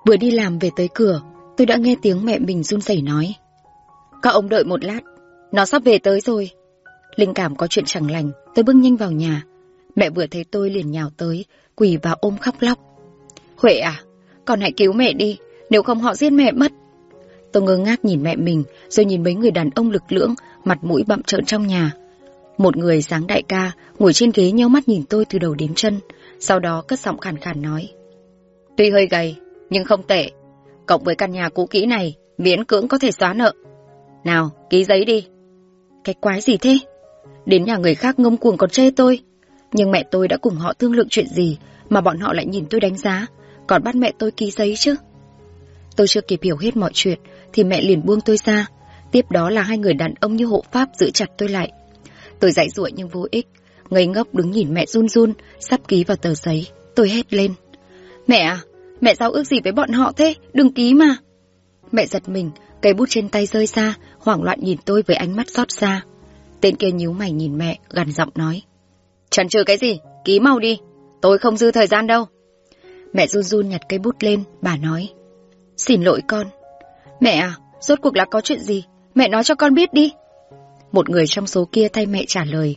Vừa đi làm về tới cửa, tôi đã nghe tiếng mẹ mình run rẩy nói: "Các ông đợi một lát, nó sắp về tới rồi." Linh cảm có chuyện chẳng lành, tôi bước nhanh vào nhà. Mẹ vừa thấy tôi liền nhào tới, quỳ vào ôm khóc lóc: "Huệ à, con hãy cứu mẹ đi, nếu không họ giết mẹ mất." Tôi ngơ ngác nhìn mẹ mình, rồi nhìn mấy người đàn ông lực lưỡng, mặt mũi bặm trợn trong nhà. Một người dáng đại ca, ngồi trên ghế nheo mắt nhìn tôi từ đầu đến chân, sau đó cất giọng khàn khàn nói: "Tuy hơi gầy, nhưng không tệ. Cộng với căn nhà cũ kỹ này, miễn cưỡng có thể xóa nợ. Nào, ký giấy đi." Cái quái gì thế? Đến nhà người khác ngông cuồng còn chê tôi. Nhưng mẹ tôi đã cùng họ thương lượng chuyện gì mà bọn họ lại nhìn tôi đánh giá, còn bắt mẹ tôi ký giấy chứ? Tôi chưa kịp hiểu hết mọi chuyện thì mẹ liền buông tôi ra. Tiếp đó là hai người đàn ông như hộ pháp giữ chặt tôi lại. Tôi giãy giụa nhưng vô ích, ngây ngốc đứng nhìn mẹ run run sắp ký vào tờ giấy. Tôi hét lên: "Mẹ à, mẹ giao ước gì với bọn họ thế? Đừng ký mà." Mẹ giật mình, cây bút trên tay rơi ra, hoảng loạn nhìn tôi với ánh mắt xót xa. Tên kia nhíu mày nhìn mẹ, gằn giọng nói: "Chần chừ cái gì? Ký mau đi, tôi không dư thời gian đâu." Mẹ run run nhặt cây bút lên, bà nói: "Xin lỗi con." "Mẹ à, rốt cuộc là có chuyện gì? Mẹ nói cho con biết đi." Một người trong số kia thay mẹ trả lời: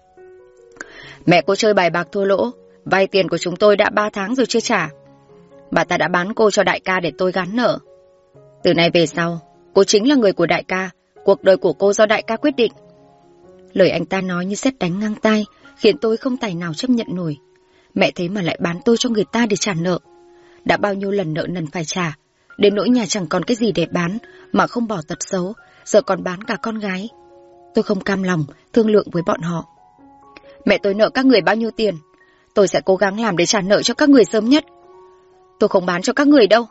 "Mẹ cô chơi bài bạc thua lỗ, vay tiền của chúng tôi đã 3 tháng rồi chưa trả. Bà ta đã bán cô cho đại ca để tôi gán nợ. Từ nay về sau, cô chính là người của đại ca, cuộc đời của cô do đại ca quyết định." Lời anh ta nói như sét đánh ngang tai, khiến tôi không tài nào chấp nhận nổi. Mẹ thế mà lại bán tôi cho người ta để trả nợ. Đã bao nhiêu lần nợ nần phải trả, đến nỗi nhà chẳng còn cái gì để bán mà không bỏ tật xấu, giờ còn bán cả con gái. Tôi không cam lòng, thương lượng với bọn họ: "Mẹ tôi nợ các người bao nhiêu tiền? Tôi sẽ cố gắng làm để trả nợ cho các người sớm nhất. Tôi không bán cho các người đâu."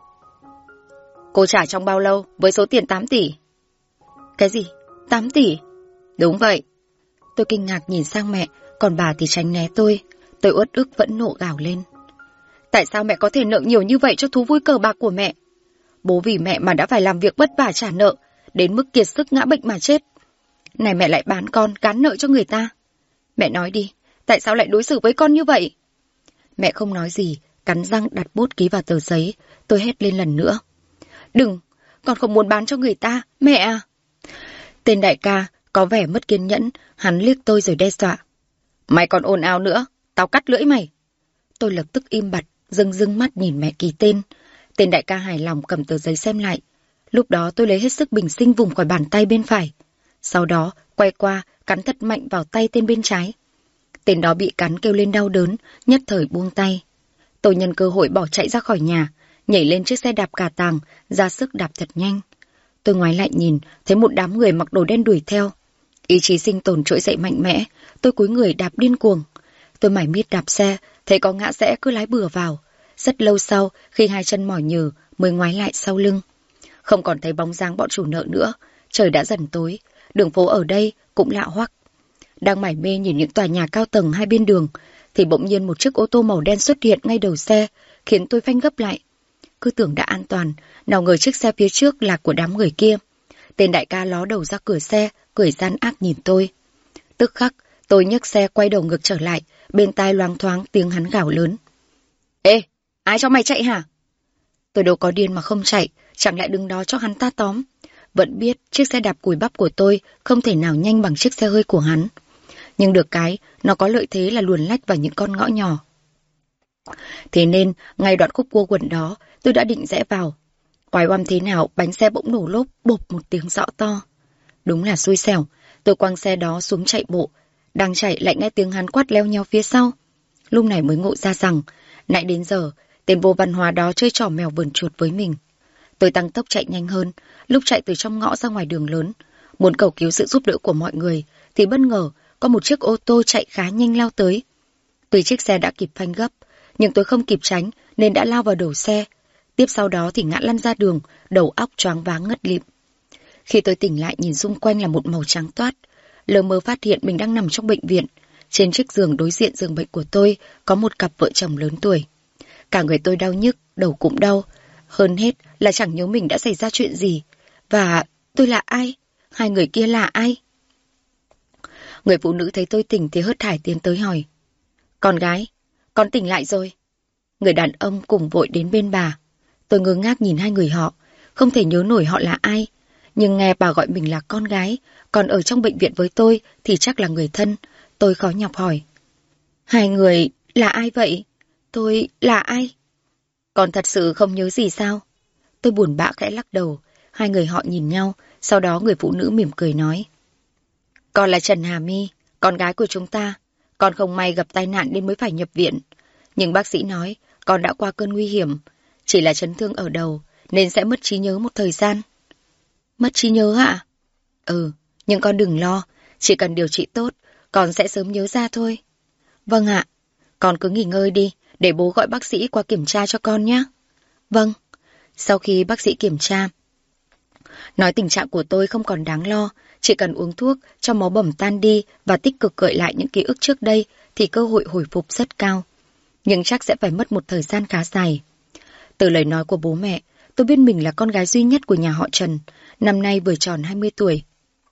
"Cô trả trong bao lâu với số tiền 8 tỷ? "Cái gì? 8 tỷ? "Đúng vậy." Tôi kinh ngạc nhìn sang mẹ, còn bà thì tránh né tôi. Tôi uất ức vẫn nộ gào lên: "Tại sao mẹ có thể nợ nhiều như vậy cho thú vui cờ bạc của mẹ? Bố vì mẹ mà đã phải làm việc vất vả trả nợ, đến mức kiệt sức ngã bệnh mà chết. Này mẹ lại bán con, gán nợ cho người ta. Mẹ nói đi, tại sao lại đối xử với con như vậy?" Mẹ không nói gì, cắn răng đặt bút ký vào tờ giấy. Tôi hét lên lần nữa: "Đừng, con không muốn bán cho người ta, mẹ à." Tên đại ca có vẻ mất kiên nhẫn, hắn liếc tôi rồi đe dọa: "Mày còn ồn ào nữa, tao cắt lưỡi mày." Tôi lập tức im bặt, rưng mắt nhìn mẹ ký tên. Tên đại ca hài lòng cầm tờ giấy xem lại. Lúc đó tôi lấy hết sức bình sinh vùng khỏi bàn tay bên phải. Sau đó quay qua cắn thật mạnh vào tay tên bên trái. Tên đó bị cắn kêu lên đau đớn, nhất thời buông tay. Tôi nhân cơ hội bỏ chạy ra khỏi nhà, nhảy lên chiếc xe đạp cà tàng, ra sức đạp thật nhanh. Tôi ngoái lại nhìn, thấy một đám người mặc đồ đen đuổi theo. Ý chí sinh tồn trỗi dậy mạnh mẽ, tôi cúi người đạp điên cuồng. Tôi mải miết đạp xe, thấy có ngã rẽ cứ lái bừa vào. Rất lâu sau, khi hai chân mỏi nhừ, mới ngoái lại sau lưng. Không còn thấy bóng dáng bọn chủ nợ nữa, trời đã dần tối, đường phố ở đây cũng lạ hoắc. Đang mải mê nhìn những tòa nhà cao tầng hai bên đường, thì bỗng nhiên một chiếc ô tô màu đen xuất hiện ngay đầu xe, khiến tôi phanh gấp lại. Cứ tưởng đã an toàn, nào ngờ chiếc xe phía trước là của đám người kia. Tên đại ca ló đầu ra cửa xe, cười gian ác nhìn tôi. Tức khắc, tôi nhấc xe quay đầu ngược trở lại, bên tai loáng thoáng tiếng hắn gào lớn: "Ê, ai cho mày chạy hả?" Tôi đâu có điên mà không chạy, chẳng lẽ đứng đó cho hắn ta tóm. Vẫn biết chiếc xe đạp cùi bắp của tôi không thể nào nhanh bằng chiếc xe hơi của hắn. Nhưng được cái, nó có lợi thế là luồn lách vào những con ngõ nhỏ. Thế nên, ngay đoạn khúc cua quẩn đó, tôi đã định rẽ vào. Oái oăm thế nào, bánh xe bỗng nổ lốp, bộp một tiếng rõ to. Đúng là xui xẻo, tôi quăng xe đó xuống chạy bộ. Đang chạy lại nghe tiếng hắn quát leo nhau phía sau. Lúc này mới ngộ ra rằng, nãy đến giờ, tên vô văn hóa đó chơi trò mèo vườn chuột với mình. Tôi tăng tốc chạy nhanh hơn, lúc chạy từ trong ngõ ra ngoài đường lớn, muốn cầu cứu sự giúp đỡ của mọi người, thì bất ngờ có một chiếc ô tô chạy khá nhanh lao tới. Tuy chiếc xe đã kịp phanh gấp, nhưng tôi không kịp tránh nên đã lao vào đầu xe. Tiếp sau đó thì ngã lăn ra đường, đầu óc choáng váng ngất lịm. Khi tôi tỉnh lại nhìn xung quanh là một màu trắng toát, lờ mờ phát hiện mình đang nằm trong bệnh viện. Trên chiếc giường đối diện giường bệnh của tôi có một cặp vợ chồng lớn tuổi. Cả người tôi đau nhức, đầu cũng đau. Hơn hết là chẳng nhớ mình đã xảy ra chuyện gì. Và tôi là ai? Hai người kia là ai? Người phụ nữ thấy tôi tỉnh thì hớt hải tiến tới hỏi: "Con gái, con tỉnh lại rồi." Người đàn ông cùng vội đến bên bà. Tôi ngơ ngác nhìn hai người họ, không thể nhớ nổi họ là ai. Nhưng nghe bà gọi mình là con gái, còn ở trong bệnh viện với tôi thì chắc là người thân. Tôi khó nhọc hỏi. Hai người là ai vậy? Tôi là ai? Còn thật sự không nhớ gì sao? Tôi buồn bã khẽ lắc đầu. Hai người họ nhìn nhau, sau đó người phụ nữ mỉm cười nói. Con là Trần Hà My, con gái của chúng ta. Con không may gặp tai nạn nên mới phải nhập viện. Nhưng bác sĩ nói con đã qua cơn nguy hiểm. Chỉ là chấn thương ở đầu, nên sẽ mất trí nhớ một thời gian. Mất trí nhớ ạ? Ừ, nhưng con đừng lo. Chỉ cần điều trị tốt, con sẽ sớm nhớ ra thôi. Vâng ạ. Con cứ nghỉ ngơi đi, để bố gọi bác sĩ qua kiểm tra cho con nhé. Vâng. Sau khi bác sĩ kiểm tra, nói tình trạng của tôi không còn đáng lo, chỉ cần uống thuốc cho máu bầm tan đi và tích cực gợi lại những ký ức trước đây thì cơ hội hồi phục rất cao. Nhưng chắc sẽ phải mất một thời gian khá dài. Từ lời nói của bố mẹ, tôi biết mình là con gái duy nhất của nhà họ Trần, năm nay vừa tròn 20 tuổi.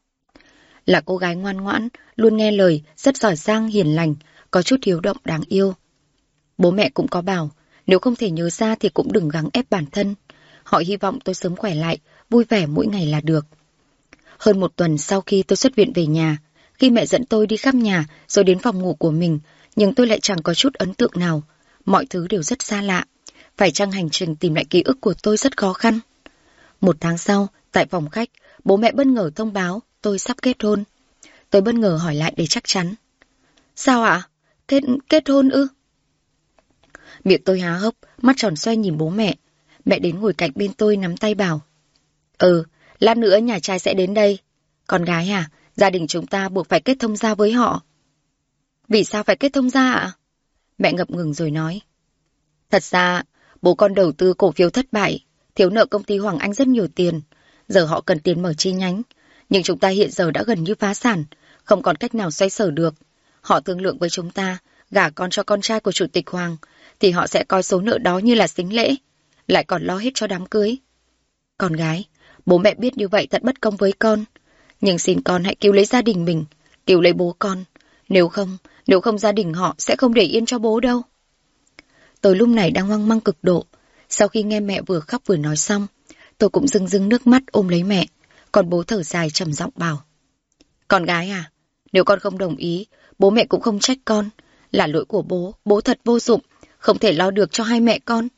Là cô gái ngoan ngoãn, luôn nghe lời, rất giỏi giang, hiền lành, có chút hiếu động đáng yêu. Bố mẹ cũng có bảo, nếu không thể nhớ ra thì cũng đừng gắng ép bản thân. Họ hy vọng tôi sớm khỏe lại, vui vẻ mỗi ngày là được. Hơn một tuần sau khi tôi xuất viện về nhà, khi mẹ dẫn tôi đi khắp nhà rồi đến phòng ngủ của mình, nhưng tôi lại chẳng có chút ấn tượng nào. Mọi thứ đều rất xa lạ. Phải chăng hành trình tìm lại ký ức của tôi rất khó khăn? Một tháng sau, tại phòng khách, bố mẹ bất ngờ thông báo tôi sắp kết hôn. Tôi bất ngờ hỏi lại để chắc chắn. Sao ạ? Kết hôn ư? Miệng tôi há hốc, mắt tròn xoay nhìn bố mẹ. Mẹ đến ngồi cạnh bên tôi nắm tay bảo. Ừ, lát nữa nhà trai sẽ đến đây. Con gái à, gia đình chúng ta buộc phải kết thông gia với họ. Vì sao phải kết thông gia ạ? Mẹ ngập ngừng rồi nói. Thật ra, bố con đầu tư cổ phiếu thất bại, thiếu nợ công ty Hoàng Anh rất nhiều tiền. Giờ họ cần tiền mở chi nhánh. Nhưng chúng ta hiện giờ đã gần như phá sản, không còn cách nào xoay sở được. Họ thương lượng với chúng ta, gả con cho con trai của Chủ tịch Hoàng, thì họ sẽ coi số nợ đó như là sính lễ, lại còn lo hết cho đám cưới. Con gái, bố mẹ biết như vậy thật bất công với con. Nhưng xin con hãy cứu lấy gia đình mình, cứu lấy bố con. Nếu không gia đình họ sẽ không để yên cho bố đâu. Tôi lúc này đang hoang mang cực độ. Sau khi nghe mẹ vừa khóc vừa nói xong, tôi cũng rưng rưng nước mắt ôm lấy mẹ. Còn bố thở dài trầm giọng bảo. Con gái à, nếu con không đồng ý, bố mẹ cũng không trách con. Là lỗi của bố thật vô dụng, không thể lo được cho hai mẹ con.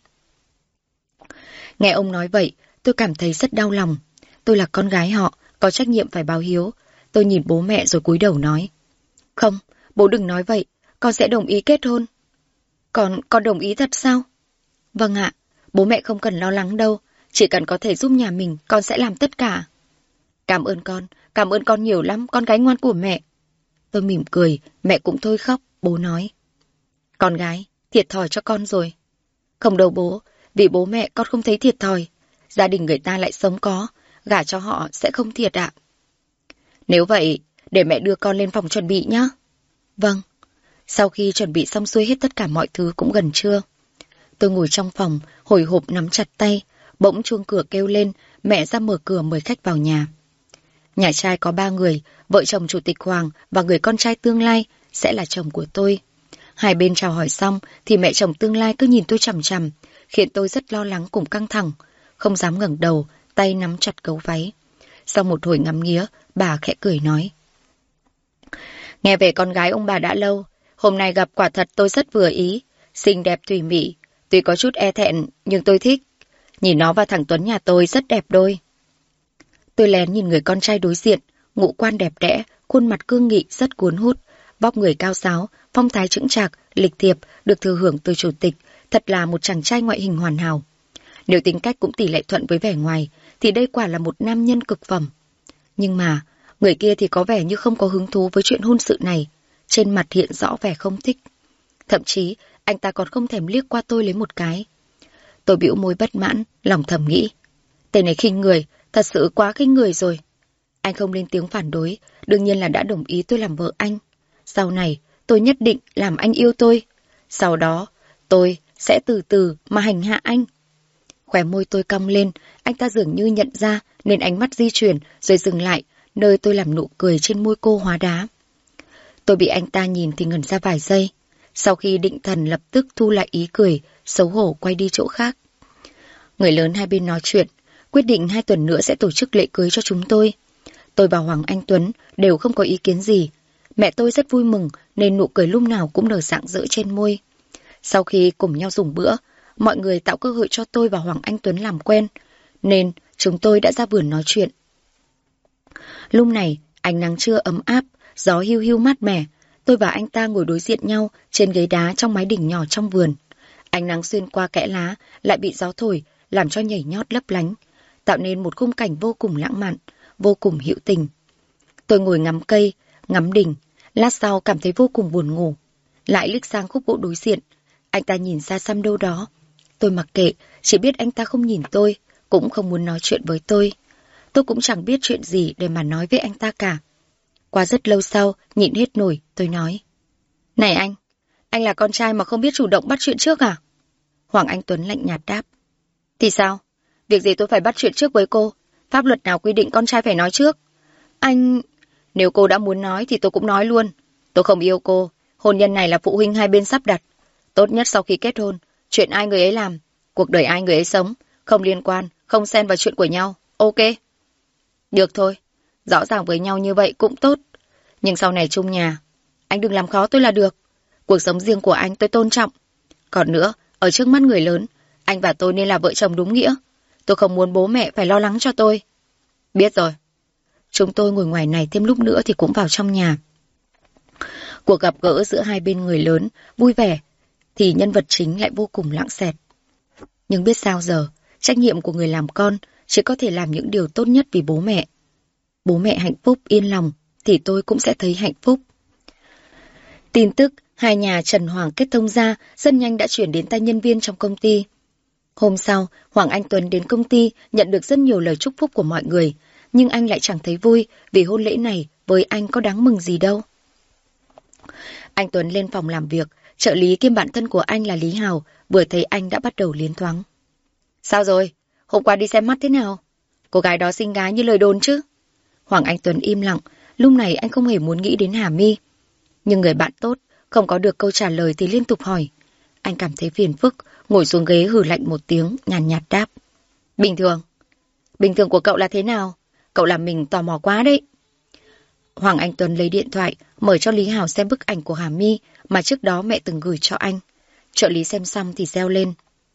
Nghe ông nói vậy, tôi cảm thấy rất đau lòng. Tôi là con gái họ, có trách nhiệm phải báo hiếu. Tôi nhìn bố mẹ rồi cúi đầu nói. Không, bố đừng nói vậy, con sẽ đồng ý kết hôn. Con đồng ý thật sao? Vâng ạ, bố mẹ không cần lo lắng đâu, chỉ cần có thể giúp nhà mình, con sẽ làm tất cả. Cảm ơn con nhiều lắm, con gái ngoan của mẹ. Tôi mỉm cười, mẹ cũng thôi khóc, bố nói. Con gái, thiệt thòi cho con rồi. Không đâu bố, vì bố mẹ con không thấy thiệt thòi. Gia đình người ta lại sống có, gả cho họ sẽ không thiệt ạ. Nếu vậy, để mẹ đưa con lên phòng chuẩn bị nhé. Vâng. Sau khi chuẩn bị xong xuôi hết tất cả mọi thứ cũng gần trưa. Tôi ngồi trong phòng, hồi hộp nắm chặt tay, bỗng chuông cửa kêu lên, mẹ ra mở cửa mời khách vào nhà. Nhà trai có 3 người, vợ chồng Chủ tịch Hoàng và người con trai tương lai sẽ là chồng của tôi. Hai bên chào hỏi xong thì mẹ chồng tương lai cứ nhìn tôi chằm chằm, khiến tôi rất lo lắng cùng căng thẳng, không dám ngẩng đầu, tay nắm chặt gấu váy. Sau một hồi ngắm nghía, bà khẽ cười nói. Nghe về con gái ông bà đã lâu, hôm nay gặp quả thật tôi rất vừa ý, xinh đẹp thùy mị, tuy có chút e thẹn nhưng tôi thích. Nhìn nó và thằng Tuấn nhà tôi rất đẹp đôi. Tôi lén nhìn người con trai đối diện, ngũ quan đẹp đẽ, khuôn mặt cương nghị rất cuốn hút, vóc người cao ráo, phong thái chững chạc, lịch thiệp, được thừa hưởng từ chủ tịch, thật là một chàng trai ngoại hình hoàn hảo. Nếu tính cách cũng tỷ lệ thuận với vẻ ngoài, thì đây quả là một nam nhân cực phẩm. Nhưng mà, người kia thì có vẻ như không có hứng thú với chuyện hôn sự này, trên mặt hiện rõ vẻ không thích. Thậm chí, anh ta còn không thèm liếc qua tôi lấy một cái. Tôi bĩu môi bất mãn, lòng thầm nghĩ. Tên này khinh người, thật sự quá khinh người rồi. Anh không lên tiếng phản đối, đương nhiên là đã đồng ý tôi làm vợ anh. Sau này, tôi nhất định làm anh yêu tôi. Sau đó, tôi sẽ từ từ mà hành hạ anh. Khóe môi tôi cong lên, anh ta dường như nhận ra nên ánh mắt di chuyển rồi dừng lại, nơi tôi làm nụ cười trên môi cô hóa đá. Tôi bị anh ta nhìn thì ngẩn ra vài giây. Sau khi định thần lập tức thu lại ý cười, xấu hổ quay đi chỗ khác. Người lớn hai bên nói chuyện, quyết định 2 tuần nữa sẽ tổ chức lễ cưới cho chúng tôi. Tôi và Hoàng Anh Tuấn đều không có ý kiến gì. Mẹ tôi rất vui mừng nên nụ cười lúc nào cũng nở rạng rỡ trên môi. Sau khi cùng nhau dùng bữa, mọi người tạo cơ hội cho tôi và Hoàng Anh Tuấn làm quen, nên chúng tôi đã ra vườn nói chuyện. Lúc này, ánh nắng trưa ấm áp, gió hiu hiu mát mẻ. Tôi và anh ta ngồi đối diện nhau trên ghế đá trong mái đình nhỏ trong vườn. Ánh nắng xuyên qua kẽ lá, lại bị gió thổi, làm cho nhảy nhót lấp lánh, tạo nên một khung cảnh vô cùng lãng mạn, vô cùng hữu tình. Tôi ngồi ngắm cây, ngắm đình, lát sau cảm thấy vô cùng buồn ngủ. Lại liếc sang khúc gỗ đối diện, anh ta nhìn xa xăm đâu đó. Tôi mặc kệ, chỉ biết anh ta không nhìn tôi, cũng không muốn nói chuyện với tôi. Tôi cũng chẳng biết chuyện gì để mà nói với anh ta cả. Qua rất lâu sau, nhịn hết nổi, tôi nói. Này anh là con trai mà không biết chủ động bắt chuyện trước à? Hoàng Anh Tuấn lạnh nhạt đáp. Thì sao? Việc gì tôi phải bắt chuyện trước với cô? Pháp luật nào quy định con trai phải nói trước? Nếu cô đã muốn nói thì tôi cũng nói luôn. Tôi không yêu cô, hôn nhân này là phụ huynh hai bên sắp đặt. Tốt nhất sau khi kết hôn, chuyện ai người ấy làm, cuộc đời ai người ấy sống, không liên quan, không xen vào chuyện của nhau, ok? Được thôi, rõ ràng với nhau như vậy cũng tốt. Nhưng sau này chung nhà, anh đừng làm khó tôi là được. Cuộc sống riêng của anh tôi tôn trọng. Còn nữa, ở trước mắt người lớn, anh và tôi nên là vợ chồng đúng nghĩa. Tôi không muốn bố mẹ phải lo lắng cho tôi. Biết rồi. Chúng tôi ngồi ngoài này thêm lúc nữa thì cũng vào trong nhà. Cuộc gặp gỡ giữa hai bên người lớn, vui vẻ, thì nhân vật chính lại vô cùng lãng xẹt. Nhưng biết sao giờ, trách nhiệm của người làm con chỉ có thể làm những điều tốt nhất vì bố mẹ. Bố mẹ hạnh phúc yên lòng, thì tôi cũng sẽ thấy hạnh phúc. Tin tức hai nhà Trần Hoàng kết thông ra rất nhanh đã chuyển đến tay nhân viên trong công ty. Hôm sau, Hoàng Anh Tuấn đến công ty nhận được rất nhiều lời chúc phúc của mọi người, nhưng anh lại chẳng thấy vui vì hôn lễ này với anh có đáng mừng gì đâu. Anh Tuấn lên phòng làm việc, trợ lý kiêm bạn thân của anh là Lý Hào vừa thấy anh đã bắt đầu liến thoáng. Sao rồi? Hôm qua đi xem mắt thế nào? Cô gái đó xinh gái như lời đồn chứ? Hoàng Anh Tuấn im lặng, lúc này anh không hề muốn nghĩ đến Hà My. Nhưng người bạn tốt, không có được câu trả lời thì liên tục hỏi. Anh cảm thấy phiền phức, ngồi xuống ghế hừ lạnh một tiếng, nhàn nhạt đáp. Bình thường. Bình thường của cậu là thế nào? Cậu làm mình tò mò quá đấy. Hoàng Anh Tuấn lấy điện thoại, mở cho Lý Hào xem bức ảnh của Hà My mà trước đó mẹ từng gửi cho anh. Trợ lý xem xong thì reo lên.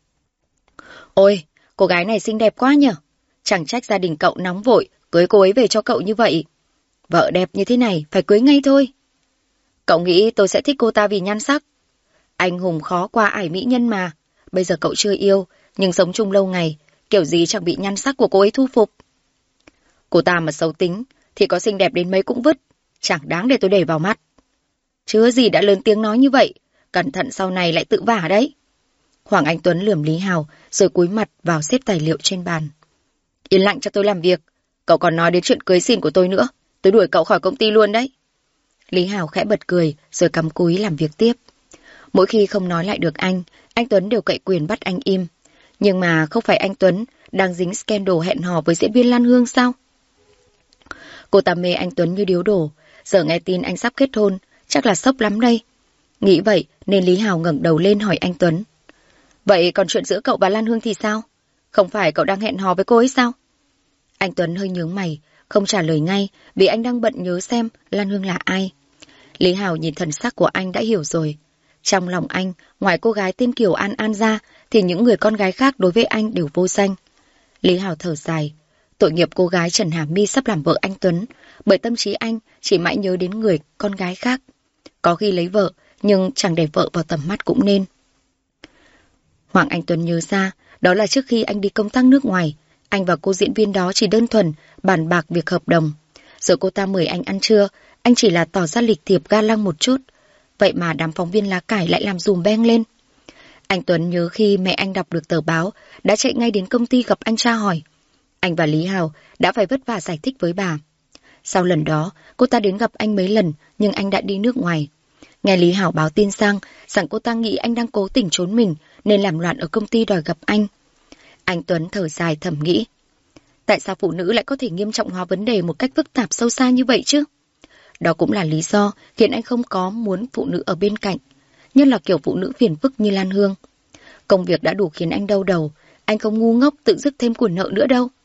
Ôi, cô gái này xinh đẹp quá nhở. Chẳng trách gia đình cậu nóng vội, cưới cô ấy về cho cậu như vậy. Vợ đẹp như thế này, phải cưới ngay thôi. Cậu nghĩ tôi sẽ thích cô ta vì nhan sắc? Anh hùng khó qua ải mỹ nhân mà. Bây giờ cậu chưa yêu, nhưng sống chung lâu ngày, kiểu gì chẳng bị nhan sắc của cô ấy thu phục. Cô ta mà xấu tính, thì có xinh đẹp đến mấy cũng vứt, chẳng đáng để tôi để vào mắt. Chứ gì đã lớn tiếng nói như vậy, cẩn thận sau này lại tự vả đấy. Hoàng Anh Tuấn lườm Lý Hào, rồi cúi mặt vào xếp tài liệu trên bàn. Yên lặng cho tôi làm việc, cậu còn nói đến chuyện cưới xin của tôi nữa, tôi đuổi cậu khỏi công ty luôn đấy. Lý Hào khẽ bật cười, rồi cắm cúi làm việc tiếp. Mỗi khi không nói lại được anh Tuấn đều cậy quyền bắt anh im. Nhưng mà không phải anh Tuấn đang dính scandal hẹn hò với diễn viên Lan Hương sao? Cô ta mê anh Tuấn như điếu đổ, giờ nghe tin anh sắp kết hôn, chắc là sốc lắm đây. Nghĩ vậy nên Lý Hào ngẩng đầu lên hỏi anh Tuấn. Vậy còn chuyện giữa cậu và Lan Hương thì sao? Không phải cậu đang hẹn hò với cô ấy sao? Anh Tuấn hơi nhướng mày, không trả lời ngay vì anh đang bận nhớ xem Lan Hương là ai. Lý Hào nhìn thần sắc của anh đã hiểu rồi. Trong lòng anh, ngoài cô gái tên Kiều An An ra, thì những người con gái khác đối với anh đều vô danh. Lý Hào thở dài. Tội nghiệp cô gái Trần Hà My sắp làm vợ anh Tuấn, bởi tâm trí anh chỉ mãi nhớ đến người con gái khác. Có khi lấy vợ, nhưng chẳng để vợ vào tầm mắt cũng nên. Hoàng Anh Tuấn nhớ ra, đó là trước khi anh đi công tác nước ngoài, anh và cô diễn viên đó chỉ đơn thuần bàn bạc việc hợp đồng. Giờ cô ta mời anh ăn trưa, anh chỉ là tỏ ra lịch thiệp ga lăng một chút. Vậy mà đám phóng viên lá cải lại làm dùm beng lên. Anh Tuấn nhớ khi mẹ anh đọc được tờ báo, đã chạy ngay đến công ty gặp anh tra hỏi. Anh và Lý Hào đã phải vất vả giải thích với bà. Sau lần đó, cô ta đến gặp anh mấy lần, nhưng anh đã đi nước ngoài. Nghe Lý Hào báo tin sang rằng cô ta nghĩ anh đang cố tình trốn mình, nên làm loạn ở công ty đòi gặp anh. Anh Tuấn thở dài thầm nghĩ. Tại sao phụ nữ lại có thể nghiêm trọng hóa vấn đề một cách phức tạp sâu xa như vậy chứ? Đó cũng là lý do khiến anh không có muốn phụ nữ ở bên cạnh, nhất là kiểu phụ nữ phiền phức như Lan Hương. Công việc đã đủ khiến anh đau đầu, anh không ngu ngốc tự dứt thêm của nợ nữa đâu.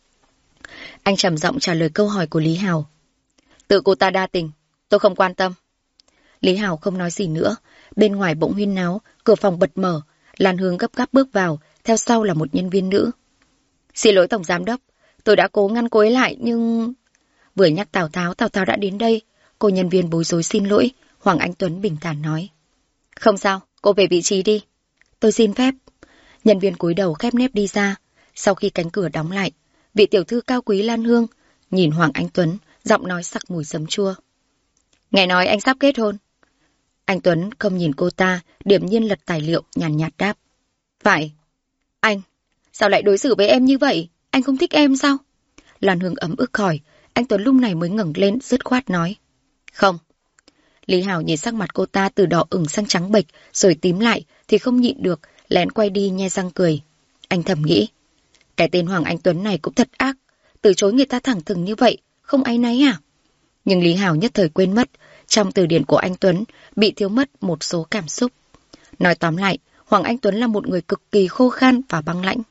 Anh trầm giọng trả lời câu hỏi của Lý Hào. Tự cô ta đa tình, tôi không quan tâm. Lý Hào không nói gì nữa, bên ngoài bỗng huyên náo, cửa phòng bật mở, Lan Hương gấp gáp bước vào, theo sau là một nhân viên nữ. Xin lỗi Tổng Giám Đốc, tôi đã cố ngăn cô ấy lại nhưng... Vừa nhắc Tào Tháo đã đến đây, cô nhân viên bối rối xin lỗi, Hoàng Anh Tuấn bình thản nói. Không sao, cô về vị trí đi. Tôi xin phép. Nhân viên cúi đầu khép nép đi ra, sau khi cánh cửa đóng lại, vị tiểu thư cao quý Lan Hương nhìn Hoàng Anh Tuấn, giọng nói sặc mùi giấm chua. Nghe nói anh sắp kết hôn. Anh Tuấn không nhìn cô ta, điềm nhiên lật tài liệu, nhàn nhạt đáp. Phải. Anh, sao lại đối xử với em như vậy? Anh không thích em sao? Lan Hương ấm ức hỏi, anh Tuấn lúc này mới ngẩng lên, dứt khoát nói. Không. Lý Hào nhìn sắc mặt cô ta từ đỏ ửng sang trắng bệch, rồi tím lại, thì không nhịn được, lén quay đi nhe răng cười. Anh thầm nghĩ. Cái tên Hoàng Anh Tuấn này cũng thật ác, từ chối người ta thẳng thừng như vậy, không áy náy à? Nhưng Lý Hào nhất thời quên mất, trong từ điển của anh Tuấn bị thiếu mất một số cảm xúc. Nói tóm lại, Hoàng Anh Tuấn là một người cực kỳ khô khan và băng lãnh.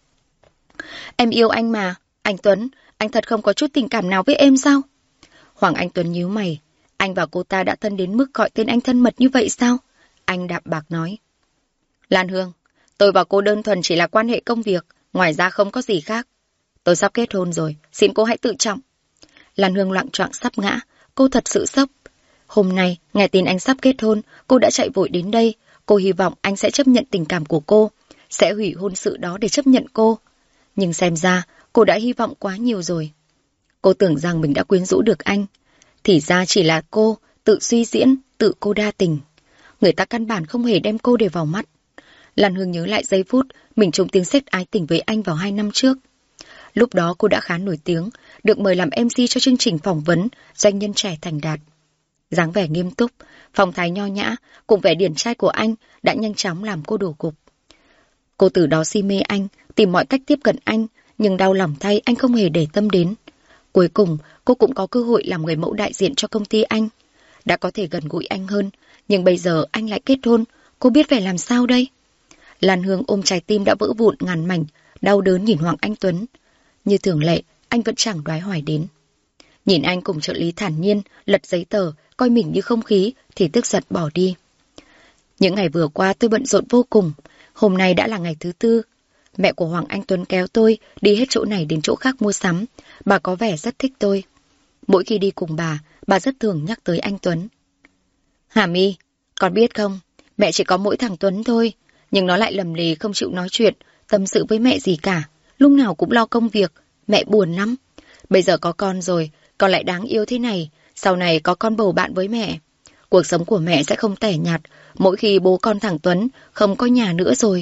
Em yêu anh mà, anh Tuấn, anh thật không có chút tình cảm nào với em sao? Hoàng Anh Tuấn nhíu mày, anh và cô ta đã thân đến mức gọi tên anh thân mật như vậy sao? Anh đạm bạc nói. Lan Hương, tôi và cô đơn thuần chỉ là quan hệ công việc, ngoài ra không có gì khác. Tôi sắp kết hôn rồi, xin cô hãy tự trọng. Lan Hương loạng choạng sắp ngã, cô thật sự sốc. Hôm nay, nghe tin anh sắp kết hôn, cô đã chạy vội đến đây. Cô hy vọng anh sẽ chấp nhận tình cảm của cô, sẽ hủy hôn sự đó để chấp nhận cô. Nhưng xem ra, cô đã hy vọng quá nhiều rồi. Cô tưởng rằng mình đã quyến rũ được anh. Thì ra chỉ là cô, tự suy diễn, tự cô đa tình. Người ta căn bản không hề đem cô để vào mắt. Lan Hương nhớ lại giây phút mình trùng tiếng sét ái tình với anh vào 2 năm trước. Lúc đó cô đã khá nổi tiếng, được mời làm MC cho chương trình phỏng vấn doanh nhân trẻ thành đạt. Dáng vẻ nghiêm túc, phong thái nho nhã cùng vẻ điển trai của anh đã nhanh chóng làm cô đổ gục. Cô từ đó si mê anh, tìm mọi cách tiếp cận anh, nhưng đau lòng thay anh không hề để tâm đến. Cuối cùng, cô cũng có cơ hội làm người mẫu đại diện cho công ty anh. Đã có thể gần gũi anh hơn, nhưng bây giờ anh lại kết hôn, cô biết phải làm sao đây? Lan Hương ôm trái tim đã vỡ vụn ngàn mảnh, đau đớn nhìn Hoàng Anh Tuấn. Như thường lệ, anh vẫn chẳng đoái hoài đến. Nhìn anh cùng trợ lý thản nhiên, lật giấy tờ, coi mình như không khí, thì tức giận bỏ đi. Những ngày vừa qua tôi bận rộn vô cùng. Hôm nay đã là ngày thứ 4. Mẹ của Hoàng Anh Tuấn kéo tôi đi hết chỗ này đến chỗ khác mua sắm. Bà có vẻ rất thích tôi. Mỗi khi đi cùng bà rất thường nhắc tới anh Tuấn. Hà My, con biết không, mẹ chỉ có mỗi thằng Tuấn thôi. Nhưng nó lại lầm lì không chịu nói chuyện, tâm sự với mẹ gì cả. Lúc nào cũng lo công việc, mẹ buồn lắm. Bây giờ có con rồi, con lại đáng yêu thế này. Sau này có con bầu bạn với mẹ. Cuộc sống của mẹ sẽ không tẻ nhạt mỗi khi bố con thằng Tuấn không có nhà nữa rồi.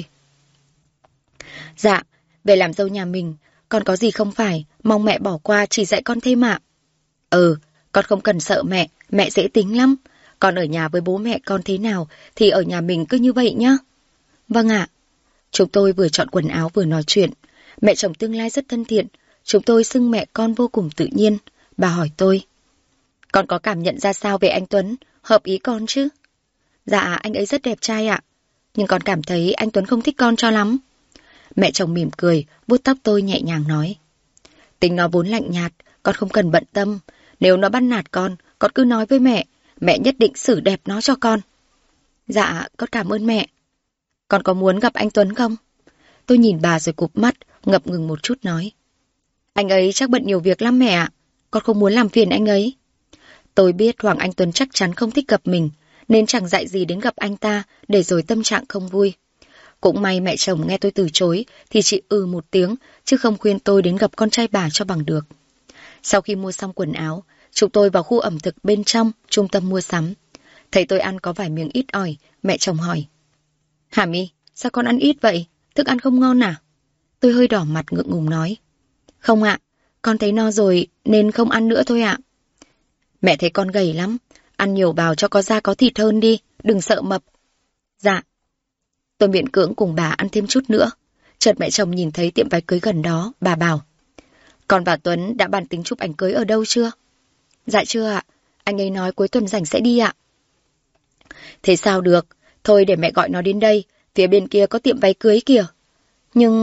Dạ, về làm dâu nhà mình, con có gì không phải, mong mẹ bỏ qua chỉ dạy con thêm ạ. Con không cần sợ mẹ dễ tính lắm. Con ở nhà với bố mẹ con thế nào thì ở nhà mình cứ như vậy nhá. Vâng ạ. Chúng tôi vừa chọn quần áo vừa nói chuyện. Mẹ chồng tương lai rất thân thiện. Chúng tôi xưng mẹ con vô cùng tự nhiên. Bà hỏi tôi. Con có cảm nhận ra sao về anh Tuấn? Hợp ý con chứ? Dạ, anh ấy rất đẹp trai ạ. Nhưng con cảm thấy anh Tuấn không thích con cho lắm. Mẹ chồng mỉm cười, vuốt tóc tôi nhẹ nhàng nói. Tính nó vốn lạnh nhạt, con không cần bận tâm. Nếu nó bắt nạt con cứ nói với mẹ nhất định xử đẹp nó cho con. Dạ, con cảm ơn mẹ. Con có muốn gặp anh Tuấn không? Tôi nhìn bà rồi cụp mắt, ngập ngừng một chút nói. Anh ấy chắc bận nhiều việc lắm mẹ ạ. Con không muốn làm phiền anh ấy. Tôi biết Hoàng Anh Tuấn chắc chắn không thích gặp mình, nên chẳng dạy gì đến gặp anh ta, để rồi tâm trạng không vui. Cũng may mẹ chồng nghe tôi từ chối, thì chỉ một tiếng, chứ không khuyên tôi đến gặp con trai bà cho bằng được. Sau khi mua xong quần áo, chúng tôi vào khu ẩm thực bên trong, trung tâm mua sắm. Thấy tôi ăn có vài miếng ít ỏi, mẹ chồng hỏi. Hà My, sao con ăn ít vậy? Thức ăn không ngon à? Tôi hơi đỏ mặt ngượng ngùng nói. Không ạ, con thấy no rồi nên không ăn nữa thôi ạ. Mẹ thấy con gầy lắm, ăn nhiều vào cho có da có thịt hơn đi, đừng sợ mập. Dạ. Tôi miễn cưỡng cùng bà ăn thêm chút nữa. Chợt mẹ chồng nhìn thấy tiệm váy cưới gần đó, bà bảo. Con và Tuấn đã bàn tính chụp ảnh cưới ở đâu chưa? Dạ chưa ạ, anh ấy nói cuối tuần rảnh sẽ đi ạ. Thế sao được, thôi để mẹ gọi nó đến đây, phía bên kia có tiệm váy cưới kìa. Nhưng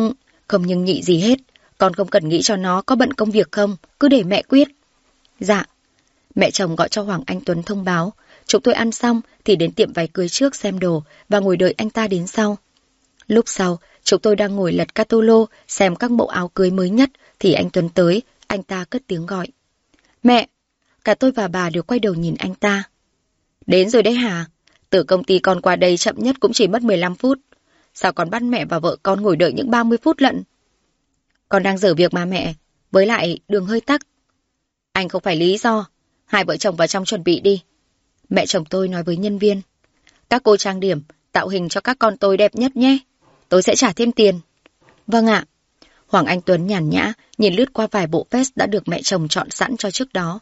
Không nhưng nhị gì hết, con không cần nghĩ cho nó có bận công việc không, cứ để mẹ quyết. Dạ. Mẹ chồng gọi cho Hoàng Anh Tuấn thông báo, chúng tôi ăn xong thì đến tiệm váy cưới trước xem đồ và ngồi đợi anh ta đến sau. Lúc sau, chúng tôi đang ngồi lật catalog xem các mẫu áo cưới mới nhất thì anh Tuấn tới, anh ta cất tiếng gọi. Mẹ! Cả tôi và bà đều quay đầu nhìn anh ta. Đến rồi đấy hả? Từ công ty con qua đây chậm nhất cũng chỉ mất 15 phút. Sao con bắt mẹ và vợ con ngồi đợi những 30 phút lận? Con đang dở việc mà mẹ, với lại đường hơi tắc. Anh không phải lý do. Hai vợ chồng vào trong chuẩn bị đi. Mẹ chồng tôi nói với nhân viên. Các cô trang điểm, tạo hình cho các con tôi đẹp nhất nhé. Tôi sẽ trả thêm tiền. Vâng ạ. Hoàng Anh Tuấn nhàn nhã, nhìn lướt qua vài bộ vest đã được mẹ chồng chọn sẵn cho trước đó.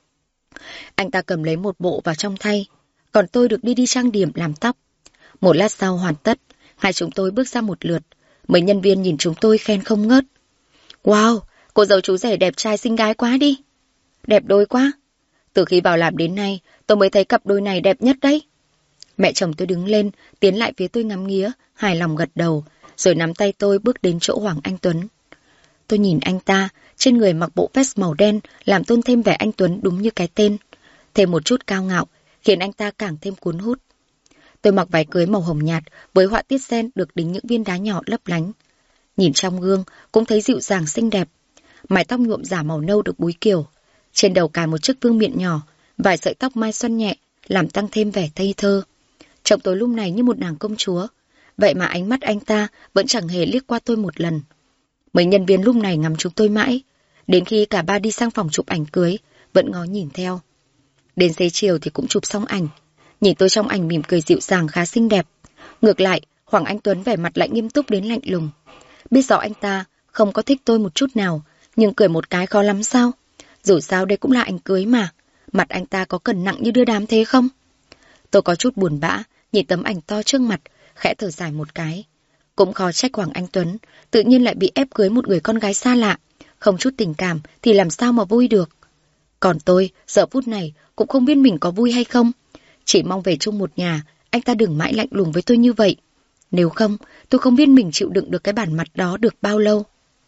Anh ta cầm lấy một bộ vào trong thay, còn tôi được đi trang điểm làm tóc. Một lát sau hoàn tất, hai chúng tôi bước ra một lượt. Mấy nhân viên nhìn chúng tôi khen không ngớt. Wow, cô dâu chú rể đẹp trai xinh gái quá đi. Đẹp đôi quá. Từ khi vào làm đến nay, tôi mới thấy cặp đôi này đẹp nhất đấy. Mẹ chồng tôi đứng lên, tiến lại phía tôi ngắm nghía, hài lòng gật đầu, rồi nắm tay tôi bước đến chỗ Hoàng Anh Tuấn. Tôi nhìn anh ta, trên người mặc bộ vest màu đen, làm tôn thêm vẻ anh Tuấn đúng như cái tên. Thêm một chút cao ngạo, khiến anh ta càng thêm cuốn hút. Tôi mặc váy cưới màu hồng nhạt, với họa tiết sen được đính những viên đá nhỏ lấp lánh. Nhìn trong gương, cũng thấy dịu dàng xinh đẹp. Mái tóc nhuộm giả màu nâu được búi kiều. Trên đầu cài một chiếc vương miện nhỏ, vài sợi tóc mai xoăn nhẹ, làm tăng thêm vẻ ngây thơ. Chồng tôi lúc này như một nàng công chúa. Vậy mà ánh mắt anh ta vẫn chẳng hề liếc qua tôi một lần. Mấy nhân viên lúc này ngắm chúng tôi mãi. Đến khi cả ba đi sang phòng chụp ảnh cưới, vẫn ngó nhìn theo. Đến xế chiều thì cũng chụp xong ảnh. Nhìn tôi trong ảnh mỉm cười dịu dàng khá xinh đẹp. Ngược lại, Hoàng Anh Tuấn vẻ mặt lại nghiêm túc đến lạnh lùng. Biết rõ anh ta không có thích tôi một chút nào, nhưng cười một cái khó lắm sao? Dù sao đây cũng là ảnh cưới mà. Mặt anh ta có cần nặng như đưa đám thế không? Tôi có chút buồn bã, nhìn tấm ảnh to trước mặt, khẽ thở dài một cái. Cũng khó trách Hoàng Anh Tuấn, tự nhiên lại bị ép cưới một người con gái xa lạ. Không chút tình cảm thì làm sao mà vui được. Còn tôi, giờ phút này, cũng không biết mình có vui hay không. Chỉ mong về chung một nhà, anh ta đừng mãi lạnh lùng với tôi như vậy. Nếu không, tôi không biết mình chịu đựng được cái bản mặt đó được bao lâu.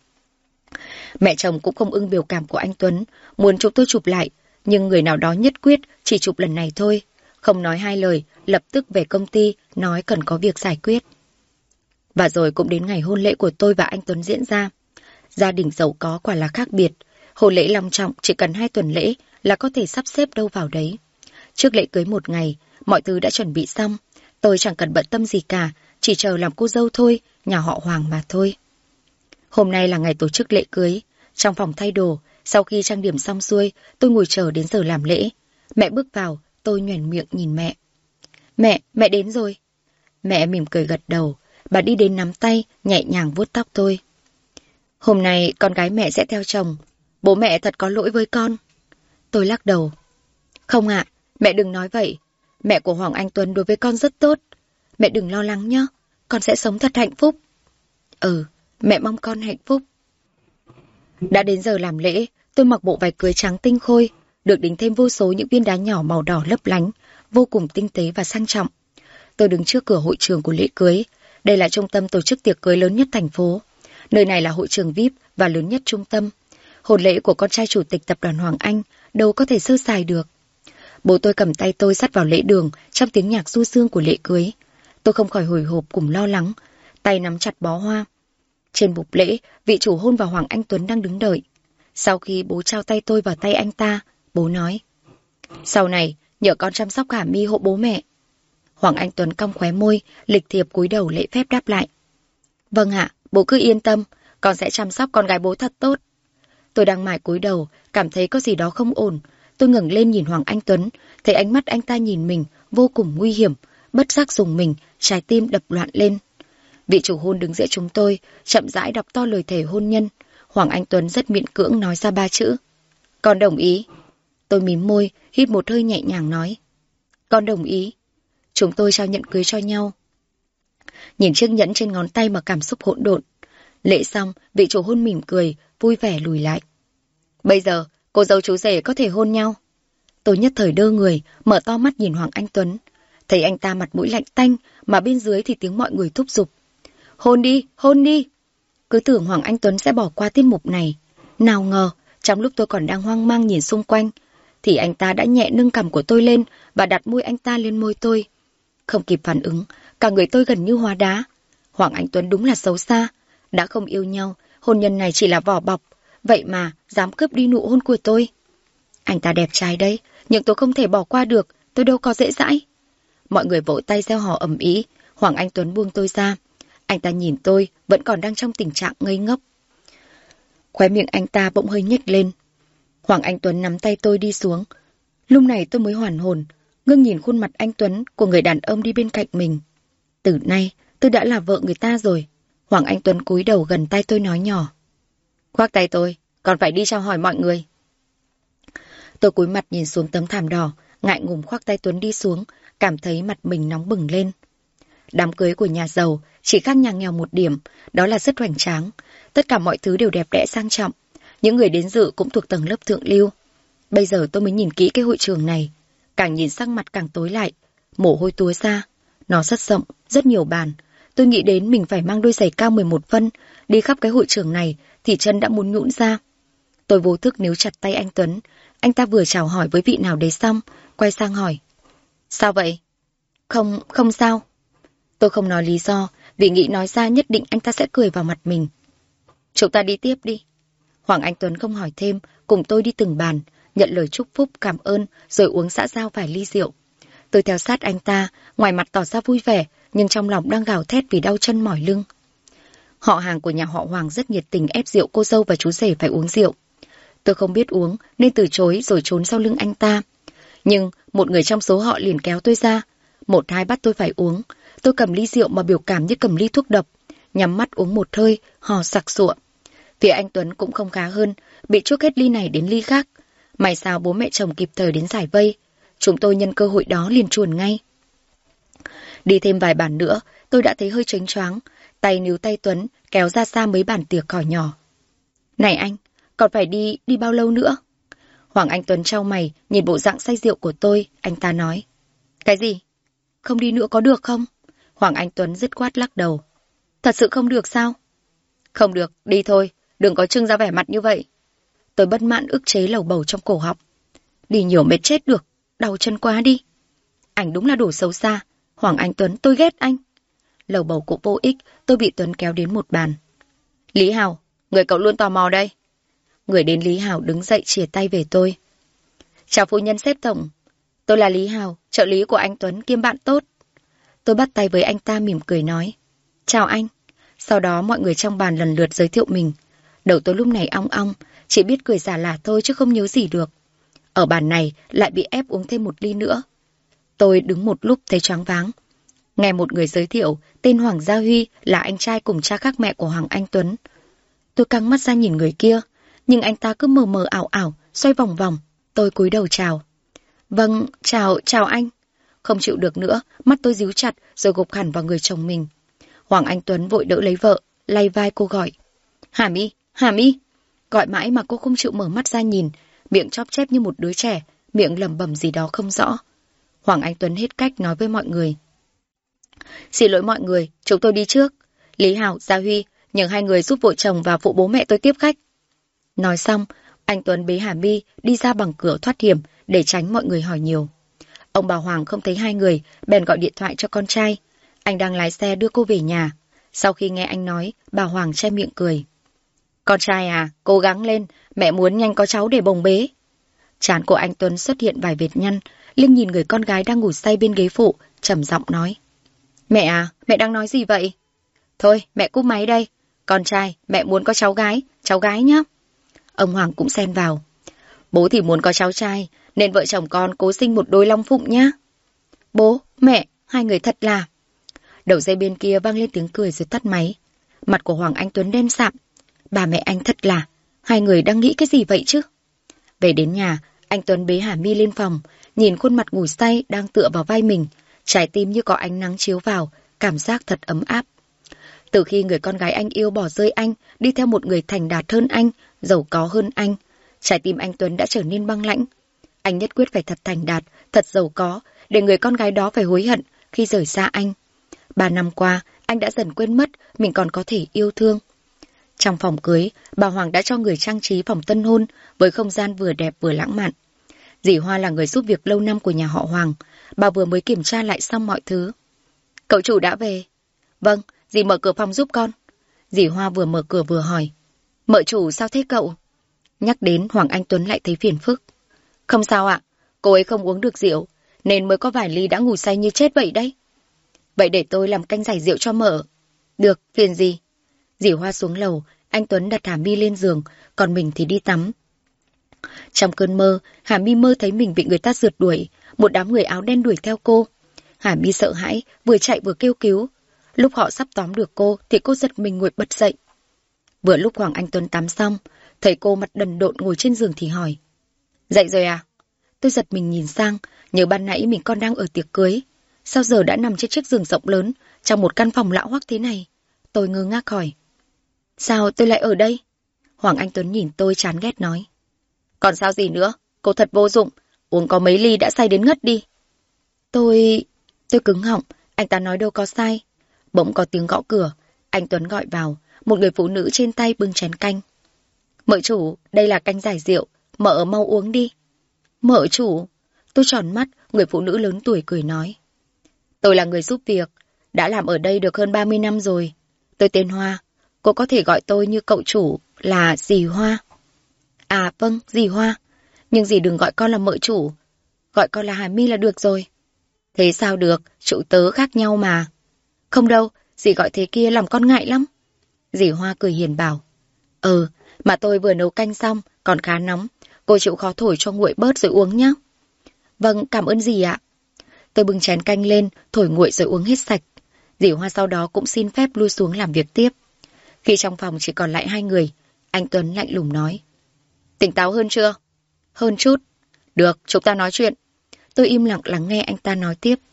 Mẹ chồng cũng không ưng biểu cảm của anh Tuấn, muốn chúng tôi chụp lại, nhưng người nào đó nhất quyết chỉ chụp lần này thôi. Không nói hai lời, lập tức về công ty, nói cần có việc giải quyết. Và rồi cũng đến ngày hôn lễ của tôi và anh Tuấn diễn ra. Gia đình giàu có quả là khác biệt. Hôn lễ long trọng chỉ cần 2 tuần lễ là có thể sắp xếp đâu vào đấy. Trước lễ cưới 1 ngày, mọi thứ đã chuẩn bị xong. Tôi chẳng cần bận tâm gì cả, chỉ chờ làm cô dâu thôi, nhà họ Hoàng mà thôi. Hôm nay là ngày tổ chức lễ cưới. Trong phòng thay đồ, sau khi trang điểm xong xuôi, tôi ngồi chờ đến giờ làm lễ. Mẹ bước vào, tôi nhoẻn miệng nhìn mẹ. Mẹ đến rồi. Mẹ mỉm cười gật đầu, bà đi đến nắm tay, nhẹ nhàng vuốt tóc tôi. Hôm nay con gái mẹ sẽ theo chồng. Bố mẹ thật có lỗi với con. Tôi lắc đầu. Không ạ, mẹ đừng nói vậy. Mẹ của Hoàng Anh Tuấn đối với con rất tốt. Mẹ đừng lo lắng nhé, con sẽ sống thật hạnh phúc. Mẹ mong con hạnh phúc. Đã đến giờ làm lễ, tôi mặc bộ váy cưới trắng tinh khôi, được đính thêm vô số những viên đá nhỏ màu đỏ lấp lánh, vô cùng tinh tế và sang trọng. Tôi đứng trước cửa hội trường của lễ cưới. Đây là trung tâm tổ chức tiệc cưới lớn nhất thành phố. Nơi này là hội trường VIP và lớn nhất trung tâm. Hôn lễ của con trai chủ tịch tập đoàn Hoàng Anh đâu có thể sơ sài được. Bố tôi cầm tay tôi dắt vào lễ đường trong tiếng nhạc du dương của lễ cưới. Tôi không khỏi hồi hộp cùng lo lắng, tay nắm chặt bó hoa. Trên bục lễ, vị chủ hôn và Hoàng Anh Tuấn đang đứng đợi. Sau khi bố trao tay tôi vào tay anh ta, bố nói: Sau này, nhờ con chăm sóc Hà My hộ bố mẹ. Hoàng Anh Tuấn cong khóe môi, lịch thiệp cúi đầu lễ phép đáp lại: Vâng ạ, bố cứ yên tâm, con sẽ chăm sóc con gái bố thật tốt. Tôi đang mải cúi đầu, cảm thấy có gì đó không ổn. Tôi ngẩng lên nhìn Hoàng Anh Tuấn, thấy ánh mắt anh ta nhìn mình vô cùng nguy hiểm, bất giác rùng mình, trái tim đập loạn lên. Vị chủ hôn đứng giữa chúng tôi, chậm rãi đọc to lời thề hôn nhân. Hoàng Anh Tuấn rất miễn cưỡng nói ra 3 chữ: Con đồng ý. Tôi mím môi, hít một hơi nhẹ nhàng nói: Con đồng ý. Chúng tôi trao nhẫn cưới cho nhau. Nhìn chiếc nhẫn trên ngón tay mà cảm xúc hỗn độn. Lễ xong, vị chủ hôn mỉm cười, vui vẻ lùi lại. Bây giờ, cô dâu chú rể có thể hôn nhau. Tôi nhất thời đơ người, mở to mắt nhìn Hoàng Anh Tuấn. Thấy anh ta mặt mũi lạnh tanh, mà bên dưới thì tiếng mọi người thúc giục: Hôn đi, hôn đi. cứ tưởng Hoàng Anh Tuấn sẽ bỏ qua tiết mục này. Nào ngờ, trong lúc tôi còn đang hoang mang nhìn xung quanh, thì anh ta đã nhẹ nâng cằm của tôi lên và đặt môi anh ta lên môi tôi. Không kịp phản ứng, cả người tôi gần như hóa đá. Hoàng Anh Tuấn đúng là xấu xa. Đã không yêu nhau, hôn nhân này chỉ là vỏ bọc. Vậy mà, dám cướp đi nụ hôn của tôi. Anh ta đẹp trai đấy, nhưng tôi không thể bỏ qua được, tôi đâu có dễ dãi. Mọi người vỗ tay reo hò ầm ĩ. Hoàng Anh Tuấn buông tôi ra. Anh ta nhìn tôi, vẫn còn đang trong tình trạng ngây ngốc. Khóe miệng anh ta bỗng hơi nhếch lên. Hoàng Anh Tuấn nắm tay tôi đi xuống. Lúc này tôi mới hoàn hồn, ngưng nhìn khuôn mặt anh Tuấn của người đàn ông đi bên cạnh mình. Từ nay, tôi đã là vợ người ta rồi. Hoàng Anh Tuấn cúi đầu gần tay tôi nói nhỏ. Khoác tay tôi, còn phải đi chào hỏi mọi người. Tôi cúi mặt nhìn xuống tấm thảm đỏ, ngại ngùng khoác tay Tuấn đi xuống, cảm thấy mặt mình nóng bừng lên. Đám cưới của nhà giàu chỉ khác nhà nghèo một điểm, đó là rất hoành tráng. Tất cả mọi thứ đều đẹp đẽ sang trọng. Những người đến dự cũng thuộc tầng lớp thượng lưu. Bây giờ tôi mới nhìn kỹ cái hội trường này. Càng nhìn sắc mặt càng tối lại. Mồ hôi túa ra. Nó rất rộng, rất nhiều bàn. Tôi nghĩ đến mình phải mang đôi giày cao 11 phân. Đi khắp cái hội trường này thì chân đã muốn nhũn ra. Tôi vô thức níu chặt tay anh Tuấn. Anh ta vừa chào hỏi với vị nào đấy xong, quay sang hỏi. Sao vậy? Không sao. Tôi không nói lý do, vì nghĩ nói ra nhất định anh ta sẽ cười vào mặt mình. Chúng ta đi tiếp đi. Hoàng Anh Tuấn không hỏi thêm, cùng tôi đi từng bàn, nhận lời chúc phúc cảm ơn, rồi uống xã giao vài ly rượu. Tôi theo sát anh ta, ngoài mặt tỏ ra vui vẻ, nhưng trong lòng đang gào thét vì đau chân mỏi lưng. Họ hàng của nhà họ Hoàng rất nhiệt tình ép rượu cô dâu và chú rể phải uống rượu. Tôi không biết uống, nên từ chối rồi trốn sau lưng anh ta. Nhưng một người trong số họ liền kéo tôi ra, một hai bắt tôi phải uống. Tôi cầm ly rượu mà biểu cảm như cầm ly thuốc độc, nhắm mắt uống một hơi, hò sặc sụa. Phía anh Tuấn cũng không khá hơn, bị chuốc hết ly này đến ly khác. May sao bố mẹ chồng kịp thời đến giải vây. Chúng tôi nhân cơ hội đó liền chuồn ngay. Đi thêm vài bàn nữa, tôi đã thấy hơi chênh choáng, tay níu tay Tuấn kéo ra xa mấy bàn tiệc cỏ nhỏ. Này anh, còn phải đi bao lâu nữa? Hoàng Anh Tuấn chau mày, nhìn bộ dạng say rượu của tôi, anh ta nói. Cái gì? Không đi nữa có được không? Hoàng Anh Tuấn dứt khoát lắc đầu. Thật sự không được sao? Không được, đi thôi, đừng có trưng ra vẻ mặt như vậy. Tôi bất mãn ức chế lầu bầu trong cổ họng. Đi nhiều mệt chết được, đau chân quá đi. Anh đúng là đồ xấu xa. Hoàng Anh Tuấn, tôi ghét anh. Lầu bầu cũng vô ích, tôi bị Tuấn kéo đến một bàn. Lý Hào, người cậu luôn tò mò đây. Người đến Lý Hào đứng dậy chìa tay về tôi. Chào phu nhân sếp tổng. Tôi là Lý Hào, trợ lý của anh Tuấn kiêm bạn tốt. Tôi bắt tay với anh ta mỉm cười nói. Chào anh. Sau đó mọi người trong bàn lần lượt giới thiệu mình. Đầu tôi lúc này ong ong, chỉ biết cười giả lả thôi chứ không nhớ gì được. Ở bàn này lại bị ép uống thêm một ly nữa. Tôi đứng một lúc thấy choáng váng. Nghe một người giới thiệu tên Hoàng Gia Huy là anh trai cùng cha khác mẹ của Hoàng Anh Tuấn. Tôi căng mắt ra nhìn người kia, nhưng anh ta cứ mờ mờ ảo ảo, xoay vòng vòng. Tôi cúi đầu chào. Vâng, chào anh. Không chịu được nữa, mắt tôi díu chặt rồi gục hẳn vào người chồng mình. Hoàng Anh Tuấn vội đỡ lấy vợ, lay vai cô gọi. Hàm Y. Gọi mãi mà cô không chịu mở mắt ra nhìn, miệng chóp chép như một đứa trẻ, miệng lẩm bẩm gì đó không rõ. Hoàng Anh Tuấn hết cách nói với mọi người. Xin lỗi mọi người, chúng tôi đi trước. Lý Hào, Gia Huy, nhờ hai người giúp vợ chồng và phụ bố mẹ tôi tiếp khách. Nói xong, anh Tuấn bế Hà My đi ra bằng cửa thoát hiểm để tránh mọi người hỏi nhiều. Ông bà Hoàng không thấy hai người, bèn gọi điện thoại cho con trai. Anh đang lái xe đưa cô về nhà. Sau khi nghe anh nói, bà Hoàng che miệng cười. Con trai à, cố gắng lên, mẹ muốn nhanh có cháu để bồng bế. Trán của anh Tuấn xuất hiện vài vệt nhăn, liếc nhìn người con gái đang ngủ say bên ghế phụ, trầm giọng nói. Mẹ à, mẹ đang nói gì vậy? Thôi, mẹ cúp máy đây. Con trai, mẹ muốn có cháu gái nhá. Ông Hoàng cũng xen vào. Bố thì muốn có cháu trai, nên vợ chồng con cố sinh một đôi long phụng nhá. Bố, mẹ, hai người thật là... Đầu dây bên kia vang lên tiếng cười rồi tắt máy. Mặt của Hoàng Anh Tuấn đen sạm. Bà mẹ anh thật là... Hai người đang nghĩ cái gì vậy chứ? Về đến nhà, anh Tuấn bế Hà My lên phòng, nhìn khuôn mặt ngủ say đang tựa vào vai mình. Trái tim như có ánh nắng chiếu vào, cảm giác thật ấm áp. Từ khi người con gái anh yêu bỏ rơi anh, đi theo một người thành đạt hơn anh, giàu có hơn anh, trái tim anh Tuấn đã trở nên băng lãnh. Anh nhất quyết phải thật thành đạt, thật giàu có, để người con gái đó phải hối hận khi rời xa anh. 3 năm qua, anh đã dần quên mất mình còn có thể yêu thương. Trong phòng cưới, bà Hoàng đã cho người trang trí phòng tân hôn với không gian vừa đẹp vừa lãng mạn. Dì Hoa là người giúp việc lâu năm của nhà họ Hoàng, bà vừa mới kiểm tra lại xong mọi thứ. Cậu chủ đã về. Vâng, dì mở cửa phòng giúp con. Dì Hoa vừa mở cửa vừa hỏi. Mợ chủ sao thế cậu? Nhắc đến Hoàng Anh Tuấn lại thấy phiền phức. Không sao ạ, cô ấy không uống được rượu, nên mới có vài ly đã ngủ say như chết vậy đấy. Vậy để tôi làm canh giải rượu cho mợ. Được, phiền gì? Dì Hoa xuống lầu, anh Tuấn đặt Hà My lên giường, còn mình thì đi tắm. Trong cơn mơ, Hà My mơ thấy mình bị người ta rượt đuổi, một đám người áo đen đuổi theo cô. Hà My sợ hãi, vừa chạy vừa kêu cứu. Lúc họ sắp tóm được cô thì cô giật mình ngồi bật dậy. Vừa lúc Hoàng Anh Tuấn tắm xong, thấy cô mặt đần độn ngồi trên giường thì hỏi. Dậy rồi à? Tôi giật mình nhìn sang, nhớ ban nãy mình còn đang ở tiệc cưới. Sao giờ đã nằm trên chiếc giường rộng lớn, trong một căn phòng lạ hoắc thế này? Tôi ngơ ngác hỏi. Sao tôi lại ở đây? Hoàng Anh Tuấn nhìn tôi chán ghét nói. Còn sao gì nữa, cô thật vô dụng, uống có mấy ly đã say đến ngất đi. Tôi cứng họng, anh ta nói đâu có sai. Bỗng có tiếng gõ cửa, anh Tuấn gọi vào, một người phụ nữ trên tay bưng chén canh. Mợ chủ, đây là canh giải rượu, mợ mau uống đi. Mợ chủ? Tôi tròn mắt, người phụ nữ lớn tuổi cười nói. Tôi là người giúp việc, đã làm ở đây được hơn 30 năm rồi. Tôi tên Hoa, cô có thể gọi tôi như cậu chủ là dì Hoa. À vâng, dì Hoa, nhưng dì đừng gọi con là mợ chủ, gọi con là Hà My là được rồi. Thế sao được, chủ tớ khác nhau mà. Không đâu, dì gọi thế kia làm con ngại lắm. Dì Hoa cười hiền bảo. Mà tôi vừa nấu canh xong, còn khá nóng. Cô chịu khó thổi cho nguội bớt rồi uống nhé. Vâng, cảm ơn dì ạ. Tôi bưng chén canh lên, thổi nguội rồi uống hết sạch. Dì Hoa sau đó cũng xin phép lui xuống làm việc tiếp. Khi trong phòng chỉ còn lại hai người, anh Tuấn lạnh lùng nói. Tỉnh táo hơn chưa? Hơn chút. Được, chúng ta nói chuyện. Tôi im lặng lắng nghe anh ta nói tiếp.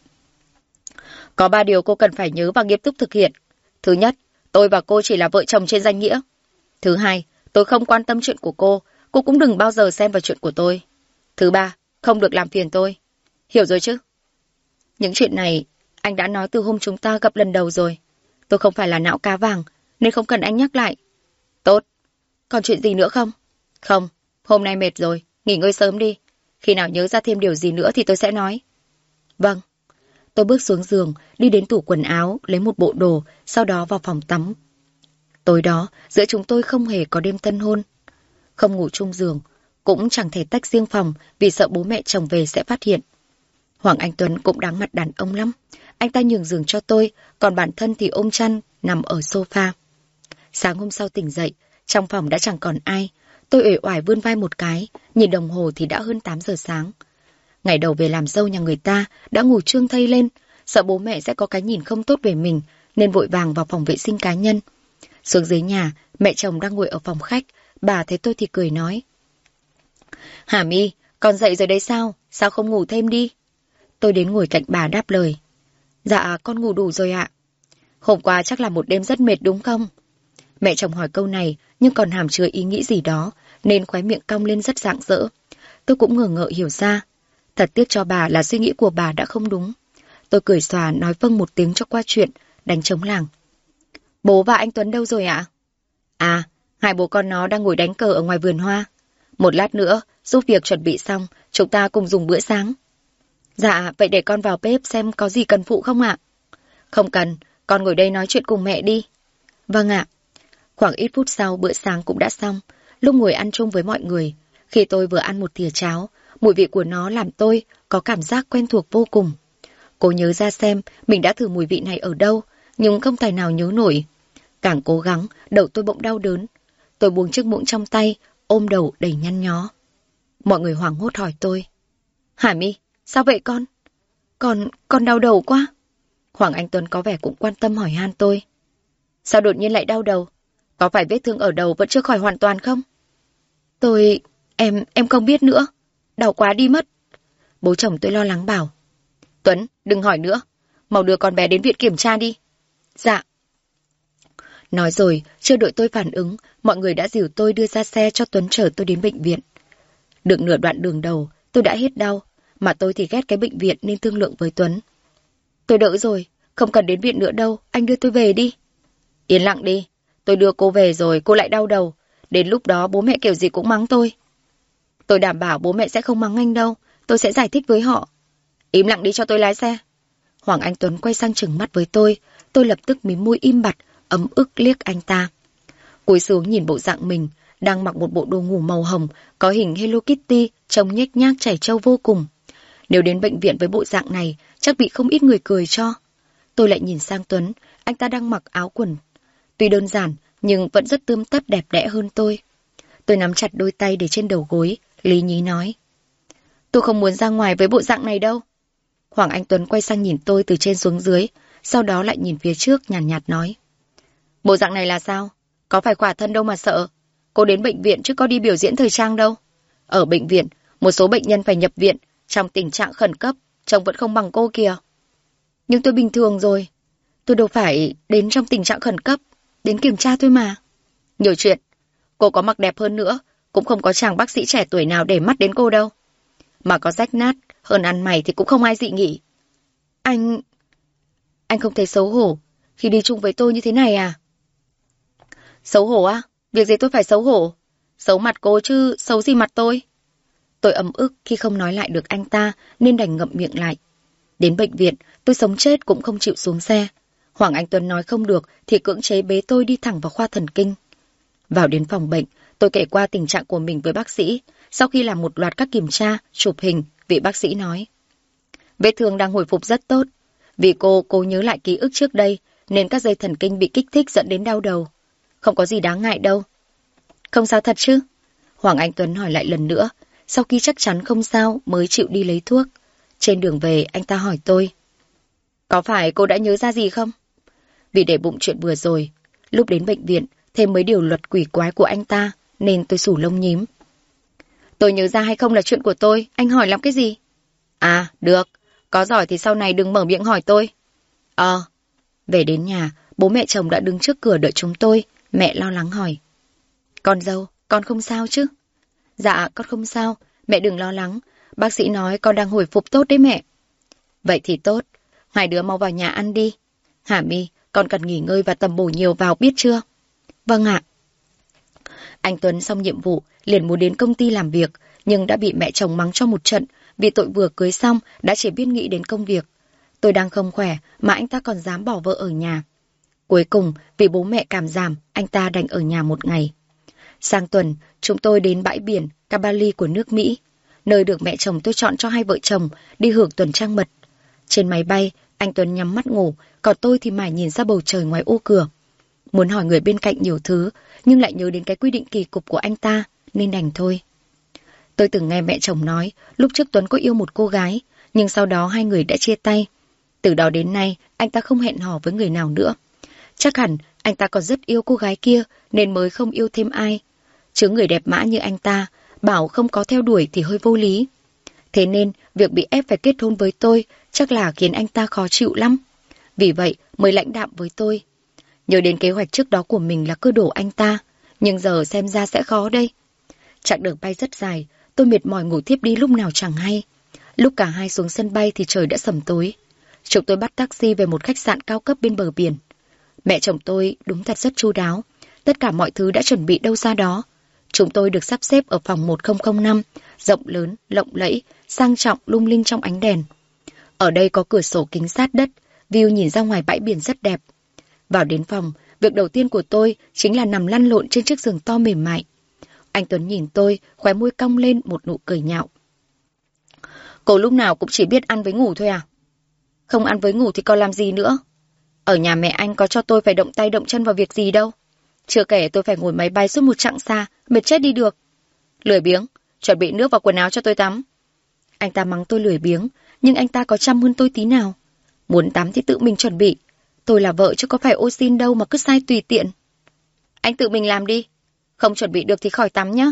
Có 3 điều cô cần phải nhớ và nghiêm túc thực hiện. Thứ nhất, tôi và cô chỉ là vợ chồng trên danh nghĩa. Thứ hai, tôi không quan tâm chuyện của cô cũng đừng bao giờ xen vào chuyện của tôi. Thứ ba, không được làm phiền tôi. Hiểu rồi chứ? Những chuyện này, anh đã nói từ hôm chúng ta gặp lần đầu rồi. Tôi không phải là não cá vàng, nên không cần anh nhắc lại. Tốt. Còn chuyện gì nữa không? Không, hôm nay mệt rồi, nghỉ ngơi sớm đi. Khi nào nhớ ra thêm điều gì nữa thì tôi sẽ nói. Vâng. Tôi bước xuống giường, đi đến tủ quần áo, lấy một bộ đồ, sau đó vào phòng tắm. Tối đó, giữa chúng tôi không hề có đêm tân hôn. Không ngủ chung giường, cũng chẳng thể tách riêng phòng vì sợ bố mẹ chồng về sẽ phát hiện. Hoàng Anh Tuấn cũng đáng mặt đàn ông lắm. Anh ta nhường giường cho tôi, còn bản thân thì ôm chăn, nằm ở sofa. Sáng hôm sau tỉnh dậy, trong phòng đã chẳng còn ai. Tôi uể oải vươn vai một cái, nhìn đồng hồ thì đã hơn 8 giờ sáng. Ngày đầu về làm dâu nhà người ta, đã ngủ trương thây lên, sợ bố mẹ sẽ có cái nhìn không tốt về mình, nên vội vàng vào phòng vệ sinh cá nhân. Xuống dưới nhà, mẹ chồng đang ngồi ở phòng khách, bà thấy tôi thì cười nói. Hà My, con dậy rồi đấy sao? Sao không ngủ thêm đi? Tôi đến ngồi cạnh bà đáp lời. Dạ, con ngủ đủ rồi ạ. Hôm qua chắc là một đêm rất mệt đúng không? Mẹ chồng hỏi câu này, nhưng còn hàm chứa ý nghĩ gì đó, nên khóe miệng cong lên rất rạng rỡ. Tôi cũng ngờ ngợ hiểu ra. Thật tiếc cho bà là suy nghĩ của bà đã không đúng. Tôi cười xòa nói vâng một tiếng cho qua chuyện, đánh trống làng. Bố và anh Tuấn đâu rồi ạ? À, hai bố con nó đang ngồi đánh cờ ở ngoài vườn hoa. Một lát nữa, giúp việc chuẩn bị xong, chúng ta cùng dùng bữa sáng. Dạ, vậy để con vào bếp xem có gì cần phụ không ạ? Không cần, con ngồi đây nói chuyện cùng mẹ đi. Vâng ạ. Khoảng ít phút sau bữa sáng cũng đã xong, lúc ngồi ăn chung với mọi người. Khi tôi vừa ăn một thìa cháo, mùi vị của nó làm tôi có cảm giác quen thuộc vô cùng. Cố nhớ ra xem mình đã thử mùi vị này ở đâu, nhưng không tài nào nhớ nổi. Càng cố gắng, đầu tôi bỗng đau đớn. Tôi buông chiếc muỗng trong tay, ôm đầu đầy nhăn nhó. Mọi người hoảng hốt hỏi tôi. Hà My, sao vậy con? Con đau đầu quá. Hoàng Anh Tuấn có vẻ cũng quan tâm hỏi han tôi. Sao đột nhiên lại đau đầu? Có phải vết thương ở đầu vẫn chưa khỏi hoàn toàn không? Em không biết nữa. Đau quá đi mất. Bố chồng tôi lo lắng bảo. Tuấn, đừng hỏi nữa. Mau đưa con bé đến viện kiểm tra đi. Dạ. Nói rồi, chưa đợi tôi phản ứng, mọi người đã dìu tôi đưa ra xe cho Tuấn chở tôi đến bệnh viện. Được nửa đoạn đường đầu, tôi đã hết đau, mà tôi thì ghét cái bệnh viện nên thương lượng với Tuấn. Tôi đỡ rồi, không cần đến viện nữa đâu, anh đưa tôi về đi. Yên lặng đi, tôi đưa cô về rồi, cô lại đau đầu. Đến lúc đó bố mẹ kiểu gì cũng mắng tôi. Tôi đảm bảo bố mẹ sẽ không mắng anh đâu. Tôi sẽ giải thích với họ. Im lặng đi cho tôi lái xe. Hoàng Anh Tuấn quay sang trừng mắt với tôi. Tôi lập tức mím môi im bặt, ấm ức liếc anh ta. Cúi xuống nhìn bộ dạng mình, đang mặc một bộ đồ ngủ màu hồng, có hình Hello Kitty, trông nhếch nhác chảy trâu vô cùng. Nếu đến bệnh viện với bộ dạng này, chắc bị không ít người cười cho. Tôi lại nhìn sang Tuấn, anh ta đang mặc áo quần. Tuy đơn giản, nhưng vẫn rất tươm tất đẹp đẽ hơn tôi. Tôi nắm chặt đôi tay để trên đầu gối, lý nhí nói. Tôi không muốn ra ngoài với bộ dạng này đâu. Hoàng Anh Tuấn quay sang nhìn tôi từ trên xuống dưới, sau đó lại nhìn phía trước nhàn nhạt nói. Bộ dạng này là sao? Có phải khỏa thân đâu mà sợ. Cô đến bệnh viện chứ có đi biểu diễn thời trang đâu. Ở bệnh viện, một số bệnh nhân phải nhập viện trong tình trạng khẩn cấp, trông vẫn không bằng cô kìa. Nhưng tôi bình thường rồi. Tôi đâu phải đến trong tình trạng khẩn cấp, đến kiểm tra thôi mà. Nhiều chuyện, cô có mặc đẹp hơn nữa, cũng không có chàng bác sĩ trẻ tuổi nào để mắt đến cô đâu. Mà có rách nát, hơn ăn mày thì cũng không ai dị nghị. Anh không thấy xấu hổ khi đi chung với tôi như thế này à? Xấu hổ á? Việc gì tôi phải xấu hổ? Xấu mặt cô chứ xấu gì mặt tôi? Tôi ấm ức khi không nói lại được anh ta nên đành ngậm miệng lại. Đến bệnh viện, tôi sống chết cũng không chịu xuống xe. Hoàng Anh Tuấn nói không được thì cưỡng chế bế tôi đi thẳng vào khoa thần kinh. Vào đến phòng bệnh, tôi kể qua tình trạng của mình với bác sĩ. Sau khi làm một loạt các kiểm tra, chụp hình, vị bác sĩ nói. Vết thương đang hồi phục rất tốt. Vì cô nhớ lại ký ức trước đây, nên các dây thần kinh bị kích thích dẫn đến đau đầu. Không có gì đáng ngại đâu. Không sao thật chứ? Hoàng Anh Tuấn hỏi lại lần nữa, sau khi chắc chắn không sao mới chịu đi lấy thuốc. Trên đường về, anh ta hỏi tôi. Có phải cô đã nhớ ra gì không? Vì để bụng chuyện vừa rồi, lúc đến bệnh viện, thêm mấy điều luật quỷ quái của anh ta, nên tôi xù lông nhím. Tôi nhớ ra hay không là chuyện của tôi, anh hỏi làm cái gì? À, được. Có giỏi thì sau này đừng mở miệng hỏi tôi. Về đến nhà, bố mẹ chồng đã đứng trước cửa đợi chúng tôi. Mẹ lo lắng hỏi. Con dâu, con không sao chứ? Dạ, con không sao. Mẹ đừng lo lắng. Bác sĩ nói con đang hồi phục tốt đấy mẹ. Vậy thì tốt. Hai đứa mau vào nhà ăn đi. Hả My, con cần nghỉ ngơi và tầm bổ nhiều vào biết chưa? Vâng ạ. Anh Tuấn xong nhiệm vụ, liền muốn đến công ty làm việc, nhưng đã bị mẹ chồng mắng cho một trận vì tội vừa cưới xong đã chỉ biết nghĩ đến công việc. Tôi đang không khỏe mà anh ta còn dám bỏ vợ ở nhà. Cuối cùng, vì bố mẹ cảm giảm, anh ta đành ở nhà một ngày. Sang tuần, chúng tôi đến bãi biển Kabali của nước Mỹ, nơi được mẹ chồng tôi chọn cho hai vợ chồng đi hưởng tuần trăng mật. Trên máy bay, anh Tuấn nhắm mắt ngủ, còn tôi thì mải nhìn ra bầu trời ngoài ô cửa. Muốn hỏi người bên cạnh nhiều thứ, nhưng lại nhớ đến cái quy định kỳ cục của anh ta, nên đành thôi. Tôi từng nghe mẹ chồng nói, lúc trước Tuấn có yêu một cô gái, nhưng sau đó hai người đã chia tay. Từ đó đến nay, anh ta không hẹn hò với người nào nữa. Chắc hẳn anh ta còn rất yêu cô gái kia, nên mới không yêu thêm ai. Chứ người đẹp mã như anh ta, bảo không có theo đuổi thì hơi vô lý. Thế nên, việc bị ép phải kết hôn với tôi chắc là khiến anh ta khó chịu lắm. Vì vậy, mới lãnh đạm với tôi. Nhớ đến kế hoạch trước đó của mình là cưa đổ anh ta, nhưng giờ xem ra sẽ khó đây. Chặng đường bay rất dài, tôi mệt mỏi ngủ thiếp đi lúc nào chẳng hay. Lúc cả hai xuống sân bay thì trời đã sầm tối. Chúng tôi bắt taxi về một khách sạn cao cấp bên bờ biển. Mẹ chồng tôi đúng thật rất chu đáo. Tất cả mọi thứ đã chuẩn bị đâu ra đó. Chúng tôi được sắp xếp ở phòng 1005, rộng lớn, lộng lẫy, sang trọng, lung linh trong ánh đèn. Ở đây có cửa sổ kính sát đất, view nhìn ra ngoài bãi biển rất đẹp. Vào đến phòng, việc đầu tiên của tôi chính là nằm lăn lộn trên chiếc giường to mềm mại. Anh Tuấn nhìn tôi, khóe môi cong lên một nụ cười nhạo. Cô lúc nào cũng chỉ biết ăn với ngủ thôi à? Không ăn với ngủ thì còn làm gì nữa? Ở nhà mẹ anh có cho tôi phải động tay động chân vào việc gì đâu. Chưa kể tôi phải ngồi máy bay suốt một chặng xa, mệt chết đi được. Lười biếng, chuẩn bị nước và quần áo cho tôi tắm. Anh ta mắng tôi lười biếng, nhưng anh ta có chăm hơn tôi tí nào. Muốn tắm thì tự mình chuẩn bị. Tôi là vợ chứ có phải ô xin đâu mà cứ sai tùy tiện. Anh tự mình làm đi. Không chuẩn bị được thì khỏi tắm nhá.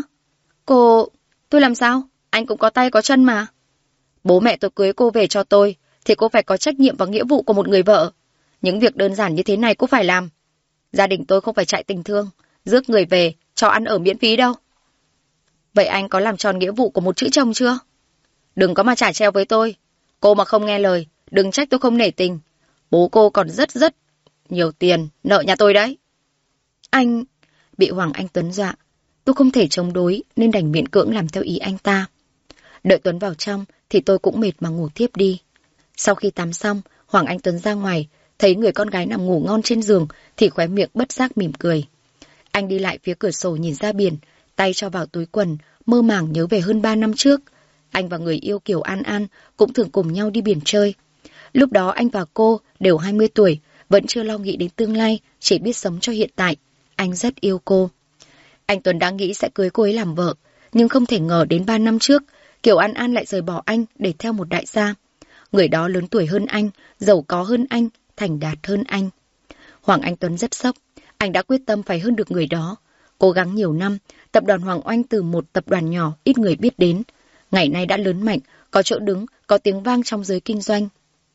Tôi làm sao? Anh cũng có tay có chân mà. Bố mẹ tôi cưới cô về cho tôi, thì cô phải có trách nhiệm và nghĩa vụ của một người vợ. Những việc đơn giản như thế này cũng phải làm. Gia đình tôi không phải chạy tình thương, rước người về, cho ăn ở miễn phí đâu. Vậy anh có làm tròn nghĩa vụ của một chữ chồng chưa? Đừng có mà trả treo với tôi. Cô mà không nghe lời, đừng trách tôi không nể tình. Bố cô còn rất nhiều tiền, nợ nhà tôi đấy. Anh... Bị Hoàng Anh Tuấn dọa. Tôi không thể chống đối nên đành miễn cưỡng làm theo ý anh ta. Đợi Tuấn vào trong thì tôi cũng mệt mà ngủ tiếp đi. Sau khi tắm xong, Hoàng Anh Tuấn ra ngoài, thấy người con gái nằm ngủ ngon trên giường thì khóe miệng bất giác mỉm cười. Anh đi lại phía cửa sổ nhìn ra biển, tay cho vào túi quần, mơ màng nhớ về hơn 3 năm trước. Anh và người yêu Kiều An An cũng thường cùng nhau đi biển chơi. Lúc đó anh và cô đều 20 tuổi, vẫn chưa lo nghĩ đến tương lai, chỉ biết sống cho hiện tại. Anh rất yêu cô. Anh Tuấn đã nghĩ sẽ cưới cô ấy làm vợ, nhưng không thể ngờ đến 3 năm trước, Kiều An An lại rời bỏ anh để theo một đại gia. Người đó lớn tuổi hơn anh, giàu có hơn anh, thành đạt hơn anh. Hoàng Anh Tuấn rất sốc, anh đã quyết tâm phải hơn được người đó. Cố gắng nhiều năm, tập đoàn Hoàng Oanh từ một tập đoàn nhỏ ít người biết đến. Ngày nay đã lớn mạnh, có chỗ đứng, có tiếng vang trong giới kinh doanh.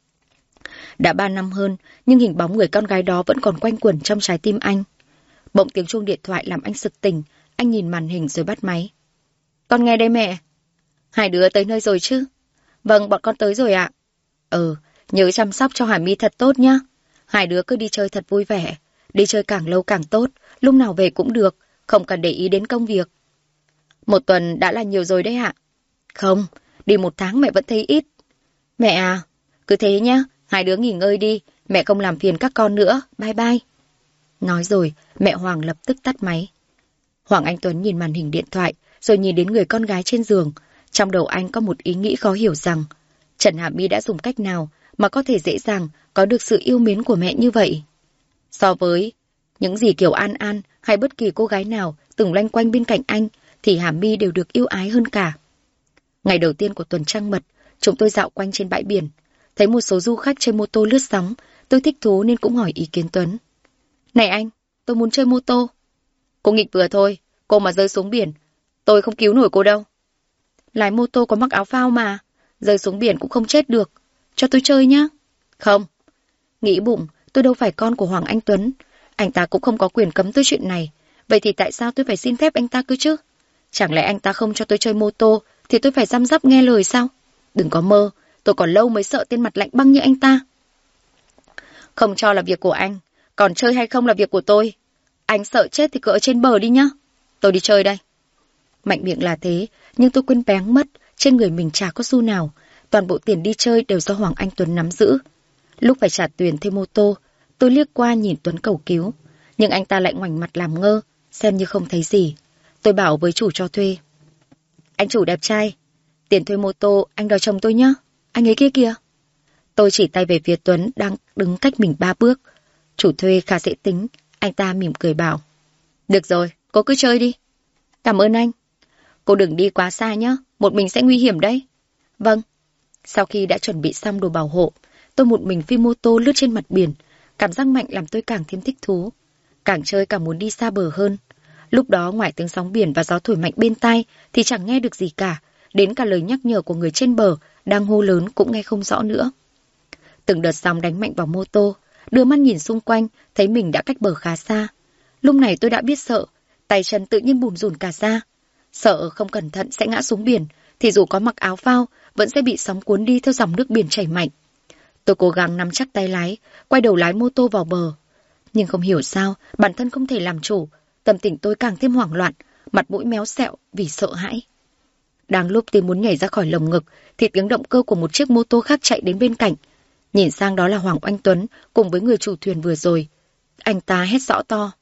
Đã 3 năm hơn, nhưng hình bóng người con gái đó vẫn còn quanh quẩn trong trái tim anh. Bỗng tiếng chuông điện thoại làm anh sực tỉnh, anh nhìn màn hình rồi bắt máy. Con nghe đây mẹ. Hai đứa tới nơi rồi chứ? Vâng, bọn con tới rồi ạ. Nhớ chăm sóc cho Hải My thật tốt nhá. Hai đứa cứ đi chơi thật vui vẻ. Đi chơi càng lâu càng tốt, lúc nào về cũng được, không cần để ý đến công việc. 1 tuần đã là nhiều rồi đấy ạ. Không, đi 1 tháng mẹ vẫn thấy ít. Mẹ à, cứ thế nhá, hai đứa nghỉ ngơi đi, mẹ không làm phiền các con nữa, bye bye. Nói rồi, mẹ Hoàng lập tức tắt máy. Hoàng Anh Tuấn nhìn màn hình điện thoại, rồi nhìn đến người con gái trên giường. Trong đầu anh có một ý nghĩ khó hiểu rằng, Trần Hà My đã dùng cách nào mà có thể dễ dàng có được sự yêu mến của mẹ như vậy? So với những gì Kiều An An hay bất kỳ cô gái nào từng loanh quanh bên cạnh anh, thì Hà My đều được yêu ái hơn cả. Ngày đầu tiên của tuần trăng mật, chúng tôi dạo quanh trên bãi biển. Thấy một số du khách chơi mô tô lướt sóng, tôi thích thú nên cũng hỏi ý kiến Tuấn. Này anh, tôi muốn chơi mô tô. Cô nghịch vừa thôi, cô mà rơi xuống biển, tôi không cứu nổi cô đâu. Lái mô tô có mặc áo phao mà, rơi xuống biển cũng không chết được. Cho tôi chơi nhá. Không. Nghĩ bụng, tôi đâu phải con của Hoàng Anh Tuấn. Anh ta cũng không có quyền cấm tôi chuyện này. Vậy thì tại sao tôi phải xin phép anh ta cơ chứ? Chẳng lẽ anh ta không cho tôi chơi mô tô thì tôi phải răm rắp nghe lời sao? Đừng có mơ, tôi còn lâu mới sợ tên mặt lạnh băng như anh ta. Không cho là việc của anh, còn chơi hay không là việc của tôi. Anh sợ chết thì cứ ở trên bờ đi nhá. Tôi đi chơi đây. Mạnh miệng là thế, nhưng tôi quên bén mất, trên người mình chả có xu nào. Toàn bộ tiền đi chơi đều do Hoàng Anh Tuấn nắm giữ. Lúc phải trả tiền thuê mô tô, tôi liếc qua nhìn Tuấn cầu cứu, nhưng anh ta lại ngoảnh mặt làm ngơ, xem như không thấy gì. Tôi bảo với chủ cho thuê. Anh chủ đẹp trai, tiền thuê mô tô anh đòi chồng tôi nhá. Anh ấy kia kìa. Tôi chỉ tay về phía Tuấn đang đứng cách mình 3 bước. Chủ thuê khá dễ tính, anh ta mỉm cười bảo. Được rồi, cô cứ chơi đi. Cảm ơn anh. Cô đừng đi quá xa nhé, một mình sẽ nguy hiểm đấy. Vâng. Sau khi đã chuẩn bị xong đồ bảo hộ, tôi một mình phi mô tô lướt trên mặt biển. Cảm giác mạnh làm tôi càng thêm thích thú. Càng chơi càng muốn đi xa bờ hơn. Lúc đó ngoài tiếng sóng biển và gió thổi mạnh bên tai thì chẳng nghe được gì cả. Đến cả lời nhắc nhở của người trên bờ đang hô lớn cũng nghe không rõ nữa. Từng đợt sóng đánh mạnh vào mô tô, đưa mắt nhìn xung quanh, thấy mình đã cách bờ khá xa. Lúc này tôi đã biết sợ, tay chân tự nhiên bùn rùn cả ra. Sợ không cẩn thận sẽ ngã xuống biển, thì dù có mặc áo phao, vẫn sẽ bị sóng cuốn đi theo dòng nước biển chảy mạnh. Tôi cố gắng nắm chắc tay lái, quay đầu lái mô tô vào bờ. Nhưng không hiểu sao, bản thân không thể làm chủ, tâm tình tôi càng thêm hoảng loạn, mặt mũi méo xẹo vì sợ hãi. Đang lúc tôi muốn nhảy ra khỏi lồng ngực, thì tiếng động cơ của một chiếc mô tô khác chạy đến bên cạnh. Nhìn sang đó là Hoàng Oanh Tuấn cùng với người chủ thuyền vừa rồi. Anh ta hét rõ to.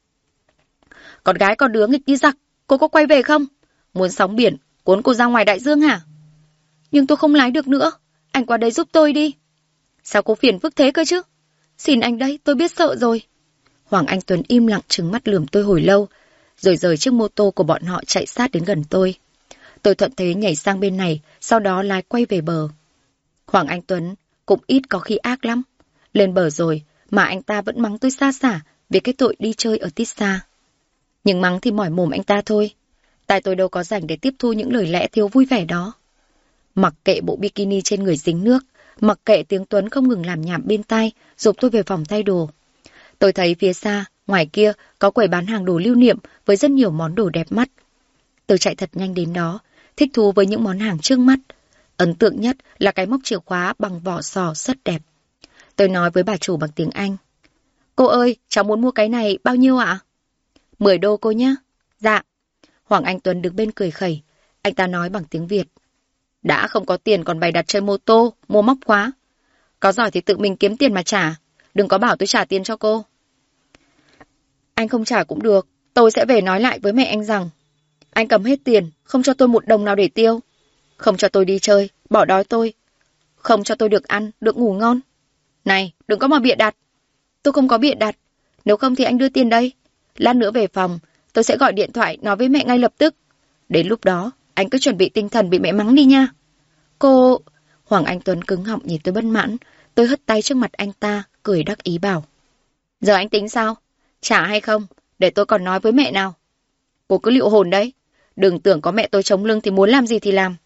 Con gái con đứa nghịch như giặc, cô có quay về không? Muốn sóng biển, cuốn cô ra ngoài đại dương hả? Nhưng tôi không lái được nữa, anh qua đây giúp tôi đi. Sao cô phiền phức thế cơ chứ? Xin anh đấy, tôi biết sợ rồi. Hoàng Anh Tuấn im lặng trừng mắt lườm tôi hồi lâu, rồi rời chiếc mô tô của bọn họ chạy sát đến gần tôi. Tôi thuận thế nhảy sang bên này, sau đó lái quay về bờ. Hoàng Anh Tuấn cũng ít có khi ác lắm. Lên bờ rồi mà anh ta vẫn mắng tôi xa xả vì cái tội đi chơi ở tít xa. Nhưng mắng thì mỏi mồm anh ta thôi. Tại tôi đâu có rảnh để tiếp thu những lời lẽ thiếu vui vẻ đó. Mặc kệ bộ bikini trên người dính nước, mặc kệ tiếng Tuấn không ngừng làm nhảm bên tai, giục tôi về phòng thay đồ. Tôi thấy phía xa, ngoài kia có quầy bán hàng đồ lưu niệm với rất nhiều món đồ đẹp mắt. Tôi chạy thật nhanh đến đó, thích thú với những món hàng trước mắt. Ấn tượng nhất là cái móc chìa khóa bằng vỏ sò rất đẹp. Tôi nói với bà chủ bằng tiếng Anh. Cô ơi, cháu muốn mua cái này bao nhiêu ạ? 10 đô cô nhé. Dạ. Hoàng Anh Tuấn đứng bên cười khẩy. Anh ta nói bằng tiếng Việt. Đã không có tiền còn bày đặt chơi mô tô, mua móc khóa. Có giỏi thì tự mình kiếm tiền mà trả. Đừng có bảo tôi trả tiền cho cô. Anh không trả cũng được. Tôi sẽ về nói lại với mẹ anh rằng anh cầm hết tiền, không cho tôi một đồng nào để tiêu. Không cho tôi đi chơi, bỏ đói tôi. Không cho tôi được ăn, được ngủ ngon. Này, đừng có mà bịa đặt. Tôi không có bịa đặt. Nếu không thì anh đưa tiền đây. Lát nữa về phòng, tôi sẽ gọi điện thoại nói với mẹ ngay lập tức. Đến lúc đó, anh cứ chuẩn bị tinh thần bị mẹ mắng đi nha. Cô... Hoàng Anh Tuấn cứng họng nhìn tôi bất mãn. Tôi hất tay trước mặt anh ta, cười đắc ý bảo. Giờ anh tính sao? Trả hay không? Để tôi còn nói với mẹ nào. Cô cứ liệu hồn đấy. Đừng tưởng có mẹ tôi chống lưng thì muốn làm gì thì làm.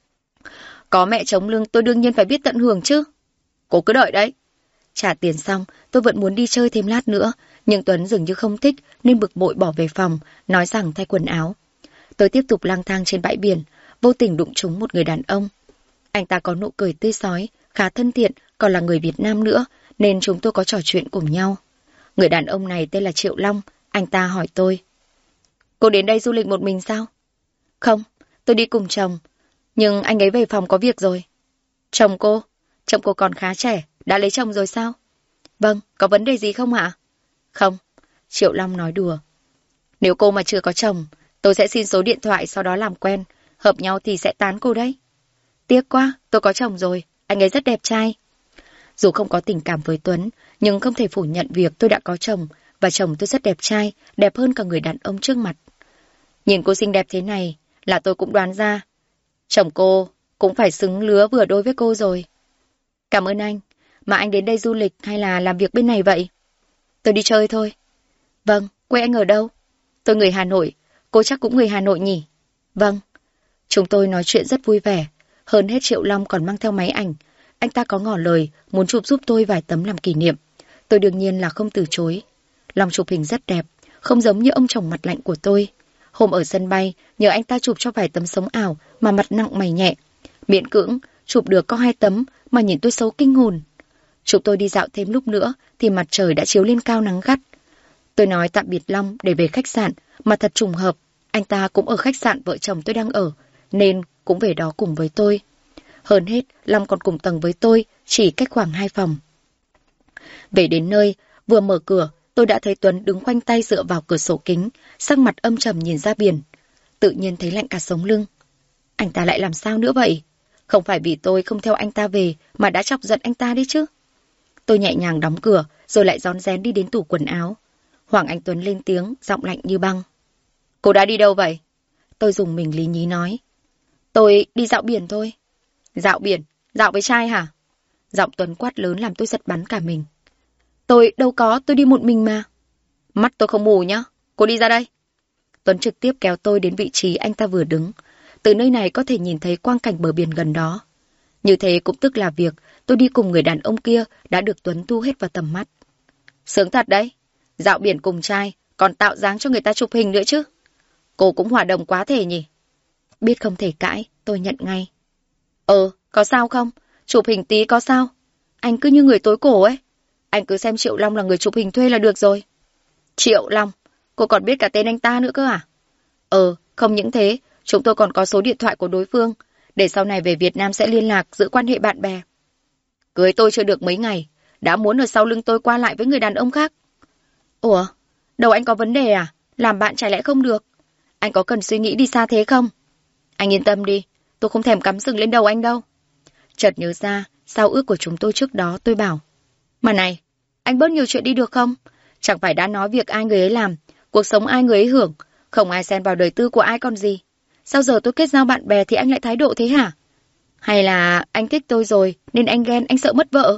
Có mẹ chống lưng tôi đương nhiên phải biết tận hưởng chứ. Cô cứ đợi đấy. Trả tiền xong, tôi vẫn muốn đi chơi thêm lát nữa. Nhưng Tuấn dường như không thích nên bực bội bỏ về phòng, nói rằng thay quần áo. Tôi tiếp tục lang thang trên bãi biển, vô tình đụng trúng một người đàn ông. Anh ta có nụ cười tươi rói, khá thân thiện, còn là người Việt Nam nữa, nên chúng tôi có trò chuyện cùng nhau. Người đàn ông này tên là Triệu Long, anh ta hỏi tôi. Cô đến đây du lịch một mình sao? Không, tôi đi cùng chồng, nhưng anh ấy về phòng có việc rồi. Chồng cô còn khá trẻ, đã lấy chồng rồi sao? Vâng, có vấn đề gì không ạ? Không, Triệu Long nói đùa. Nếu cô mà chưa có chồng, tôi sẽ xin số điện thoại sau đó làm quen, hợp nhau thì sẽ tán cô đấy. Tiếc quá, tôi có chồng rồi, anh ấy rất đẹp trai. Dù không có tình cảm với Tuấn, nhưng không thể phủ nhận việc tôi đã có chồng, và chồng tôi rất đẹp trai, đẹp hơn cả người đàn ông trước mặt. Nhìn cô xinh đẹp thế này, là tôi cũng đoán ra. Chồng cô cũng phải xứng lứa vừa đôi với cô rồi. Cảm ơn anh, mà anh đến đây du lịch hay là làm việc bên này vậy? Tôi đi chơi thôi. Vâng, quê anh ở đâu? Tôi người Hà Nội, cô chắc cũng người Hà Nội nhỉ? Vâng. Chúng tôi nói chuyện rất vui vẻ, hơn hết Triệu Long còn mang theo máy ảnh. Anh ta có ngỏ lời muốn chụp giúp tôi vài tấm làm kỷ niệm. Tôi đương nhiên là không từ chối. Long chụp hình rất đẹp, không giống như ông chồng mặt lạnh của tôi. Hôm ở sân bay, nhờ anh ta chụp cho vài tấm sống ảo mà mặt nặng mày nhẹ. Miễn cưỡng, chụp được có 2 tấm mà nhìn tôi xấu kinh hồn. Chúng tôi đi dạo thêm lúc nữa thì mặt trời đã chiếu lên cao nắng gắt. Tôi nói tạm biệt Long để về khách sạn, mà thật trùng hợp, anh ta cũng ở khách sạn vợ chồng tôi đang ở, nên cũng về đó cùng với tôi. Hơn hết, Long còn cùng tầng với tôi, chỉ cách khoảng 2 phòng. Về đến nơi, vừa mở cửa, tôi đã thấy Tuấn đứng khoanh tay dựa vào cửa sổ kính, sắc mặt âm trầm nhìn ra biển. Tự nhiên thấy lạnh cả sống lưng. Anh ta lại làm sao nữa vậy? Không phải vì tôi không theo anh ta về mà đã chọc giận anh ta đấy chứ. Tôi nhẹ nhàng đóng cửa, rồi lại rón rén đi đến tủ quần áo. Hoàng Anh Tuấn lên tiếng, giọng lạnh như băng. Cô đã đi đâu vậy? Tôi dùng mình lý nhí nói. Tôi đi dạo biển thôi. Dạo biển? Dạo với trai hả? Giọng Tuấn quát lớn làm tôi giật bắn cả mình. Tôi đâu có, tôi đi một mình mà. Mắt tôi không mù nhá, cô đi ra đây. Tuấn trực tiếp kéo tôi đến vị trí anh ta vừa đứng. Từ nơi này có thể nhìn thấy quang cảnh bờ biển gần đó. Như thế cũng tức là việc tôi đi cùng người đàn ông kia đã được Tuấn thu hết vào tầm mắt. Sướng thật đấy, dạo biển cùng trai, còn tạo dáng cho người ta chụp hình nữa chứ. Cô cũng hòa đồng quá thể nhỉ. Biết không thể cãi, tôi nhận ngay. Có sao không? Chụp hình tí có sao? Anh cứ như người tối cổ ấy. Anh cứ xem Triệu Long là người chụp hình thuê là được rồi. Triệu Long? Cô còn biết cả tên anh ta nữa cơ à? Không những thế, chúng tôi còn có số điện thoại của đối phương, để sau này về Việt Nam sẽ liên lạc, giữ quan hệ bạn bè. Cưới tôi chưa được mấy ngày, đã muốn ở sau lưng tôi qua lại với người đàn ông khác. Ủa? Đầu anh có vấn đề à? Làm bạn chả lẽ không được? Anh có cần suy nghĩ đi xa thế không? Anh yên tâm đi, tôi không thèm cắm sừng lên đầu anh đâu. Chợt nhớ ra, giao ước của chúng tôi trước đó, tôi bảo. Mà này, anh bớt nhiều chuyện đi được không? Chẳng phải đã nói việc ai người ấy làm, cuộc sống ai người ấy hưởng, không ai xen vào đời tư của ai còn gì. Sao giờ tôi kết giao bạn bè thì anh lại thái độ thế hả? Hay là anh thích tôi rồi, nên anh ghen, anh sợ mất vợ?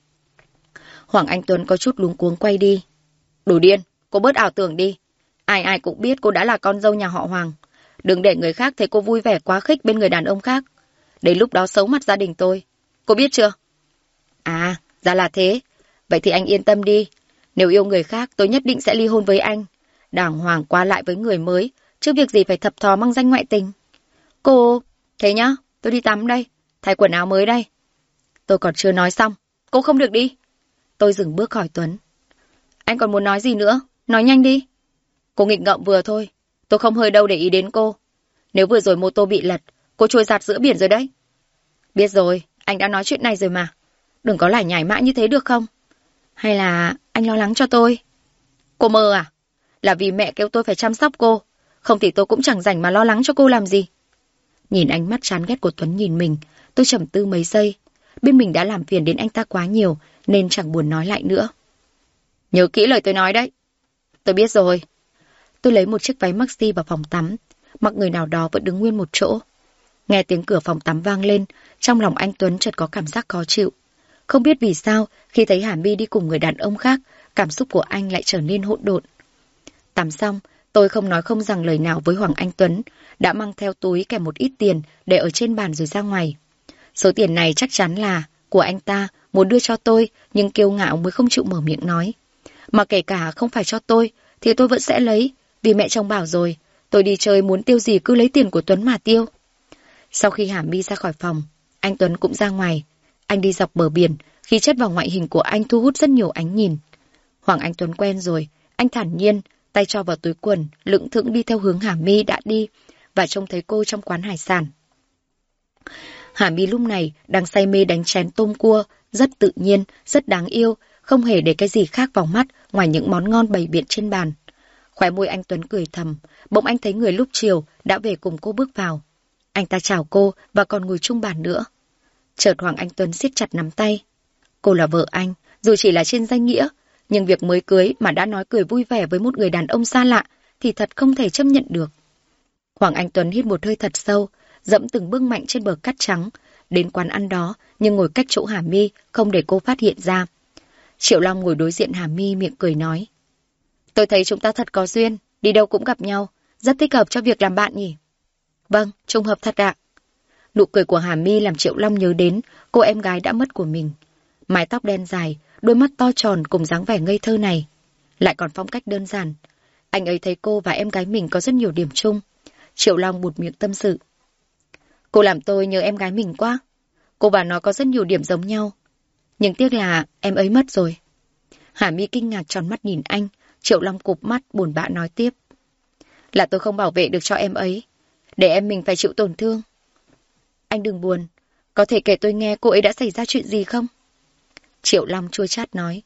Hoàng Anh Tuấn có chút luống cuống quay đi. Đủ điên, cô bớt ảo tưởng đi. Ai ai cũng biết cô đã là con dâu nhà họ Hoàng. Đừng để người khác thấy cô vui vẻ quá khích bên người đàn ông khác. Đến lúc đó xấu mặt gia đình tôi. Cô biết chưa? À, ra là thế. Vậy thì anh yên tâm đi. Nếu yêu người khác, tôi nhất định sẽ ly hôn với anh. Đàng hoàng qua lại với người mới, chứ việc gì phải thập thò mang danh ngoại tình. Cô... Thế nhá, tôi đi tắm đây. Thay quần áo mới đây. Tôi còn chưa nói xong. Cô không được đi. Tôi dừng bước hỏi Tuấn. Anh còn muốn nói gì nữa? Nói nhanh đi. Cô nghịch ngợm vừa thôi. Tôi không hơi đâu để ý đến cô. Nếu vừa rồi mô tô bị lật, cô trôi dạt giữa biển rồi đấy. Biết rồi, anh đã nói chuyện này rồi mà. Đừng có lải nhải mãi như thế được không? Hay là anh lo lắng cho tôi? Cô mơ à? Là vì mẹ kêu tôi phải chăm sóc cô. Không thì tôi cũng chẳng rảnh mà lo lắng cho cô làm gì. Nhìn ánh mắt chán ghét của Tuấn nhìn mình, tôi trầm tư mấy giây. Biết mình đã làm phiền đến anh ta quá nhiều, nên chẳng buồn nói lại nữa. Nhớ kỹ lời tôi nói đấy. Tôi biết rồi. Tôi lấy một chiếc váy maxi vào phòng tắm, mặc người nào đó vẫn đứng nguyên một chỗ. Nghe tiếng cửa phòng tắm vang lên, trong lòng anh Tuấn chợt có cảm giác khó chịu. Không biết vì sao, khi thấy Hà My đi cùng người đàn ông khác, cảm xúc của anh lại trở nên hỗn độn. Tắm xong, tôi không nói không rằng lời nào với Hoàng Anh Tuấn, đã mang theo túi kèm một ít tiền để ở trên bàn rồi ra ngoài. Số tiền này chắc chắn là của anh ta, muốn đưa cho tôi, nhưng kiêu ngạo mới không chịu mở miệng nói. Mà kể cả không phải cho tôi, thì tôi vẫn sẽ lấy, vì mẹ chồng bảo rồi, tôi đi chơi muốn tiêu gì cứ lấy tiền của Tuấn mà tiêu. Sau khi Hà My ra khỏi phòng, anh Tuấn cũng ra ngoài. Anh đi dọc bờ biển, khí chất và ngoại hình của anh thu hút rất nhiều ánh nhìn. Hoàng Anh Tuấn quen rồi, anh thản nhiên, tay cho vào túi quần, lững thững đi theo hướng Hà My đã đi, và trông thấy cô trong quán hải sản. Hà My lúc này đang say mê đánh chén tôm cua, rất tự nhiên, rất đáng yêu, không hề để cái gì khác vào mắt ngoài những món ngon bày biện trên bàn. Khóe môi anh Tuấn cười thầm, bỗng anh thấy người lúc chiều đã về cùng cô bước vào. Anh ta chào cô và còn ngồi chung bàn nữa. Chợt Hoàng Anh Tuấn siết chặt nắm tay. Cô là vợ anh, dù chỉ là trên danh nghĩa, nhưng việc mới cưới mà đã nói cười vui vẻ với một người đàn ông xa lạ thì thật không thể chấp nhận được. Hoàng Anh Tuấn hít một hơi thật sâu, dẫm từng bước mạnh trên bờ cát trắng, đến quán ăn đó nhưng ngồi cách chỗ Hà My không để cô phát hiện ra. Triệu Long ngồi đối diện Hà My miệng cười nói. Tôi thấy chúng ta thật có duyên, đi đâu cũng gặp nhau, rất thích hợp cho việc làm bạn nhỉ? Vâng, trùng hợp thật ạ. Nụ cười của Hà My làm Triệu Long nhớ đến cô em gái đã mất của mình. Mái tóc đen dài, đôi mắt to tròn cùng dáng vẻ ngây thơ này. Lại còn phong cách đơn giản. Anh ấy thấy cô và em gái mình có rất nhiều điểm chung. Triệu Long buột miệng tâm sự. Cô làm tôi nhớ em gái mình quá. Cô và nó có rất nhiều điểm giống nhau. Nhưng tiếc là em ấy mất rồi. Hà My kinh ngạc tròn mắt nhìn anh. Triệu Long cụp mắt buồn bã nói tiếp. Là tôi không bảo vệ được cho em ấy. Để em mình phải chịu tổn thương. Anh đừng buồn. Có thể kể tôi nghe cô ấy đã xảy ra chuyện gì không? Triệu Long chua chát nói.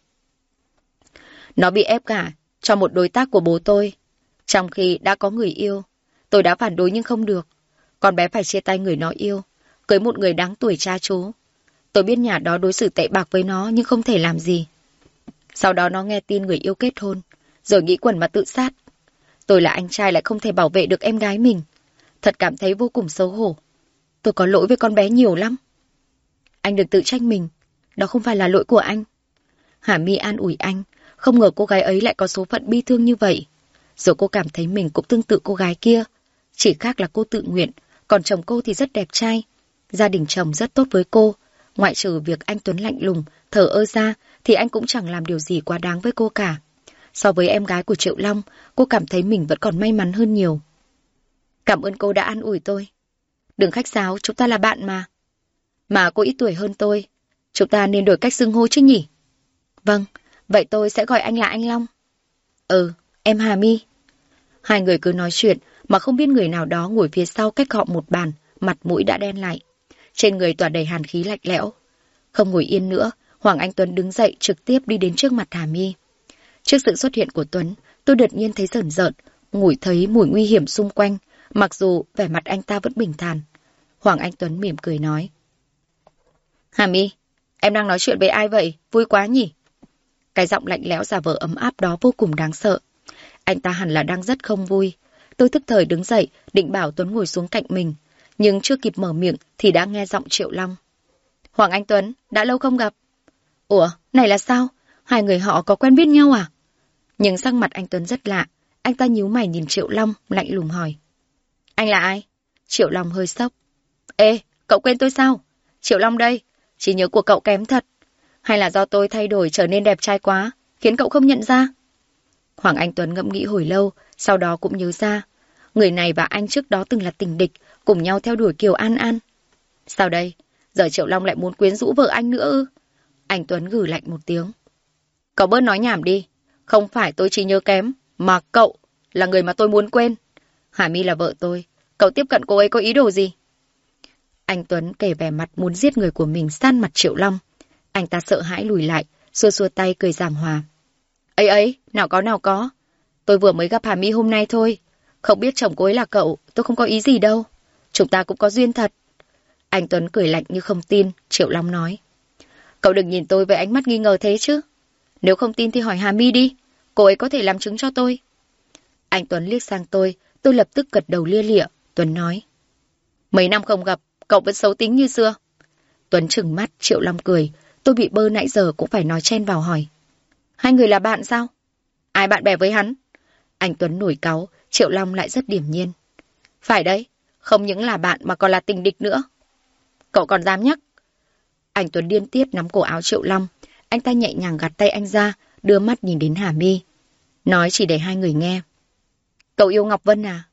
Nó bị ép gả cho một đối tác của bố tôi. Trong khi đã có người yêu. Tôi đã phản đối nhưng không được. Con bé phải chia tay người nó yêu. Cưới một người đáng tuổi cha chú. Tôi biết nhà đó đối xử tệ bạc với nó nhưng không thể làm gì. Sau đó nó nghe tin người yêu kết hôn. Rồi nghĩ quẩn mà tự sát. Tôi là anh trai lại không thể bảo vệ được em gái mình. Thật cảm thấy vô cùng xấu hổ. Tôi có lỗi với con bé nhiều lắm. Anh đừng tự trách mình. Đó không phải là lỗi của anh. Hà My an ủi anh. Không ngờ cô gái ấy lại có số phận bi thương như vậy. Rồi cô cảm thấy mình cũng tương tự cô gái kia. Chỉ khác là cô tự nguyện. Còn chồng cô thì rất đẹp trai. Gia đình chồng rất tốt với cô. Ngoại trừ việc anh Tuấn lạnh lùng, thờ ơ ra, thì anh cũng chẳng làm điều gì quá đáng với cô cả. So với em gái của Triệu Long, cô cảm thấy mình vẫn còn may mắn hơn nhiều. Cảm ơn cô đã an ủi tôi. Đừng khách sáo, chúng ta là bạn mà. Mà cô ít tuổi hơn tôi. Chúng ta nên đổi cách xưng hô chứ nhỉ? Vâng, vậy tôi sẽ gọi anh là anh Long. Ừ, em Hà My. Hai người cứ nói chuyện mà không biết người nào đó ngồi phía sau cách họ một bàn, mặt mũi đã đen lại. Trên người tỏa đầy hàn khí lạnh lẽo. Không ngồi yên nữa, Hoàng Anh Tuấn đứng dậy trực tiếp đi đến trước mặt Hà My. Trước sự xuất hiện của Tuấn, tôi đột nhiên thấy rờn rợn, ngửi thấy mùi nguy hiểm xung quanh, mặc dù vẻ mặt anh ta vẫn bình thản. Hoàng Anh Tuấn mỉm cười nói. Hà My, em đang nói chuyện với ai vậy? Vui quá nhỉ? Cái giọng lạnh lẽo giả vờ ấm áp đó vô cùng đáng sợ. Anh ta hẳn là đang rất không vui. Tôi tức thời đứng dậy, định bảo Tuấn ngồi xuống cạnh mình. Nhưng chưa kịp mở miệng thì đã nghe giọng Triệu Long. Hoàng Anh Tuấn, đã lâu không gặp. Ủa, này là sao? Hai người họ có quen biết nhau à? Nhưng sắc mặt anh Tuấn rất lạ. Anh ta nhíu mày nhìn Triệu Long, lạnh lùng hỏi. Anh là ai? Triệu Long hơi sốc. Ê, cậu quên tôi sao? Triệu Long đây, trí nhớ của cậu kém thật. Hay là do tôi thay đổi trở nên đẹp trai quá, khiến cậu không nhận ra? Hoàng Anh Tuấn ngẫm nghĩ hồi lâu, sau đó cũng nhớ ra. Người này và anh trước đó từng là tình địch, cùng nhau theo đuổi Kiều An An. Sao đây? Giờ Triệu Long lại muốn quyến rũ vợ anh nữa ư? Anh Tuấn gừ lạnh một tiếng. Cậu bớt nói nhảm đi. Không phải tôi trí nhớ kém, mà cậu là người mà tôi muốn quên. Hà My là vợ tôi. Cậu tiếp cận cô ấy có ý đồ gì? Anh Tuấn kể vẻ mặt muốn giết người của mình sát mặt Triệu Long. Anh ta sợ hãi lùi lại, xua xua tay cười giảng hòa. Ấy ấy, nào có. Tôi vừa mới gặp Hà My hôm nay thôi. Không biết chồng cô ấy là cậu, tôi không có ý gì đâu. Chúng ta cũng có duyên thật. Anh Tuấn cười lạnh như không tin, Triệu Long nói. Cậu đừng nhìn tôi với ánh mắt nghi ngờ thế chứ. Nếu không tin thì hỏi Hà My đi. Cô ấy có thể làm chứng cho tôi. Anh Tuấn liếc sang tôi lập tức gật đầu lia lịa. Tuấn nói. Mấy năm không gặp, cậu vẫn xấu tính như xưa. Tuấn trừng mắt, Triệu Long cười. Tôi bị bơ nãy giờ cũng phải nói chen vào hỏi. Hai người là bạn sao? Ai bạn bè với hắn? Anh Tuấn nổi cáu, Triệu Long lại rất điềm nhiên. Phải đấy, không những là bạn mà còn là tình địch nữa. Cậu còn dám nhắc? Anh Tuấn điên tiết nắm cổ áo Triệu Long. Anh ta nhẹ nhàng gạt tay anh ra, đưa mắt nhìn đến Hà My. Nói chỉ để hai người nghe. Cậu yêu Ngọc Vân à?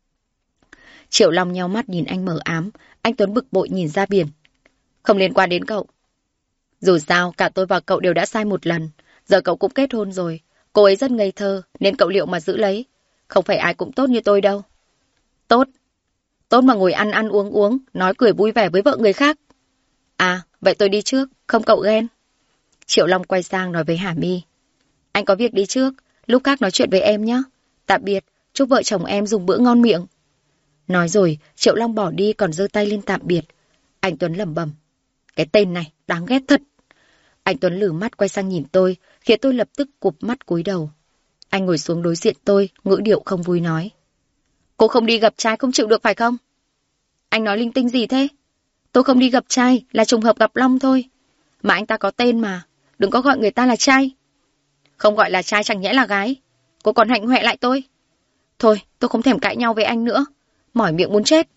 Triệu Long nheo mắt nhìn anh mờ ám. Anh Tuấn bực bội nhìn ra biển. Không liên quan đến cậu. Dù sao, cả tôi và cậu đều đã sai một lần. Giờ cậu cũng kết hôn rồi. Cô ấy rất ngây thơ, nên cậu liệu mà giữ lấy. Không phải ai cũng tốt như tôi đâu. Tốt? Tốt mà ngồi ăn uống, nói cười vui vẻ với vợ người khác. À, vậy tôi đi trước, không cậu ghen. Triệu Long quay sang nói với Hà My. Anh có việc đi trước, lúc khác nói chuyện với em nhé. Tạm biệt, chúc vợ chồng em dùng bữa ngon miệng. Nói rồi, Triệu Long bỏ đi còn giơ tay lên tạm biệt. Anh Tuấn lẩm bẩm. Cái tên này, đáng ghét thật. Anh Tuấn lử mắt quay sang nhìn tôi, khiến tôi lập tức cụp mắt cúi đầu. Anh ngồi xuống đối diện tôi, ngữ điệu không vui nói. Cô không đi gặp trai không chịu được phải không? Anh nói linh tinh gì thế? Tôi không đi gặp trai, là trùng hợp gặp Long thôi. Mà anh ta có tên mà, đừng có gọi người ta là trai. Không gọi là trai chẳng nhẽ là gái. Cô còn hạnh hoẹ lại tôi. Thôi, tôi không thèm cãi nhau với anh nữa. Mỏi miệng muốn chết.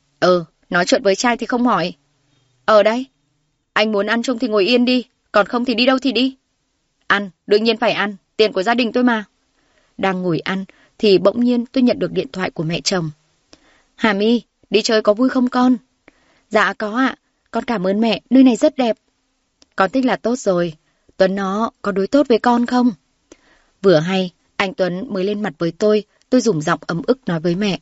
Nói chuyện với trai thì không mỏi. Đây. Anh muốn ăn chung thì ngồi yên đi, còn không thì đi đâu thì đi. Ăn, đương nhiên phải ăn, tiền của gia đình tôi mà. Đang ngồi ăn, thì bỗng nhiên tôi nhận được điện thoại của mẹ chồng. Hà My, đi chơi có vui không con? Dạ có ạ, con cảm ơn mẹ, nơi này rất đẹp. Con thích là tốt rồi, Tuấn nó có đối tốt với con không? Vừa hay, anh Tuấn mới lên mặt với tôi dùng giọng ấm ức nói với mẹ.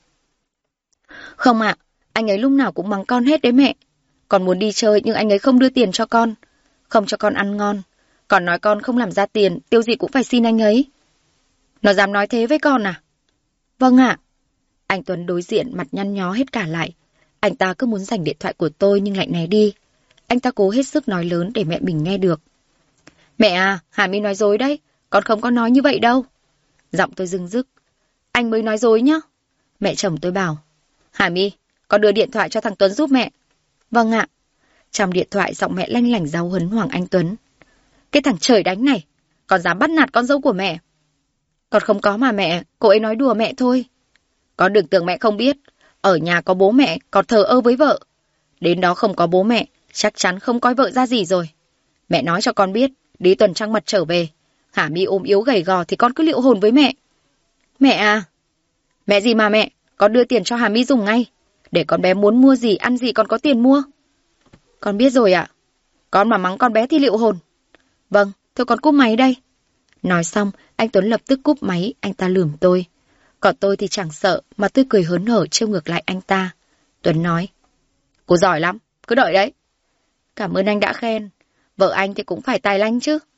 Không ạ, anh ấy lúc nào cũng mắng con hết đấy mẹ. Con muốn đi chơi nhưng anh ấy không đưa tiền cho con, không cho con ăn ngon. Còn nói con không làm ra tiền, tiêu gì cũng phải xin anh ấy. Nó dám nói thế với con à? Vâng ạ. Anh Tuấn đối diện mặt nhăn nhó hết cả lại. Anh ta cứ muốn giành điện thoại của tôi nhưng lại né đi. Anh ta cố hết sức nói lớn để mẹ mình nghe được. Mẹ à, Hà My nói dối đấy. Con không có nói như vậy đâu. Giọng tôi rưng rức. Anh mới nói dối nhá. Mẹ chồng tôi bảo. Hà My, con đưa điện thoại cho thằng Tuấn giúp mẹ. Vâng ạ. Trong điện thoại giọng mẹ lanh lảnh giáo huấn Hoàng Anh Tuấn. Cái thằng trời đánh này, còn dám bắt nạt con dâu của mẹ. Con không có mà mẹ, cô ấy nói đùa mẹ thôi. Con đừng tưởng mẹ không biết, ở nhà có bố mẹ, còn thờ ơ với vợ. Đến đó không có bố mẹ, chắc chắn không coi vợ ra gì rồi. Mẹ nói cho con biết, đi tuần trăng mật trở về, Hà My ốm yếu gầy gò thì con cứ liệu hồn với mẹ. Mẹ à? Mẹ gì mà mẹ, con đưa tiền cho Hà My dùng ngay. Để con bé muốn mua gì, ăn gì con có tiền mua. Con biết rồi ạ. Con mà mắng con bé thì liệu hồn. Vâng, thôi con cúp máy đây. Nói xong, anh Tuấn lập tức cúp máy, anh ta lườm tôi. Còn tôi thì chẳng sợ, mà tôi cười hớn hở trêu ngược lại anh ta. Tuấn nói. Cô giỏi lắm, cứ đợi đấy. Cảm ơn anh đã khen. Vợ anh thì cũng phải tài lanh chứ.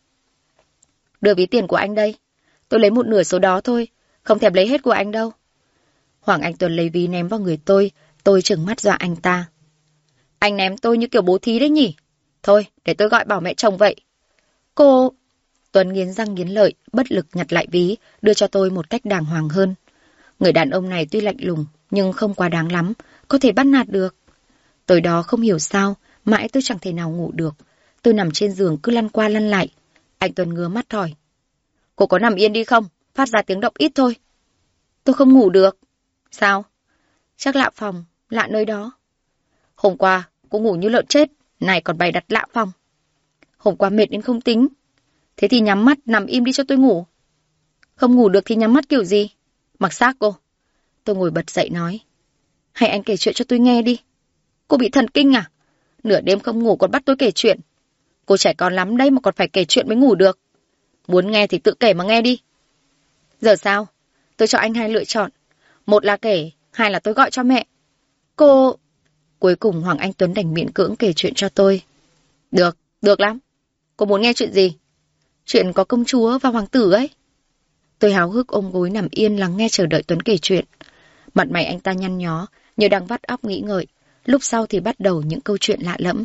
Đưa ví tiền của anh đây. Tôi lấy một nửa số đó thôi, không thèm lấy hết của anh đâu. Hoàng Anh Tuấn lấy ví ném vào người tôi trừng mắt dọa anh ta. Anh ném tôi như kiểu bố thí đấy nhỉ? Thôi, để tôi gọi bảo mẹ chồng vậy. Cô... Tuấn nghiến răng nghiến lợi, bất lực nhặt lại ví, đưa cho tôi một cách đàng hoàng hơn. Người đàn ông này tuy lạnh lùng, nhưng không quá đáng lắm, có thể bắt nạt được. Tối đó không hiểu sao, mãi tôi chẳng thể nào ngủ được. Tôi nằm trên giường cứ lăn qua lăn lại. Anh Tuấn ngứa mắt hỏi. Cô có nằm yên đi không? Phát ra tiếng động ít thôi. Tôi không ngủ được. Sao? Chắc lạ phòng, lạ nơi đó. Hôm qua, cô ngủ như lợn chết, này còn bày đặt lạ phòng. Hôm qua mệt đến không tính. Thế thì nhắm mắt, nằm im đi cho tôi ngủ. Không ngủ được thì nhắm mắt kiểu gì? Mặc xác cô. Tôi ngồi bật dậy nói. Hay anh kể chuyện cho tôi nghe đi. Cô bị thần kinh à? Nửa đêm không ngủ còn bắt tôi kể chuyện. Cô trẻ con lắm đấy mà còn phải kể chuyện mới ngủ được. Muốn nghe thì tự kể mà nghe đi. Giờ sao? tôi cho anh hai lựa chọn. Một là kể, hai là tôi gọi cho mẹ. Cô... Cuối cùng Hoàng Anh Tuấn đành miễn cưỡng kể chuyện cho tôi. Được, được lắm. Cô muốn nghe chuyện gì? Chuyện có công chúa và hoàng tử ấy. Tôi háo hức ôm gối nằm yên lắng nghe chờ đợi Tuấn kể chuyện. Mặt mày anh ta nhăn nhó, như đang vắt óc nghĩ ngợi. Lúc sau thì bắt đầu những câu chuyện lạ lẫm.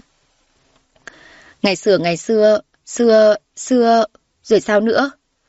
Ngày xưa, rồi sao nữa?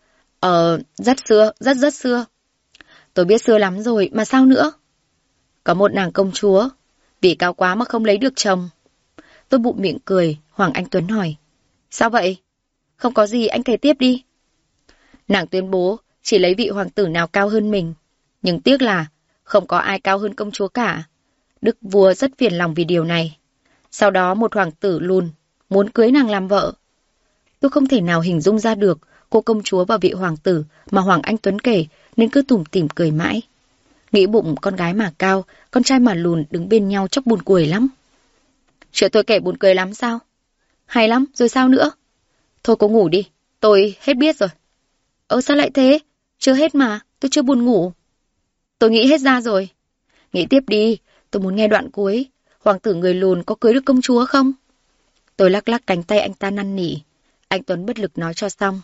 Rất xưa, rất xưa. Tôi biết xưa lắm rồi, mà sao nữa? Có một nàng công chúa, vì cao quá mà không lấy được chồng. Tôi bụm miệng cười, Hoàng Anh Tuấn hỏi. Sao vậy? Không có gì, anh kể tiếp đi. Nàng tuyên bố chỉ lấy vị hoàng tử nào cao hơn mình. Nhưng tiếc là không có ai cao hơn công chúa cả. Đức vua rất phiền lòng vì điều này. Sau đó một hoàng tử lùn muốn cưới nàng làm vợ. Tôi không thể nào hình dung ra được cô công chúa và vị hoàng tử mà Hoàng Anh Tuấn kể nên cứ tủm tỉm cười mãi. Nghĩ bụng con gái mà cao, con trai mà lùn đứng bên nhau chốc buồn cười lắm. Chuyện tôi kể buồn cười lắm sao? Hay lắm, rồi sao nữa? Thôi cô ngủ đi, tôi hết biết rồi. Sao lại thế? Chưa hết mà, tôi chưa buồn ngủ. Tôi nghĩ hết ra rồi. Nghĩ tiếp đi, tôi muốn nghe đoạn cuối. Hoàng tử người lùn có cưới được công chúa không? Tôi lắc lắc cánh tay anh ta năn nỉ. Anh Tuấn bất lực nói cho xong.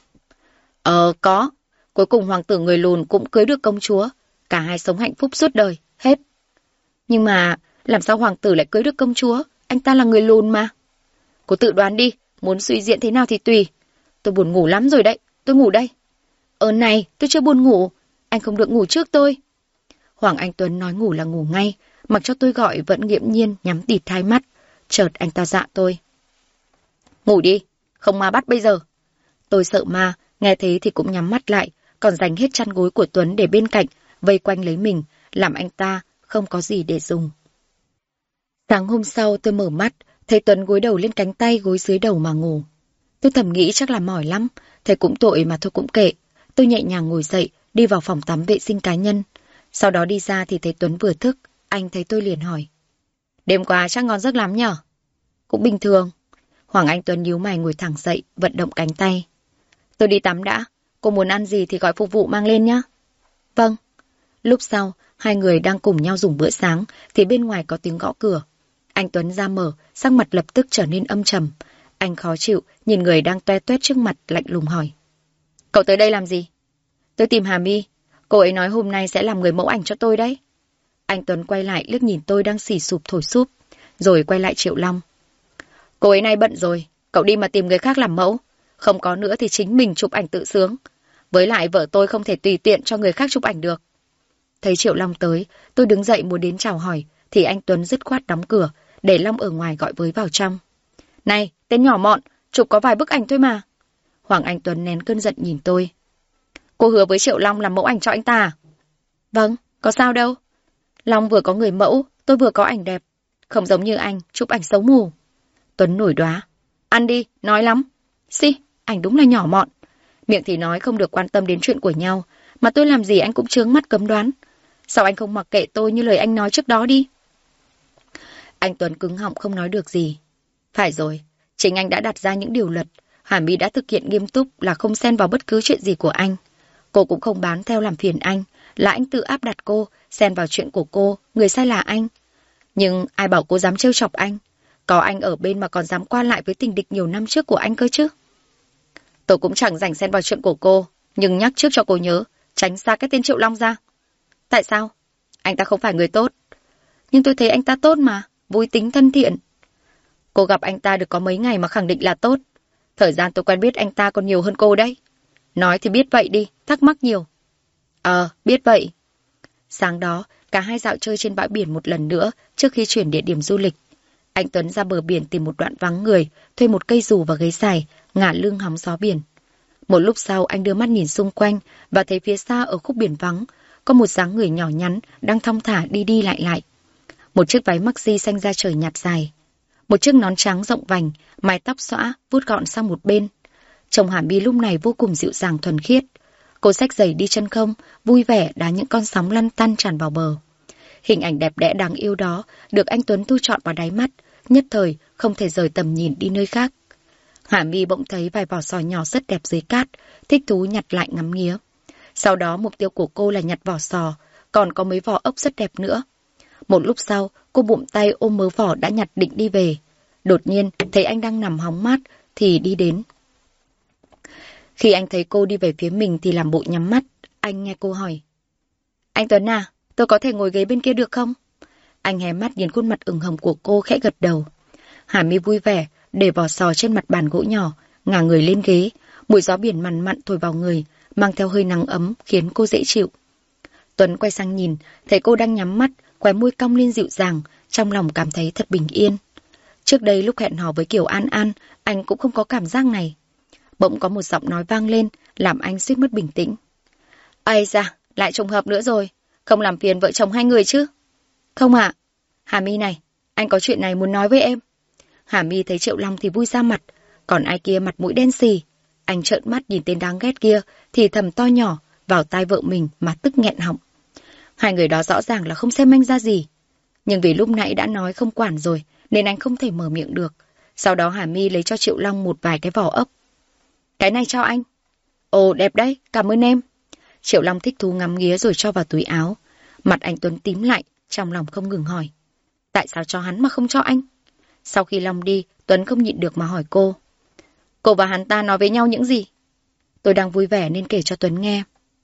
Có. Cuối cùng hoàng tử người lùn cũng cưới được công chúa. Cả hai sống hạnh phúc suốt đời, hết. Nhưng mà, làm sao hoàng tử lại cưới được công chúa? Anh ta là người lùn mà. Cô tự đoán đi, muốn suy diễn thế nào thì tùy. Tôi buồn ngủ lắm rồi đấy, tôi ngủ đây. Này, tôi chưa buồn ngủ. Anh không được ngủ trước tôi. Hoàng Anh Tuấn nói ngủ là ngủ ngay, mặc cho tôi gọi vẫn nghiễm nhiên nhắm tịt hai mắt. Chợt anh ta dạ tôi. Ngủ đi, không ma bắt bây giờ. Tôi sợ ma, nghe thế thì cũng nhắm mắt lại, còn dành hết chăn gối của Tuấn để bên cạnh, vây quanh lấy mình, làm anh ta không có gì để dùng. Sáng hôm sau tôi mở mắt, thấy Tuấn gối đầu lên cánh tay gối dưới đầu mà ngủ. Tôi thầm nghĩ chắc là mỏi lắm, thấy cũng tội mà thôi cũng kệ. Tôi nhẹ nhàng ngồi dậy, đi vào phòng tắm vệ sinh cá nhân. Sau đó đi ra thì thấy Tuấn vừa thức, anh thấy tôi liền hỏi. Đêm qua chắc ngon giấc lắm nhở? Cũng bình thường. Hoàng Anh Tuấn nhíu mày ngồi thẳng dậy, vận động cánh tay. Tôi đi tắm đã, cô muốn ăn gì thì gọi phục vụ mang lên nhá. Vâng. Lúc sau, hai người đang cùng nhau dùng bữa sáng, thì bên ngoài có tiếng gõ cửa. Anh Tuấn ra mở, sắc mặt lập tức trở nên âm trầm. Anh khó chịu, nhìn người đang toe toét trước mặt, lạnh lùng hỏi. Cậu tới đây làm gì? Tôi tìm Hà My. Cô ấy nói hôm nay sẽ làm người mẫu ảnh cho tôi đấy. Anh Tuấn quay lại liếc nhìn tôi đang xì sụp thổi súp, rồi quay lại Triệu Long. Cô ấy nay bận rồi, cậu đi mà tìm người khác làm mẫu. Không có nữa thì chính mình chụp ảnh tự sướng. Với lại vợ tôi không thể tùy tiện cho người khác chụp ảnh được. Thấy Triệu Long tới, tôi đứng dậy muốn đến chào hỏi, thì anh Tuấn dứt khoát đóng cửa, để Long ở ngoài gọi với vào trong. Này, tên nhỏ mọn, chụp có vài bức ảnh thôi mà. Hoàng Anh Tuấn nén cơn giận nhìn tôi. Cô hứa với Triệu Long làm mẫu ảnh cho anh ta à? Vâng, có sao đâu. Long vừa có người mẫu, tôi vừa có ảnh đẹp. Không giống như anh, chụp ảnh xấu mù. Tuấn nổi đoá. Ăn đi, nói lắm. Xì, ảnh đúng là nhỏ mọn. Miệng thì nói không được quan tâm đến chuyện của nhau, mà tôi làm gì anh cũng chướng mắt cấm đoán. Sao anh không mặc kệ tôi như lời anh nói trước đó đi? Anh Tuấn cứng họng không nói được gì. Phải rồi, chính anh đã đặt ra những điều luật. Hà My đã thực hiện nghiêm túc là không xen vào bất cứ chuyện gì của anh. Cô cũng không bán theo làm phiền anh, là anh tự áp đặt cô, xen vào chuyện của cô, người sai là anh. Nhưng ai bảo cô dám trêu chọc anh? Có anh ở bên mà còn dám qua lại với tình địch nhiều năm trước của anh cơ chứ? Tôi cũng chẳng rảnh xen vào chuyện của cô, nhưng nhắc trước cho cô nhớ, tránh xa cái tên Triệu Long ra. Tại sao? Anh ta không phải người tốt. Nhưng tôi thấy anh ta tốt mà, vui tính thân thiện. Cô gặp anh ta được có mấy ngày mà khẳng định là tốt. Thời gian tôi quen biết anh ta còn nhiều hơn cô đấy. Nói thì biết vậy đi, thắc mắc nhiều. Biết vậy. Sáng đó, cả hai dạo chơi trên bãi biển một lần nữa trước khi chuyển địa điểm du lịch. Anh Tuấn ra bờ biển tìm một đoạn vắng người, thuê một cây dù và ghế dài, ngả lưng hóng gió biển. Một lúc sau anh đưa mắt nhìn xung quanh và thấy phía xa ở khúc biển vắng, có một dáng người nhỏ nhắn đang thong thả đi đi lại lại. Một chiếc váy maxi xanh da trời nhạt dài. Một chiếc nón trắng rộng vành, mái tóc xõa, vuốt gọn sang một bên. Trông Hà My lúc này vô cùng dịu dàng thuần khiết. Cô xách giày đi chân không, vui vẻ đá những con sóng lăn tăn tràn vào bờ. Hình ảnh đẹp đẽ đáng yêu đó được anh Tuấn thu trọn vào đáy mắt, nhất thời không thể rời tầm nhìn đi nơi khác. Hà My bỗng thấy vài vỏ sò nhỏ rất đẹp dưới cát, thích thú nhặt lại ngắm nghía. Sau đó mục tiêu của cô là nhặt vỏ sò, còn có mấy vỏ ốc rất đẹp nữa. Một lúc sau, cô bụm tay ôm mớ vỏ đã nhặt định đi về. Đột nhiên, thấy anh đang nằm hóng mát, thì đi đến. Khi anh thấy cô đi về phía mình thì làm bộ nhắm mắt, anh nghe cô hỏi. Anh Tuấn à, tôi có thể ngồi ghế bên kia được không? Anh hé mắt nhìn khuôn mặt ửng hồng của cô khẽ gật đầu. Hà My vui vẻ, để vỏ sò trên mặt bàn gỗ nhỏ, ngả người lên ghế, mùi gió biển mặn mặn thổi vào người, mang theo hơi nắng ấm khiến cô dễ chịu. Tuấn quay sang nhìn, thấy cô đang nhắm mắt, khóe môi cong lên dịu dàng, trong lòng cảm thấy thật bình yên. Trước đây lúc hẹn hò với Kiều An An, anh cũng không có cảm giác này. Bỗng có một giọng nói vang lên, làm anh suýt mất bình tĩnh. Ây da, lại trùng hợp nữa rồi, không làm phiền vợ chồng hai người chứ? Không ạ. Hà My này, anh có chuyện này muốn nói với em. Hà My thấy Triệu Long thì vui ra mặt, còn ai kia mặt mũi đen xì. Anh trợn mắt nhìn tên đáng ghét kia, thì thầm to nhỏ vào tai vợ mình mà tức nghẹn họng. Hai người đó rõ ràng là không xem anh ra gì. Nhưng vì lúc nãy đã nói không quản rồi, nên anh không thể mở miệng được. Sau đó Hà My lấy cho Triệu Long một vài cái vỏ ốc. Cái này cho anh. Ồ, đẹp đấy, cảm ơn em. Triệu Long thích thú ngắm nghía rồi cho vào túi áo. Mặt anh Tuấn tím lại, trong lòng không ngừng hỏi. Tại sao cho hắn mà không cho anh? Sau khi Long đi, Tuấn không nhịn được mà hỏi cô. Cô và hắn ta nói với nhau những gì? Tôi đang vui vẻ nên kể cho Tuấn nghe.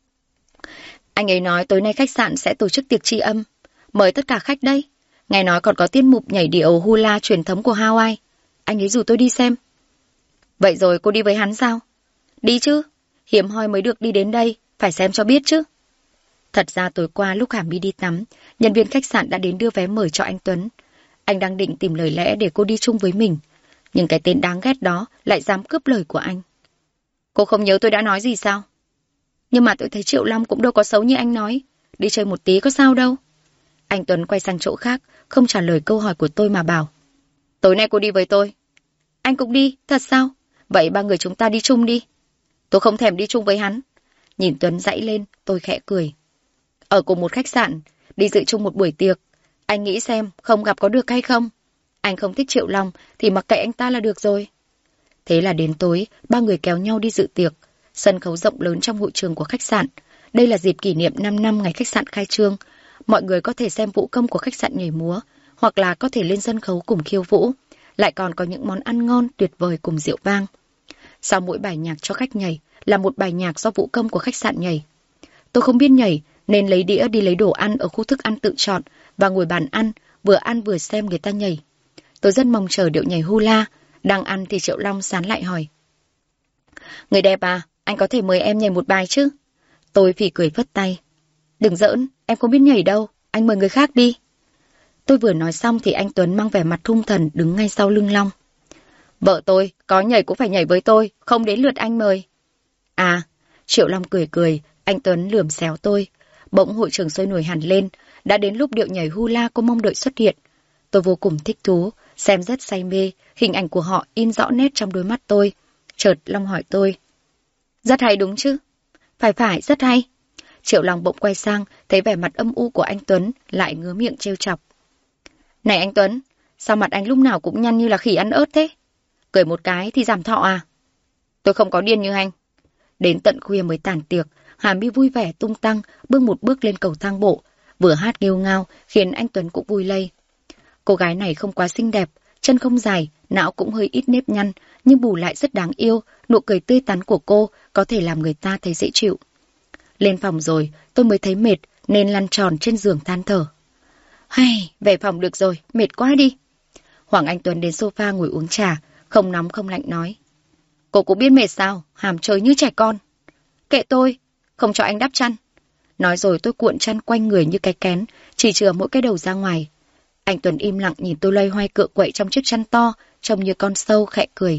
Anh ấy nói tối nay khách sạn sẽ tổ chức tiệc tri âm. Mời tất cả khách đây. Nghe nói còn có tiết mục nhảy điệu hula truyền thống của Hawaii. Anh ấy rủ tôi đi xem. Vậy rồi cô đi với hắn sao? Đi chứ. Hiếm hoi mới được đi đến đây. Phải xem cho biết chứ. Thật ra tối qua lúc Hà My đi tắm, nhân viên khách sạn đã đến đưa vé mời cho anh Tuấn. Anh đang định tìm lời lẽ để cô đi chung với mình. Nhưng cái tên đáng ghét đó lại dám cướp lời của anh. Cô không nhớ tôi đã nói gì sao? Nhưng mà tôi thấy Triệu Long cũng đâu có xấu như anh nói. Đi chơi một tí có sao đâu. Anh Tuấn quay sang chỗ khác, không trả lời câu hỏi của tôi mà bảo. Tối nay cô đi với tôi. Anh cũng đi, thật sao? Vậy ba người chúng ta đi chung đi. Tôi không thèm đi chung với hắn. Nhìn Tuấn dãy lên, tôi khẽ cười. Ở cùng một khách sạn, đi dự chung một buổi tiệc. Anh nghĩ xem, không gặp có được hay không? Anh không thích Triệu Long thì mặc kệ anh ta là được rồi. Thế là đến tối, ba người kéo nhau đi dự tiệc. Sân khấu rộng lớn trong hội trường của khách sạn. Đây là dịp kỷ niệm 5 năm ngày khách sạn khai trương. Mọi người có thể xem vũ công của khách sạn nhảy múa, hoặc là có thể lên sân khấu cùng khiêu vũ. Lại còn có những món ăn ngon tuyệt vời cùng rượu vang. Sau mỗi bài nhạc cho khách nhảy là một bài nhạc do vũ công của khách sạn nhảy. Tôi không biết nhảy nên lấy đĩa đi lấy đồ ăn ở khu thức ăn tự chọn và ngồi bàn ăn vừa xem người ta nhảy. Tôi rất mong chờ điệu nhảy hula. Đang ăn thì Triệu Long sán lại hỏi. Người đẹp à, anh có thể mời em nhảy một bài chứ? Tôi phỉ cười phất tay. Đừng giỡn, em không biết nhảy đâu, anh mời người khác đi. Tôi vừa nói xong thì anh Tuấn mang vẻ mặt hung thần đứng ngay sau lưng Long. Vợ tôi, có nhảy cũng phải nhảy với tôi, không đến lượt anh mời. À, Triệu Long cười cười, anh Tuấn lườm xéo tôi. Bỗng hội trường sôi nổi hẳn lên, đã đến lúc điệu nhảy hula cô mong đợi xuất hiện. Tôi vô cùng thích thú, xem rất say mê, hình ảnh của họ in rõ nét trong đôi mắt tôi. Chợt Long hỏi tôi. Rất hay đúng chứ? Phải, rất hay. Triệu Long bỗng quay sang, thấy vẻ mặt âm u của anh Tuấn, lại ngứa miệng trêu chọc. Này anh Tuấn, sao mặt anh lúc nào cũng nhăn như là khỉ ăn ớt thế? Cười một cái thì giảm thọ à? Tôi không có điên như anh. Đến tận khuya mới tàn tiệc, Hà My vui vẻ tung tăng, bước một bước lên cầu thang bộ, vừa hát nghêu ngao, khiến anh Tuấn cũng vui lây. Cô gái này không quá xinh đẹp, chân không dài, não cũng hơi ít nếp nhăn, nhưng bù lại rất đáng yêu, nụ cười tươi tắn của cô có thể làm người ta thấy dễ chịu. Lên phòng rồi, tôi mới thấy mệt, nên lăn tròn trên giường than thở. Hay, về phòng được rồi, mệt quá đi. Hoàng Anh Tuấn đến sofa ngồi uống trà, không nóng không lạnh nói. Cô cũng biết mệt sao, hàm chơi như trẻ con. Kệ tôi, không cho anh đắp chăn. Nói rồi tôi cuộn chăn quanh người như cái kén, chỉ chừa mỗi cái đầu ra ngoài. Anh Tuấn im lặng nhìn tôi loay hoay cựa quậy trong chiếc chăn to, trông như con sâu khẽ cười.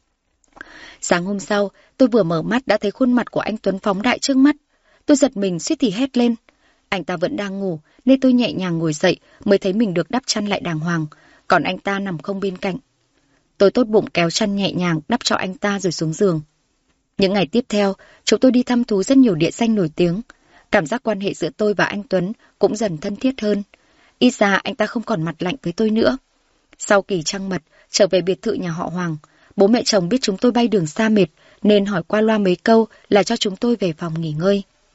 Sáng hôm sau, tôi vừa mở mắt đã thấy khuôn mặt của anh Tuấn phóng đại trước mắt. Tôi giật mình suýt thì hét lên. Anh ta vẫn đang ngủ, nên tôi nhẹ nhàng ngồi dậy mới thấy mình được đắp chăn lại đàng hoàng, còn anh ta nằm không bên cạnh. Tôi tốt bụng kéo chăn nhẹ nhàng đắp cho anh ta rồi xuống giường. Những ngày tiếp theo, chúng tôi đi thăm thú rất nhiều địa danh nổi tiếng. Cảm giác quan hệ giữa tôi và anh Tuấn cũng dần thân thiết hơn. Ít ra anh ta không còn mặt lạnh với tôi nữa. Sau kỳ trăng mật, trở về biệt thự nhà họ Hoàng, bố mẹ chồng biết chúng tôi bay đường xa mệt, nên hỏi qua loa mấy câu là cho chúng tôi về phòng nghỉ ngơi.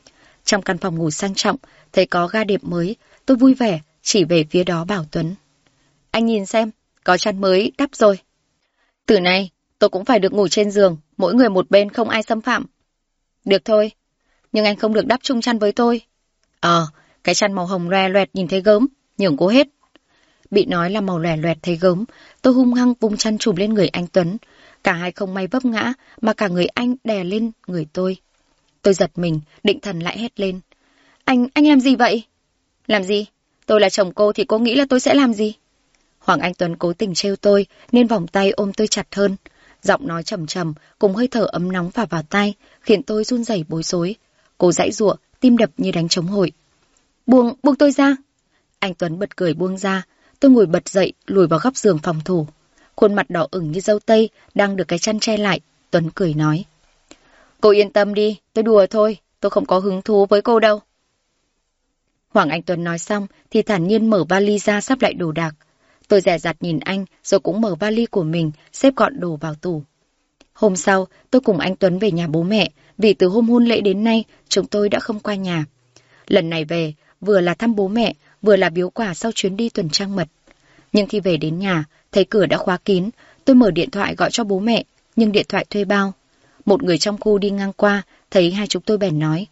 Trong căn phòng ngủ sang trọng, thấy có ga đệm mới, tôi vui vẻ, chỉ về phía đó bảo Tuấn. Anh nhìn xem, có chăn mới đắp rồi. Từ nay, tôi cũng phải được ngủ trên giường, mỗi người một bên không ai xâm phạm. Được thôi, nhưng anh không được đắp chung chăn với tôi. Cái chăn màu hồng loè loẹt nhìn thấy gớm, nhường cô hết. Bị nói là màu loè loẹt thấy gớm, tôi hung hăng vung chăn trùm lên người anh Tuấn. Cả hai không may vấp ngã, mà cả người anh đè lên người tôi. Tôi giật mình, định thần lại hét lên. Anh làm gì vậy? Làm gì? Tôi là chồng cô thì cô nghĩ là tôi sẽ làm gì? Hoàng Anh Tuấn cố tình trêu tôi, nên vòng tay ôm tôi chặt hơn. Giọng nói trầm trầm, cùng hơi thở ấm nóng phả vào tai, khiến tôi run rẩy bối rối. Cô giãy giụa, tim đập như đánh trống hội. Buông tôi ra. Anh Tuấn bật cười buông ra. Tôi ngồi bật dậy, lùi vào góc giường phòng thủ. Khuôn mặt đỏ ửng như dâu tây, đang được cái chăn che lại. Tuấn cười nói. Cô yên tâm đi, tôi đùa thôi, tôi không có hứng thú với cô đâu. Hoàng Anh Tuấn nói xong, thì thản nhiên mở vali ra sắp lại đồ đạc. Tôi dè dặt nhìn anh, rồi cũng mở vali của mình, xếp gọn đồ vào tủ. Hôm sau, tôi cùng anh Tuấn về nhà bố mẹ, vì từ hôm hôn lễ đến nay, chúng tôi đã không qua nhà. Lần này về, vừa là thăm bố mẹ, vừa là biếu quà sau chuyến đi tuần trăng mật. Nhưng khi về đến nhà, thấy cửa đã khóa kín, tôi mở điện thoại gọi cho bố mẹ, nhưng điện thoại thuê bao. Một người trong khu đi ngang qua, thấy hai chúng tôi bèn nói.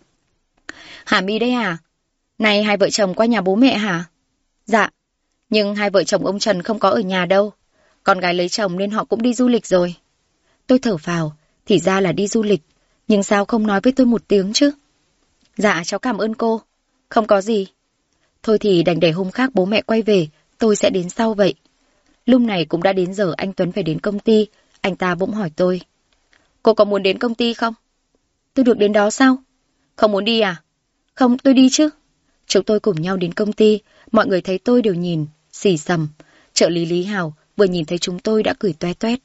Hà My đấy à? Này hai vợ chồng qua nhà bố mẹ hả? Dạ, nhưng hai vợ chồng ông Trần không có ở nhà đâu. Con gái lấy chồng nên họ cũng đi du lịch rồi. Tôi thở phào, thì ra là đi du lịch, nhưng sao không nói với tôi một tiếng chứ? Dạ, cháu cảm ơn cô. Không có gì. Thôi thì đành để hôm khác bố mẹ quay về, tôi sẽ đến sau vậy. Lúc này cũng đã đến giờ anh Tuấn phải đến công ty, anh ta bỗng hỏi tôi. Cô có muốn đến công ty không? Tôi được đến đó sao? Không muốn đi à? Không, tôi đi chứ. Chúng tôi cùng nhau đến công ty, mọi người thấy tôi đều nhìn, xì xầm. Trợ lý Lý Hào vừa nhìn thấy chúng tôi đã cười toe toét.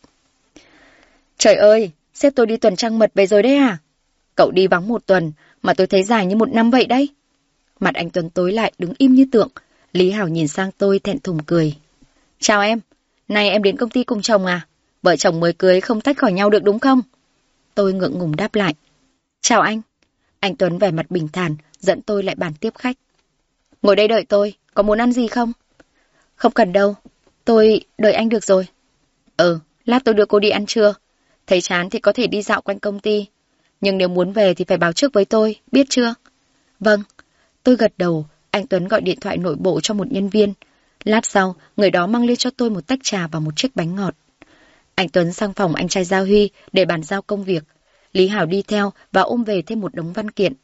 Trời ơi, sếp tôi đi tuần trăng mật về rồi đấy à? Cậu đi vắng một tuần, mà tôi thấy dài như một năm vậy đấy. Mặt anh Tuấn tối lại đứng im như tượng. Lý Hào nhìn sang tôi thẹn thùng cười. Chào em, nay em đến công ty cùng chồng à? Vợ chồng mới cưới không tách khỏi nhau được đúng không? Tôi ngượng ngùng đáp lại. Chào anh. Anh Tuấn vẻ mặt bình thản, dẫn tôi lại bàn tiếp khách. Ngồi đây đợi tôi, có muốn ăn gì không? Không cần đâu, tôi đợi anh được rồi. Lát tôi đưa cô đi ăn trưa. Thấy chán thì có thể đi dạo quanh công ty. Nhưng nếu muốn về thì phải báo trước với tôi, biết chưa? Vâng. Tôi gật đầu, anh Tuấn gọi điện thoại nội bộ cho một nhân viên. Lát sau, người đó mang lên cho tôi một tách trà và một chiếc bánh ngọt. Anh Tuấn sang phòng anh trai Gia Huy để bàn giao công việc. Lý Hảo đi theo và ôm về thêm một đống văn kiện.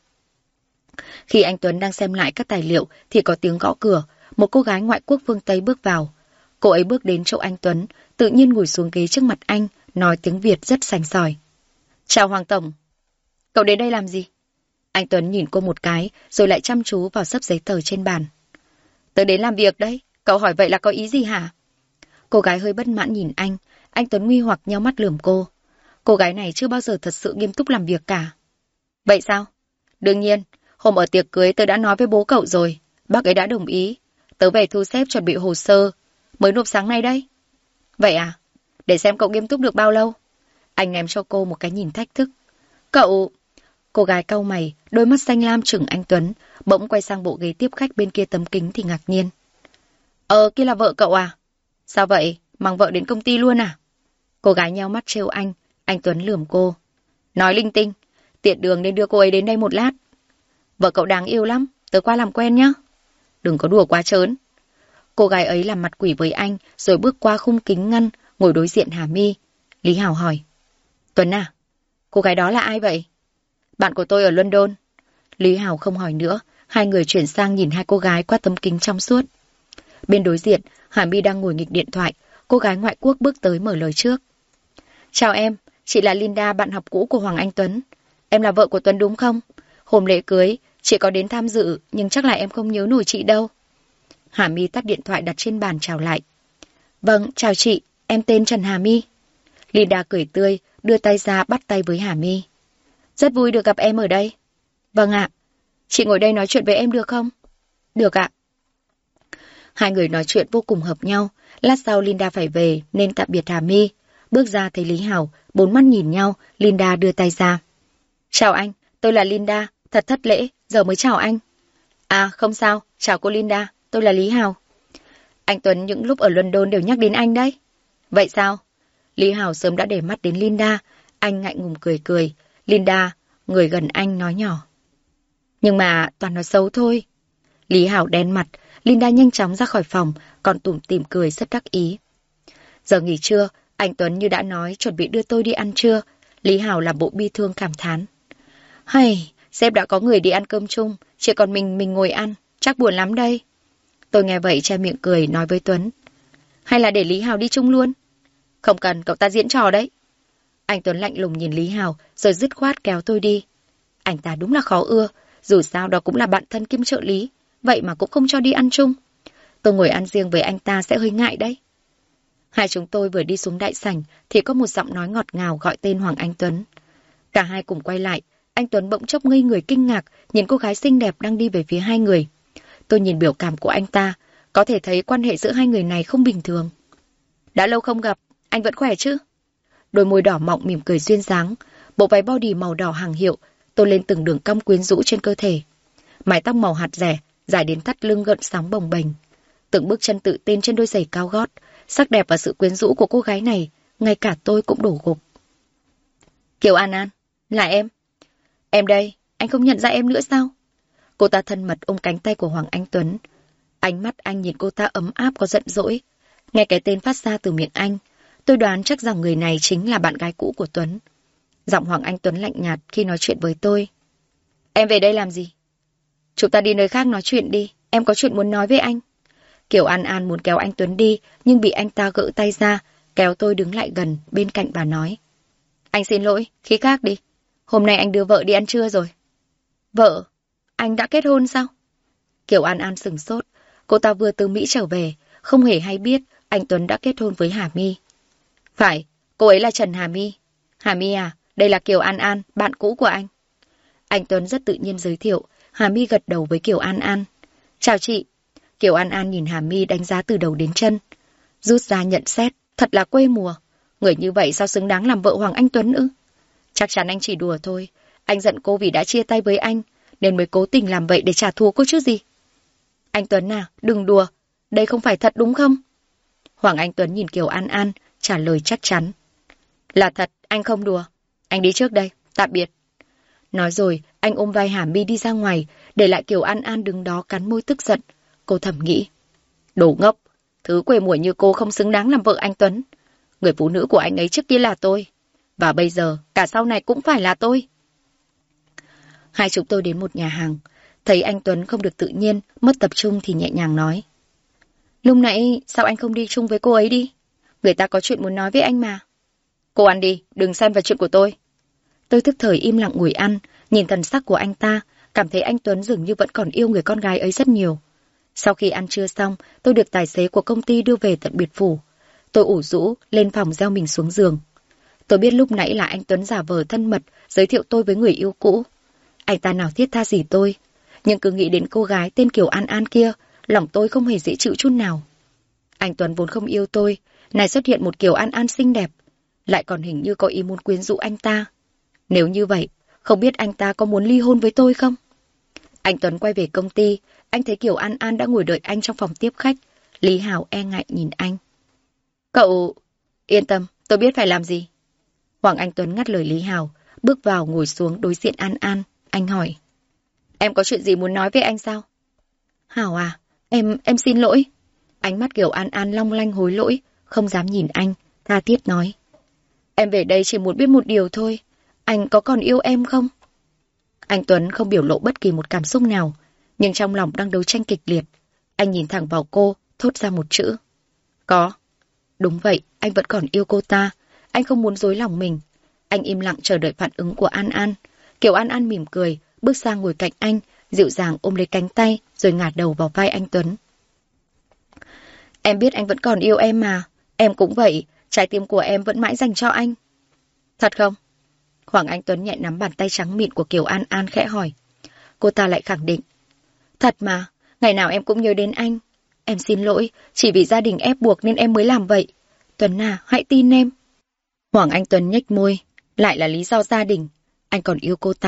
Khi anh Tuấn đang xem lại các tài liệu thì có tiếng gõ cửa. Một cô gái ngoại quốc phương Tây bước vào. Cô ấy bước đến chỗ anh Tuấn, tự nhiên ngồi xuống ghế trước mặt anh, nói tiếng Việt rất sành sỏi. Chào Hoàng Tổng. Cậu đến đây làm gì? Anh Tuấn nhìn cô một cái, rồi lại chăm chú vào xấp giấy tờ trên bàn. Tớ đến làm việc đấy, cậu hỏi vậy là có ý gì hả? Cô gái hơi bất mãn nhìn anh Tuấn nguy hoặc nheo mắt lườm cô. Cô gái này chưa bao giờ thật sự nghiêm túc làm việc cả. Vậy sao? Đương nhiên, hôm ở tiệc cưới tớ đã nói với bố cậu rồi, bác ấy đã đồng ý. Tớ về thu xếp chuẩn bị hồ sơ, mới nộp sáng nay đấy. Vậy à? Để xem cậu nghiêm túc được bao lâu? Anh ném cho cô một cái nhìn thách thức. Cậu... Cô gái cau mày, đôi mắt xanh lam chừng anh Tuấn, bỗng quay sang bộ ghế tiếp khách bên kia tấm kính thì ngạc nhiên. Kia là vợ cậu à? Sao vậy? Mang vợ đến công ty luôn à? Cô gái nheo mắt trêu anh Tuấn lườm cô. Nói linh tinh, tiện đường nên đưa cô ấy đến đây một lát. Vợ cậu đáng yêu lắm, tớ qua làm quen nhá. Đừng có đùa quá trớn. Cô gái ấy làm mặt quỷ với anh, rồi bước qua khung kính ngăn, ngồi đối diện Hà My. Lý Hảo hỏi. Tuấn à? Cô gái đó là ai vậy? Bạn của tôi ở London. Lý Hảo không hỏi nữa, hai người chuyển sang nhìn hai cô gái qua tấm kính trong suốt. Bên đối diện, Hà My đang ngồi nghịch điện thoại, cô gái ngoại quốc bước tới mở lời trước. Chào em, chị là Linda, bạn học cũ của Hoàng Anh Tuấn. Em là vợ của Tuấn đúng không? Hôm lễ cưới, chị có đến tham dự, nhưng chắc là em không nhớ nổi chị đâu. Hà My tắt điện thoại đặt trên bàn chào lại. Vâng, chào chị, em tên Trần Hà My. Linda cười tươi, đưa tay ra bắt tay với Hà My. Rất vui được gặp em ở đây. Vâng ạ. Chị ngồi đây nói chuyện với em được không? Được ạ. Hai người nói chuyện vô cùng hợp nhau. Lát sau Linda phải về nên tạm biệt Hà My. Bước ra thấy Lý Hảo, bốn mắt nhìn nhau, Linda đưa tay ra. Chào anh, tôi là Linda, thật thất lễ, giờ mới chào anh. À, không sao, chào cô Linda, tôi là Lý Hào. Anh Tuấn những lúc ở London đều nhắc đến anh đấy. Vậy sao? Lý Hào sớm đã để mắt đến Linda, anh ngại ngùng cười cười. Linda, người gần anh nói nhỏ. Nhưng mà toàn nói xấu thôi. Lý Hào đen mặt, Linda nhanh chóng ra khỏi phòng, còn tủm tỉm cười rất đắc ý. Giờ nghỉ trưa, anh Tuấn như đã nói chuẩn bị đưa tôi đi ăn trưa. Lý Hào làm bộ bi thương cảm thán. Hay, sếp đã có người đi ăn cơm chung, chỉ còn mình ngồi ăn, chắc buồn lắm đây. Tôi nghe vậy che miệng cười nói với Tuấn. Hay là để Lý Hào đi chung luôn? Không cần, cậu ta diễn trò đấy. Anh Tuấn lạnh lùng nhìn Lý Hào rồi dứt khoát kéo tôi đi. Anh ta đúng là khó ưa, dù sao đó cũng là bạn thân kiêm trợ lý, vậy mà cũng không cho đi ăn chung. Tôi ngồi ăn riêng với anh ta sẽ hơi ngại đấy. Hai chúng tôi vừa đi xuống đại sảnh thì có một giọng nói ngọt ngào gọi tên Hoàng Anh Tuấn. Cả hai cùng quay lại, anh Tuấn bỗng chốc ngây người kinh ngạc nhìn cô gái xinh đẹp đang đi về phía hai người. Tôi nhìn biểu cảm của anh ta, có thể thấy quan hệ giữa hai người này không bình thường. Đã lâu không gặp, anh vẫn khỏe chứ? Đôi môi đỏ mọng mỉm cười duyên dáng, bộ váy body màu đỏ hàng hiệu, tôn lên từng đường cong quyến rũ trên cơ thể. Mái tóc màu hạt rẻ, dài đến thắt lưng gợn sóng bồng bềnh. Từng bước chân tự tin trên đôi giày cao gót, sắc đẹp và sự quyến rũ của cô gái này, ngay cả tôi cũng đổ gục. Kiều An An, là em. Em đây, anh không nhận ra em nữa sao? Cô ta thân mật ôm cánh tay của Hoàng Anh Tuấn. Ánh mắt anh nhìn cô ta ấm áp có giận dỗi. Nghe cái tên phát ra từ miệng anh, tôi đoán chắc rằng người này chính là bạn gái cũ của Tuấn. Giọng Hoàng Anh Tuấn lạnh nhạt khi nói chuyện với tôi. Em về đây làm gì? Chúng ta đi nơi khác nói chuyện đi, em có chuyện muốn nói với anh. Kiều An An muốn kéo anh Tuấn đi, nhưng bị anh ta gỡ tay ra, kéo tôi đứng lại gần, bên cạnh bà nói. Anh xin lỗi, khi khác đi. Hôm nay anh đưa vợ đi ăn trưa rồi. Vợ? Anh đã kết hôn sao? Kiều An An sửng sốt. Cô ta vừa từ Mỹ trở về, không hề hay biết anh Tuấn đã kết hôn với Hà My. Phải, cô ấy là Trần Hà My. Hà My à, đây là Kiều An An, bạn cũ của anh. Anh Tuấn rất tự nhiên giới thiệu. Hà My gật đầu với Kiều An An. Chào chị. Kiều An An nhìn Hà My đánh giá từ đầu đến chân. Rút ra nhận xét, thật là quê mùa. Người như vậy sao xứng đáng làm vợ Hoàng Anh Tuấn ư? Chắc chắn anh chỉ đùa thôi. Anh giận cô vì đã chia tay với anh, nên mới cố tình làm vậy để trả thù cô chứ gì. Anh Tuấn à, đừng đùa. Đây không phải thật đúng không? Hoàng Anh Tuấn nhìn Kiều An An, trả lời chắc chắn. Là thật, anh không đùa. Anh đi trước đây, tạm biệt. Nói rồi, anh ôm vai Hà My đi ra ngoài, để lại Kiều An An đứng đó cắn môi tức giận. Cô thầm nghĩ. Đồ ngốc, thứ quê mùa như cô không xứng đáng làm vợ anh Tuấn. Người phụ nữ của anh ấy trước kia là tôi. Và bây giờ, cả sau này cũng phải là tôi. Hai chúng tôi đến một nhà hàng. Thấy anh Tuấn không được tự nhiên, mất tập trung thì nhẹ nhàng nói. Lúc nãy, sao anh không đi chung với cô ấy đi? Người ta có chuyện muốn nói với anh mà. Cô ăn đi, đừng xen vào chuyện của tôi. Tôi tức thời im lặng ngồi ăn, nhìn thần sắc của anh ta, cảm thấy anh Tuấn dường như vẫn còn yêu người con gái ấy rất nhiều. Sau khi ăn trưa xong, tôi được tài xế của công ty đưa về tận biệt phủ. Tôi ủ rũ, lên phòng gieo mình xuống giường. Tôi biết lúc nãy là anh Tuấn giả vờ thân mật, giới thiệu tôi với người yêu cũ. Anh ta nào thiết tha gì tôi, nhưng cứ nghĩ đến cô gái tên Kiều An An kia, lòng tôi không hề dễ chịu chút nào. Anh Tuấn vốn không yêu tôi, này xuất hiện một Kiều An An xinh đẹp, lại còn hình như có ý muốn quyến rũ anh ta. Nếu như vậy, không biết anh ta có muốn ly hôn với tôi không? Anh Tuấn quay về công ty, anh thấy Kiều An An đã ngồi đợi anh trong phòng tiếp khách. Lý Hào e ngại nhìn anh. Cậu... Yên tâm, tôi biết phải làm gì. Hoàng Anh Tuấn ngắt lời Lý Hào, bước vào ngồi xuống đối diện An An. Anh hỏi. Em có chuyện gì muốn nói với anh sao? Hào à, em xin lỗi. Ánh mắt Kiều An An long lanh hối lỗi, không dám nhìn anh, tha thiết nói. Em về đây chỉ muốn biết một điều thôi, anh có còn yêu em không? Anh Tuấn không biểu lộ bất kỳ một cảm xúc nào, nhưng trong lòng đang đấu tranh kịch liệt. Anh nhìn thẳng vào cô, thốt ra một chữ. Có. Đúng vậy, anh vẫn còn yêu cô ta, anh không muốn dối lòng mình. Anh im lặng chờ đợi phản ứng của An An. Kiều An An mỉm cười, bước sang ngồi cạnh anh, dịu dàng ôm lấy cánh tay, rồi ngả đầu vào vai anh Tuấn. Em biết anh vẫn còn yêu em mà, em cũng vậy, trái tim của em vẫn mãi dành cho anh. Thật không? Hoàng Anh Tuấn nhẹ nắm bàn tay trắng mịn của Kiều An An khẽ hỏi. Cô ta lại khẳng định. Thật mà, ngày nào em cũng nhớ đến anh. Em xin lỗi, chỉ vì gia đình ép buộc nên em mới làm vậy. Tuấn à, hãy tin em. Hoàng Anh Tuấn nhếch môi, lại là lý do gia đình. Anh còn yêu cô ta.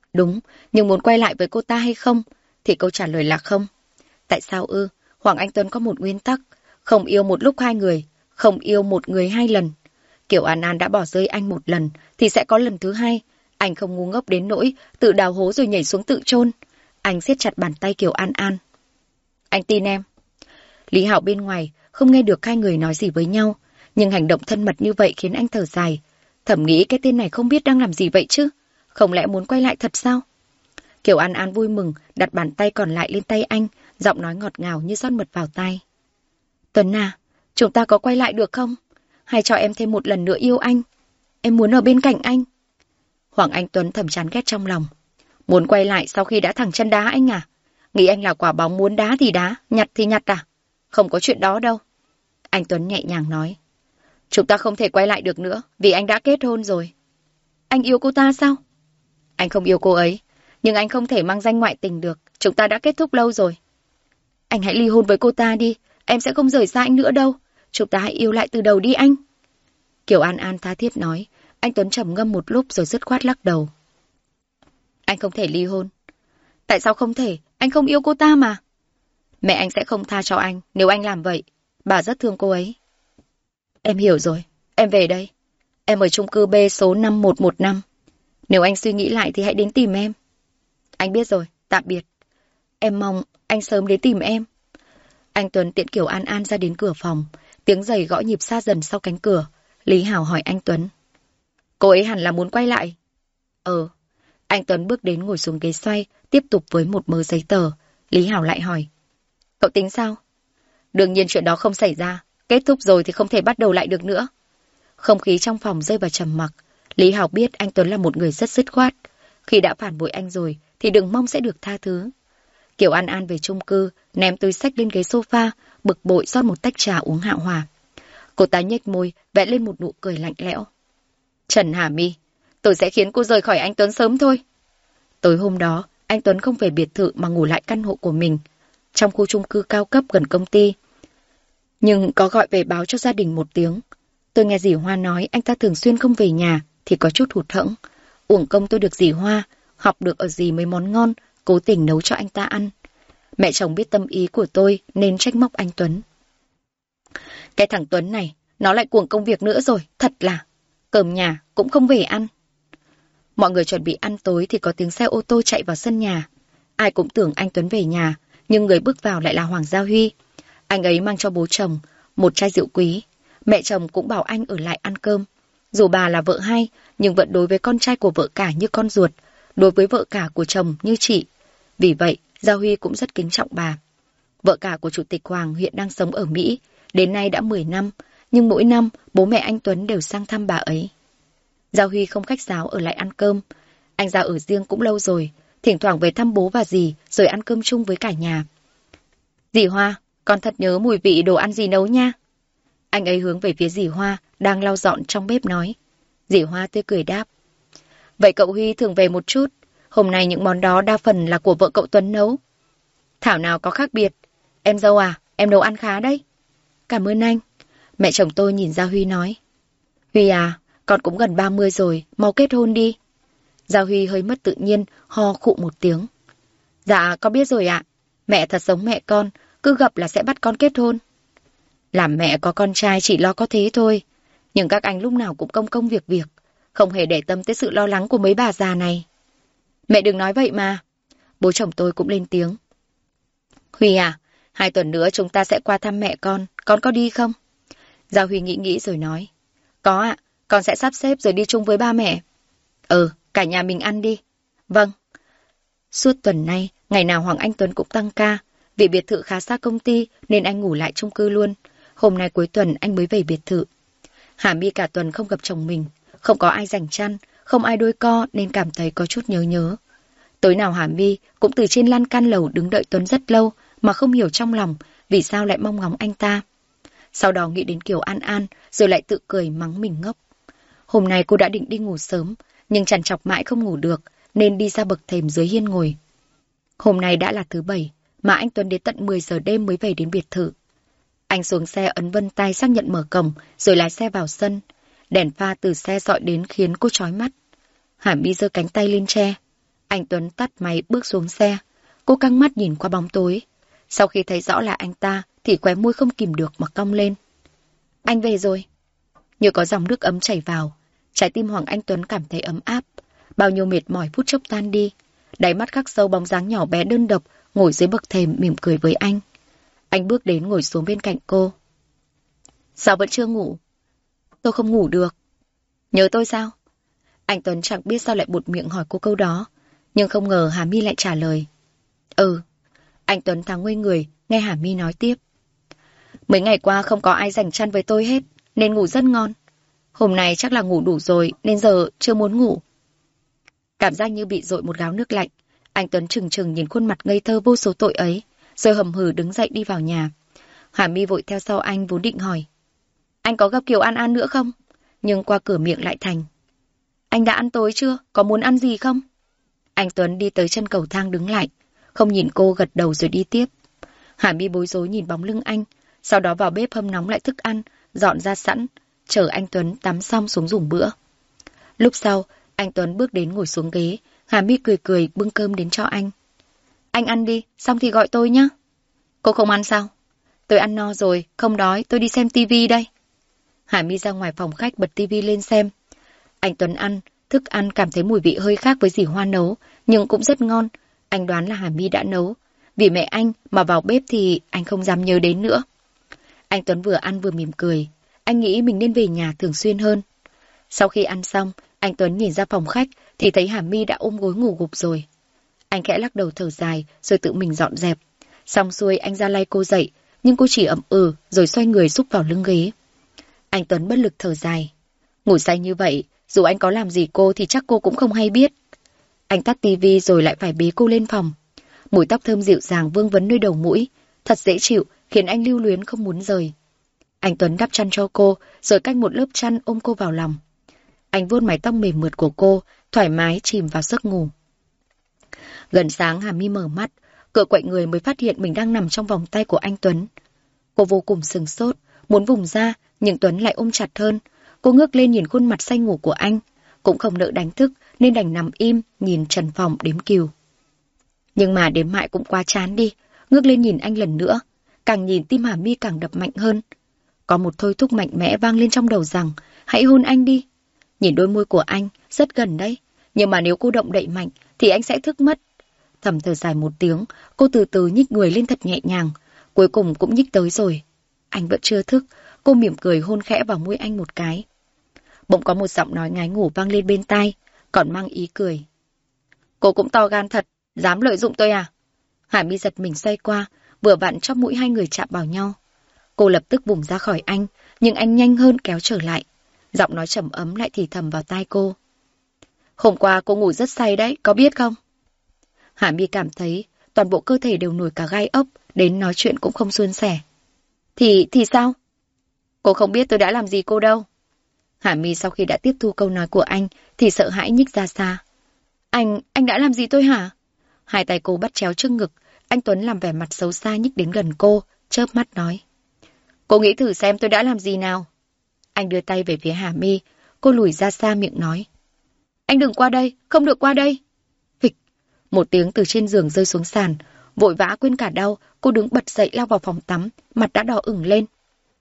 Đúng, nhưng muốn quay lại với cô ta hay không? Thì câu trả lời là không. Tại sao ư? Hoàng Anh Tuấn có một nguyên tắc, không yêu một lúc hai người, không yêu một người hai lần. Kiều An An đã bỏ rơi anh một lần, thì sẽ có lần thứ hai. Anh không ngu ngốc đến nỗi tự đào hố rồi nhảy xuống tự chôn. Anh siết chặt bàn tay Kiều An An. Anh tin em. Lý Hạo bên ngoài không nghe được hai người nói gì với nhau, nhưng hành động thân mật như vậy khiến anh thở dài. Thầm nghĩ cái tên này không biết đang làm gì vậy chứ? Không lẽ muốn quay lại thật sao? Kiều An An vui mừng đặt bàn tay còn lại lên tay anh, giọng nói ngọt ngào như rót mật vào tai. Tuấn à, chúng ta có quay lại được không? Hay cho em thêm một lần nữa yêu anh? Em muốn ở bên cạnh anh. Hoàng Anh Tuấn thầm chán ghét trong lòng. Muốn quay lại sau khi đã thẳng chân đá anh à? Nghĩ anh là quả bóng muốn đá thì đá, nhặt thì nhặt à? Không có chuyện đó đâu. Anh Tuấn nhẹ nhàng nói. Chúng ta không thể quay lại được nữa, vì anh đã kết hôn rồi. Anh yêu cô ta sao? Anh không yêu cô ấy, nhưng anh không thể mang danh ngoại tình được. Chúng ta đã kết thúc lâu rồi. Anh hãy ly hôn với cô ta đi, em sẽ không rời xa anh nữa đâu. Chúng ta hãy yêu lại từ đầu đi anh. Kiều An An tha thiết nói. Anh Tuấn trầm ngâm một lúc rồi dứt khoát lắc đầu. Anh không thể ly hôn. Tại sao không thể? Anh không yêu cô ta mà. Mẹ anh sẽ không tha cho anh nếu anh làm vậy. Bà rất thương cô ấy. Em hiểu rồi. Em về đây. Em ở chung cư B số 5115. Nếu anh suy nghĩ lại thì hãy đến tìm em. Anh biết rồi. Tạm biệt. Em mong anh sớm đến tìm em. Anh Tuấn tiễn Kiều An An ra đến cửa phòng. Tiếng giày gõ nhịp xa dần sau cánh cửa. Lý Hảo hỏi anh Tuấn. Cô ấy hẳn là muốn quay lại. Anh Tuấn bước đến ngồi xuống ghế xoay, tiếp tục với một mớ giấy tờ. Lý Hảo lại hỏi. Cậu tính sao? Đương nhiên chuyện đó không xảy ra. Kết thúc rồi thì không thể bắt đầu lại được nữa. Không khí trong phòng rơi vào trầm mặc. Lý Hảo biết anh Tuấn là một người rất dứt khoát. Khi đã phản bội anh rồi thì đừng mong sẽ được tha thứ. Kiều An An về chung cư, ném túi xách lên ghế sofa, bực bội rót một tách trà uống hạ hòa. Cô ta nhếch môi, vẽ lên một nụ cười lạnh lẽo. Trần Hà My, tôi sẽ khiến cô rời khỏi anh Tuấn sớm thôi. Tối hôm đó, anh Tuấn không về biệt thự mà ngủ lại căn hộ của mình, trong khu chung cư cao cấp gần công ty. Nhưng có gọi về báo cho gia đình một tiếng. Tôi nghe dì Hoa nói anh ta thường xuyên không về nhà thì có chút hụt hẫng. Uổng công tôi được dì Hoa, học được ở dì mấy món ngon, cố tình nấu cho anh ta ăn. Mẹ chồng biết tâm ý của tôi nên trách móc anh Tuấn. Cái thằng Tuấn này, nó lại cuồng công việc nữa rồi, thật là. Cơm nhà cũng không về ăn. Mọi người chuẩn bị ăn tối thì có tiếng xe ô tô chạy vào sân nhà. Ai cũng tưởng anh Tuấn về nhà, nhưng người bước vào lại là Hoàng Gia Huy. Anh ấy mang cho bố chồng một chai rượu quý. Mẹ chồng cũng bảo anh ở lại ăn cơm. Dù bà là vợ hai, nhưng vẫn đối với con trai của vợ cả như con ruột, đối với vợ cả của chồng như chị. Vì vậy, Gia Huy cũng rất kính trọng bà. Vợ cả của Chủ tịch Hoàng hiện đang sống ở Mỹ, đến nay đã 10 năm, nhưng mỗi năm bố mẹ anh Tuấn đều sang thăm bà ấy. Gia Huy không khách sáo ở lại ăn cơm. Anh ra ở riêng cũng lâu rồi, thỉnh thoảng về thăm bố và dì rồi ăn cơm chung với cả nhà. Dì Hoa, con thật nhớ mùi vị đồ ăn dì nấu nha. Anh ấy hướng về phía dì Hoa đang lau dọn trong bếp nói. Dì Hoa tươi cười đáp. Vậy cậu Huy thường về một chút. Hôm nay những món đó đa phần là của vợ cậu Tuấn nấu. Thảo nào có khác biệt. Em dâu à, em nấu ăn khá đấy. Cảm ơn anh. Mẹ chồng tôi nhìn Gia Huy nói. Huy à, con cũng gần 30 rồi, mau kết hôn đi. Gia Huy hơi mất tự nhiên, ho khụ một tiếng. Dạ, con biết rồi ạ. Mẹ thật giống mẹ con, cứ gặp là sẽ bắt con kết hôn. Làm mẹ có con trai chỉ lo có thế thôi. Nhưng các anh lúc nào cũng công công việc việc, không hề để tâm tới sự lo lắng của mấy bà già này. Mẹ đừng nói vậy mà. Bố chồng tôi cũng lên tiếng. Huy à, 2 tuần nữa chúng ta sẽ qua thăm mẹ con có đi không? Gia Huy nghĩ rồi nói. Có ạ, con sẽ sắp xếp rồi đi chung với ba mẹ. Cả nhà mình ăn đi. Vâng. Suốt tuần nay, ngày nào Hoàng Anh Tuấn cũng tăng ca. Vì biệt thự khá xa công ty nên anh ngủ lại chung cư luôn. Hôm nay cuối tuần anh mới về biệt thự. Hà My cả tuần không gặp chồng mình. Không có ai rảnh chăn, không ai đôi co nên cảm thấy có chút nhớ. Tối nào Hà My cũng từ trên lan can lầu đứng đợi Tuấn rất lâu mà không hiểu trong lòng vì sao lại mong ngóng anh ta. Sau đó nghĩ đến Kiều An An rồi lại tự cười mắng mình ngốc. Hôm nay cô đã định đi ngủ sớm nhưng trằn trọc mãi không ngủ được nên đi ra bậc thềm dưới hiên ngồi. Hôm nay đã là thứ Bảy mà anh Tuấn đến tận 10 giờ đêm mới về đến biệt thự. Anh xuống xe ấn vân tay xác nhận mở cổng rồi lái xe vào sân. Đèn pha từ xe dọi đến khiến cô chói mắt. Hà My giơ cánh tay lên che. Anh Tuấn tắt máy bước xuống xe. Cô căng mắt nhìn qua bóng tối. Sau khi thấy rõ là anh ta thì khóe môi không kìm được mà cong lên. Anh về rồi. Như có dòng nước ấm chảy vào. Trái tim Hoàng Anh Tuấn cảm thấy ấm áp. Bao nhiêu mệt mỏi phút chốc tan đi. Đáy mắt khắc sâu bóng dáng nhỏ bé đơn độc ngồi dưới bậc thềm mỉm cười với anh. Anh bước đến ngồi xuống bên cạnh cô. Sao vẫn chưa ngủ? Tôi không ngủ được. Nhớ tôi sao? Anh Tuấn chẳng biết sao lại buột miệng hỏi cô câu đó. Nhưng không ngờ Hà My lại trả lời. Ừ. Anh Tuấn thắng ngây người, nghe Hà My nói tiếp. Mấy ngày qua không có ai dành chăn với tôi hết, nên ngủ rất ngon. Hôm nay chắc là ngủ đủ rồi, nên giờ chưa muốn ngủ. Cảm giác như bị dội một gáo nước lạnh. Anh Tuấn trừng trừng nhìn khuôn mặt ngây thơ vô số tội ấy, rồi hầm hừ đứng dậy đi vào nhà. Hà My vội theo sau anh vốn định hỏi. Anh có gặp Kiều An An nữa không? Nhưng qua cửa miệng lại thành. Anh đã ăn tối chưa? Có muốn ăn gì không? Anh Tuấn đi tới chân cầu thang đứng lại, không nhìn cô gật đầu rồi đi tiếp. Hà My bối rối nhìn bóng lưng anh, sau đó vào bếp hâm nóng lại thức ăn, dọn ra sẵn, chờ anh Tuấn tắm xong xuống dùng bữa. Lúc sau, anh Tuấn bước đến ngồi xuống ghế, Hà My cười cười bưng cơm đến cho anh. Anh ăn đi, xong thì gọi tôi nhé. Cô không ăn sao? Tôi ăn no rồi, không đói, tôi đi xem tivi đây. Hà My ra ngoài phòng khách bật tivi lên xem. Anh Tuấn ăn, thức ăn cảm thấy mùi vị hơi khác với dì Hoa nấu, nhưng cũng rất ngon. Anh đoán là Hà My đã nấu. Vì mẹ anh mà vào bếp thì anh không dám nhớ đến nữa. Anh Tuấn vừa ăn vừa mỉm cười. Anh nghĩ mình nên về nhà thường xuyên hơn. Sau khi ăn xong, anh Tuấn nhìn ra phòng khách thì thấy Hà My đã ôm gối ngủ gục rồi. Anh khẽ lắc đầu thở dài rồi tự mình dọn dẹp. Xong xuôi anh ra lay cô dậy, nhưng cô chỉ ậm ừ rồi xoay người xúc vào lưng ghế. Anh Tuấn bất lực thở dài. Ngủ say như vậy, dù anh có làm gì cô thì chắc cô cũng không hay biết. Anh tắt tivi rồi lại phải bế cô lên phòng. Mùi tóc thơm dịu dàng vương vấn nơi đầu mũi, thật dễ chịu, khiến anh lưu luyến không muốn rời. Anh Tuấn đắp chăn cho cô, rồi cách một lớp chăn ôm cô vào lòng. Anh vuốt mái tóc mềm mượt của cô, thoải mái chìm vào giấc ngủ. Gần sáng Hà My mở mắt, cựa quậy người mới phát hiện mình đang nằm trong vòng tay của anh Tuấn. Cô vô cùng sừng sốt, muốn vùng ra, nhưng Tuấn lại ôm chặt hơn. Cô ngước lên nhìn khuôn mặt say ngủ của anh, cũng không nỡ đánh thức nên đành nằm im nhìn trần phòng đếm cừu. Nhưng mà đếm mãi cũng quá chán đi, ngước lên nhìn anh lần nữa, càng nhìn tim Hà My càng đập mạnh hơn. Có một thôi thúc mạnh mẽ vang lên trong đầu rằng, hãy hôn anh đi. Nhìn đôi môi của anh, rất gần đấy, nhưng mà nếu cô động đậy mạnh thì anh sẽ thức mất. Thầm thở dài một tiếng, cô từ từ nhích người lên thật nhẹ nhàng, cuối cùng cũng nhích tới rồi. Anh vẫn chưa thức, cô mỉm cười hôn khẽ vào môi anh một cái. Bỗng có một giọng nói ngái ngủ vang lên bên tai, còn mang ý cười. Cô cũng to gan thật, dám lợi dụng tôi à? Hà My giật mình xoay qua, vừa vặn chóp mũi hai người chạm vào nhau. Cô lập tức vùng ra khỏi anh, nhưng anh nhanh hơn kéo trở lại. Giọng nói trầm ấm lại thì thầm vào tai cô. Hôm qua cô ngủ rất say đấy, có biết không? Hà My cảm thấy toàn bộ cơ thể đều nổi cả gai ốc, đến nói chuyện cũng không suôn sẻ. Thì sao? Cô không biết tôi đã làm gì cô đâu. Hà My sau khi đã tiếp thu câu nói của anh thì sợ hãi nhích ra xa. Anh đã làm gì tôi hả? Hai tay cô bắt chéo trước ngực, anh Tuấn làm vẻ mặt xấu xa nhích đến gần cô, chớp mắt nói. Cô nghĩ thử xem tôi đã làm gì nào. Anh đưa tay về phía Hà My, cô lùi ra xa miệng nói. Anh đừng qua đây, không được qua đây. Phịch, một tiếng từ trên giường rơi xuống sàn, vội vã quên cả đau, cô đứng bật dậy lao vào phòng tắm, mặt đã đỏ ửng lên.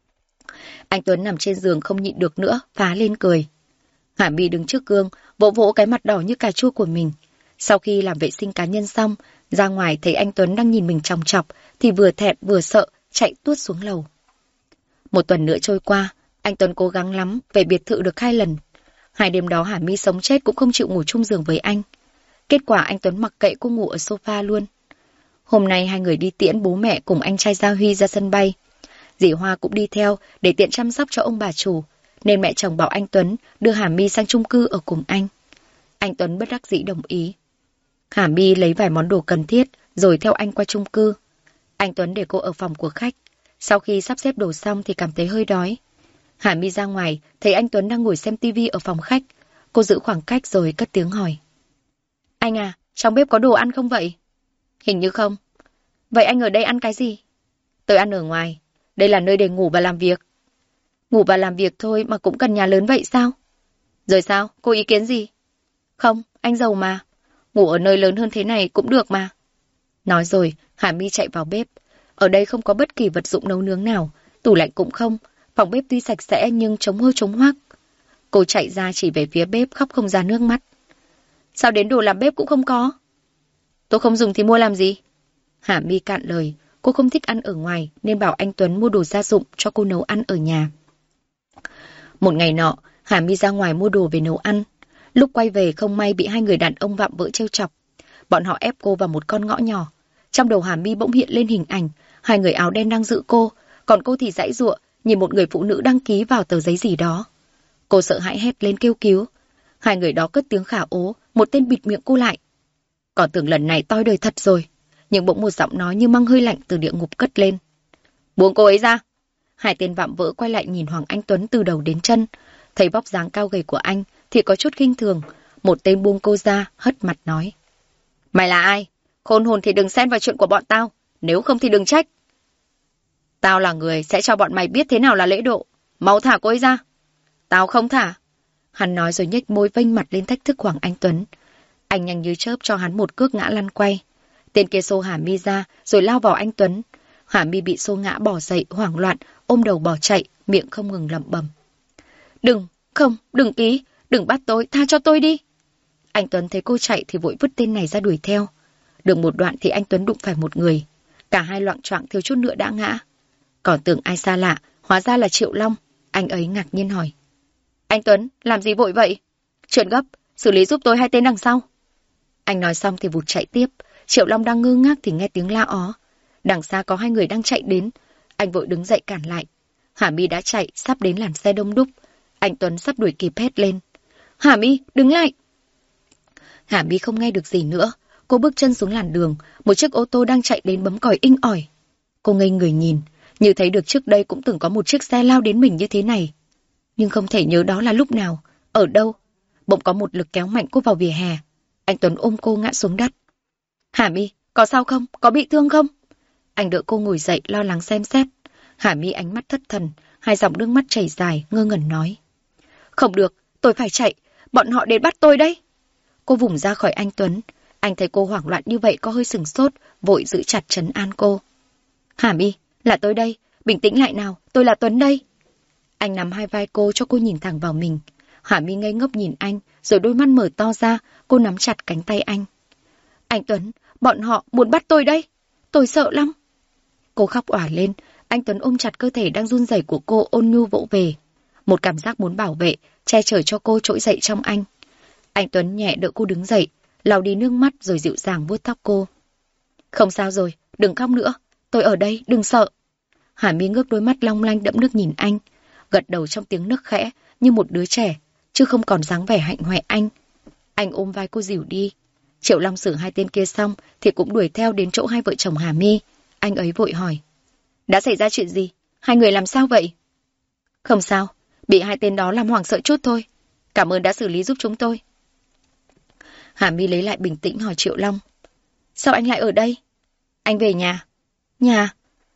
Anh Tuấn nằm trên giường không nhịn được nữa, phá lên cười. Hà My đứng trước gương, vỗ vỗ cái mặt đỏ như cà chua của mình. Sau khi làm vệ sinh cá nhân xong, ra ngoài thấy anh Tuấn đang nhìn mình chòng chọc, thì vừa thẹn vừa sợ, chạy tuốt xuống lầu. Một tuần nữa trôi qua, anh Tuấn cố gắng lắm, về biệt thự được 2 lần. 2 đêm đó Hà My sống chết cũng không chịu ngủ chung giường với anh. Kết quả anh Tuấn mặc kệ cô ngủ ở sofa luôn. Hôm nay hai người đi tiễn bố mẹ cùng anh trai Gia Huy ra sân bay. Dì Hoa cũng đi theo để tiện chăm sóc cho ông bà chủ, nên mẹ chồng bảo anh Tuấn đưa Hà My sang chung cư ở cùng anh. Anh Tuấn bất đắc dĩ đồng ý. Hà My lấy vài món đồ cần thiết rồi theo anh qua chung cư. Anh Tuấn để cô ở phòng của khách. Sau khi sắp xếp đồ xong thì cảm thấy hơi đói. Hà My ra ngoài thấy anh Tuấn đang ngồi xem tivi ở phòng khách. Cô giữ khoảng cách rồi cất tiếng hỏi. Anh à, trong bếp có đồ ăn không vậy? Hình như không. Vậy anh ở đây ăn cái gì? Tôi ăn ở ngoài. Đây là nơi để ngủ và làm việc. Ngủ và làm việc thôi mà cũng cần nhà lớn vậy sao? Rồi sao? Cô ý kiến gì? Không, anh giàu mà. ngủ ở nơi lớn hơn thế này cũng được mà. Nói rồi, Hà My chạy vào bếp. Ở đây không có bất kỳ vật dụng nấu nướng nào, tủ lạnh cũng không, phòng bếp tuy sạch sẽ nhưng trống hôi trống hoác. Cô chạy ra chỉ về phía bếp khóc không ra nước mắt. Sao đến đồ làm bếp cũng không có? Tôi không dùng thì mua làm gì? Hà My cạn lời, cô không thích ăn ở ngoài nên bảo anh Tuấn mua đồ gia dụng cho cô nấu ăn ở nhà. Một ngày nọ, Hà My ra ngoài mua đồ về nấu ăn. Lúc quay về không may bị hai người đàn ông vạm vỡ trêu chọc. Bọn họ ép cô vào một con ngõ nhỏ. Trong đầu Hà My bỗng hiện lên hình ảnh, hai người áo đen đang giữ cô, còn cô thì giãy giụa, nhìn một người phụ nữ đăng ký vào tờ giấy gì đó. Cô sợ hãi hét lên kêu cứu. Hai người đó cất tiếng khả ố, một tên bịt miệng cô lại. Còn tưởng lần này toi đời thật rồi, nhưng bỗng một giọng nói như mang hơi lạnh từ địa ngục cất lên. Buông cô ấy ra. Hai tên vạm vỡ quay lại nhìn Hoàng Anh Tuấn từ đầu đến chân. Thấy vóc dáng cao gầy của anh thì có chút khinh thường. Một tên buông cô ra, hất mặt nói. Mày là ai? Khôn hồn thì đừng xen vào chuyện của bọn tao, nếu không thì đừng trách. Tao là người sẽ cho bọn mày biết thế nào là lễ độ. Mau thả cô ấy ra. Tao không thả. Hắn nói rồi nhếch môi vênh mặt lên thách thức Hoàng Anh Tuấn. Anh nhanh như chớp cho hắn một cước ngã lăn quay. Tên kia xô Hà My ra rồi lao vào anh Tuấn. Hà My bị xô ngã bỏ dậy hoảng loạn, ôm đầu bỏ chạy, miệng không ngừng lẩm bẩm. Đừng ký, đừng bắt tôi, tha cho tôi đi. Anh Tuấn thấy cô chạy thì vội vứt tên này ra đuổi theo. Được một đoạn thì anh Tuấn đụng phải một người. Cả hai loạng choạng thiếu chút nữa đã ngã. Còn tưởng ai xa lạ, hóa ra là Triệu Long. Anh ấy ngạc nhiên hỏi. Anh Tuấn, làm gì vội vậy? Chuyện gấp, xử lý giúp tôi hai tên đằng sau. Anh nói xong thì vụt chạy tiếp. Triệu Long đang ngơ ngác thì nghe tiếng la ó. Đằng xa có hai người đang chạy đến. Anh vội đứng dậy cản lại. Hà My đã chạy, sắp đến làn xe đông đúc. Anh Tuấn sắp đuổi kịp hét lên. Hà My, đứng lại! Hà My không nghe được gì nữa. Cô bước chân xuống làn đường. Một chiếc ô tô đang chạy đến bấm còi inh ỏi. Cô ngây người nhìn. Như thấy được trước đây cũng từng có một chiếc xe lao đến mình như thế này. Nhưng không thể nhớ đó là lúc nào, ở đâu. Bỗng có một lực kéo mạnh cô vào vỉa hè. Anh Tuấn ôm cô ngã xuống đất. Hà My, có sao không? Có bị thương không? Anh đỡ cô ngồi dậy lo lắng xem xét. Hà My ánh mắt thất thần, hai dòng nước mắt chảy dài, ngơ ngẩn nói. Không được, tôi phải chạy, bọn họ đến bắt tôi đấy. Cô vùng ra khỏi anh Tuấn. Anh thấy cô hoảng loạn như vậy có hơi sừng sốt, vội giữ chặt trấn an cô. Hà My, là tôi đây, bình tĩnh lại nào, tôi là Tuấn đây. Anh nắm hai vai cô cho cô nhìn thẳng vào mình. Hà My ngây ngốc nhìn anh, rồi đôi mắt mở to ra, cô nắm chặt cánh tay anh. Anh Tuấn, bọn họ muốn bắt tôi đây, tôi sợ lắm. Cô khóc òa lên, anh Tuấn ôm chặt cơ thể đang run rẩy của cô ôn nhu vỗ về. Một cảm giác muốn bảo vệ, che chở cho cô trỗi dậy trong anh. Anh Tuấn nhẹ đỡ cô đứng dậy, lau đi nước mắt rồi dịu dàng vuốt tóc cô. Không sao rồi, đừng khóc nữa, tôi ở đây, đừng sợ. Hà My ngước đôi mắt long lanh đẫm nước nhìn anh, gật đầu trong tiếng nức khẽ như một đứa trẻ, chứ không còn dáng vẻ hạnh hoẹ anh. Anh ôm vai cô dìu đi. Triệu Long xử hai tên kia xong thì cũng đuổi theo đến chỗ hai vợ chồng Hà My. Anh ấy vội hỏi. Đã xảy ra chuyện gì? Hai người làm sao vậy? Không sao, bị hai tên đó làm hoảng sợ chút thôi. Cảm ơn đã xử lý giúp chúng tôi. Hà My lấy lại bình tĩnh hỏi Triệu Long. Sao anh lại ở đây? Anh về nhà. Nhà?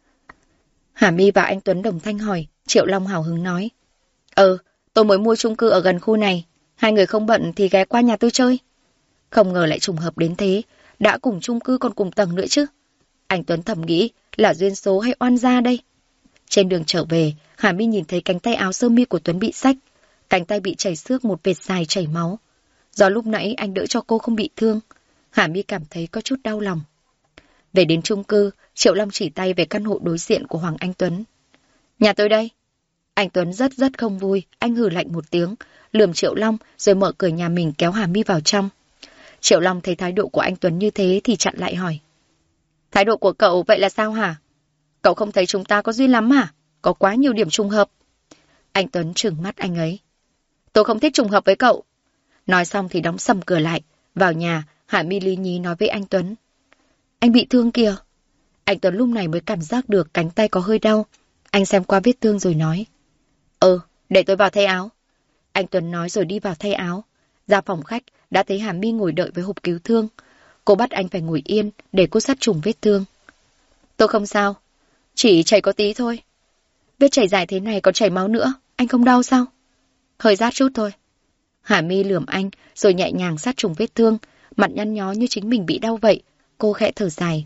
Hà My và anh Tuấn đồng thanh hỏi. Triệu Long hào hứng nói. Tôi mới mua chung cư ở gần khu này. Hai người không bận thì ghé qua nhà tôi chơi. Không ngờ lại trùng hợp đến thế. Đã cùng chung cư còn cùng tầng nữa chứ. Anh Tuấn thầm nghĩ là duyên số hay oan gia đây. Trên đường trở về, Hà My nhìn thấy cánh tay áo sơ mi của Tuấn bị rách. Cánh tay bị chảy xước một vệt dài chảy máu. Do lúc nãy anh đỡ cho cô không bị thương, Hà My cảm thấy có chút đau lòng. Về đến chung cư, Triệu Long chỉ tay về căn hộ đối diện của Hoàng Anh Tuấn. Nhà tôi đây. Anh Tuấn rất không vui, anh hừ lạnh một tiếng, lườm Triệu Long rồi mở cửa nhà mình kéo Hà My vào trong. Triệu Long thấy thái độ của anh Tuấn như thế thì chặn lại hỏi. Thái độ của cậu vậy là sao hả? Cậu không thấy chúng ta có duyên lắm hả? Có quá nhiều điểm trùng hợp. Anh Tuấn trừng mắt anh ấy. Tôi không thích trùng hợp với cậu. Nói xong thì đóng sầm cửa lại. Vào nhà, Hà My lý nhí nói với anh Tuấn. Anh bị thương kìa. Anh Tuấn lúc này mới cảm giác được cánh tay có hơi đau. Anh xem qua vết thương rồi nói. Để tôi vào thay áo. Anh Tuấn nói rồi đi vào thay áo. Ra phòng khách, đã thấy Hà My ngồi đợi với hộp cứu thương. Cô bắt anh phải ngồi yên để cô sát trùng vết thương. Tôi không sao. Chỉ chảy có tí thôi. Vết chảy dài thế này còn chảy máu nữa. Anh không đau sao? Hơi rát chút thôi. Hà My lườm anh rồi nhẹ nhàng sát trùng vết thương. mặt nhăn nhó như chính mình bị đau vậy. Cô khẽ thở dài.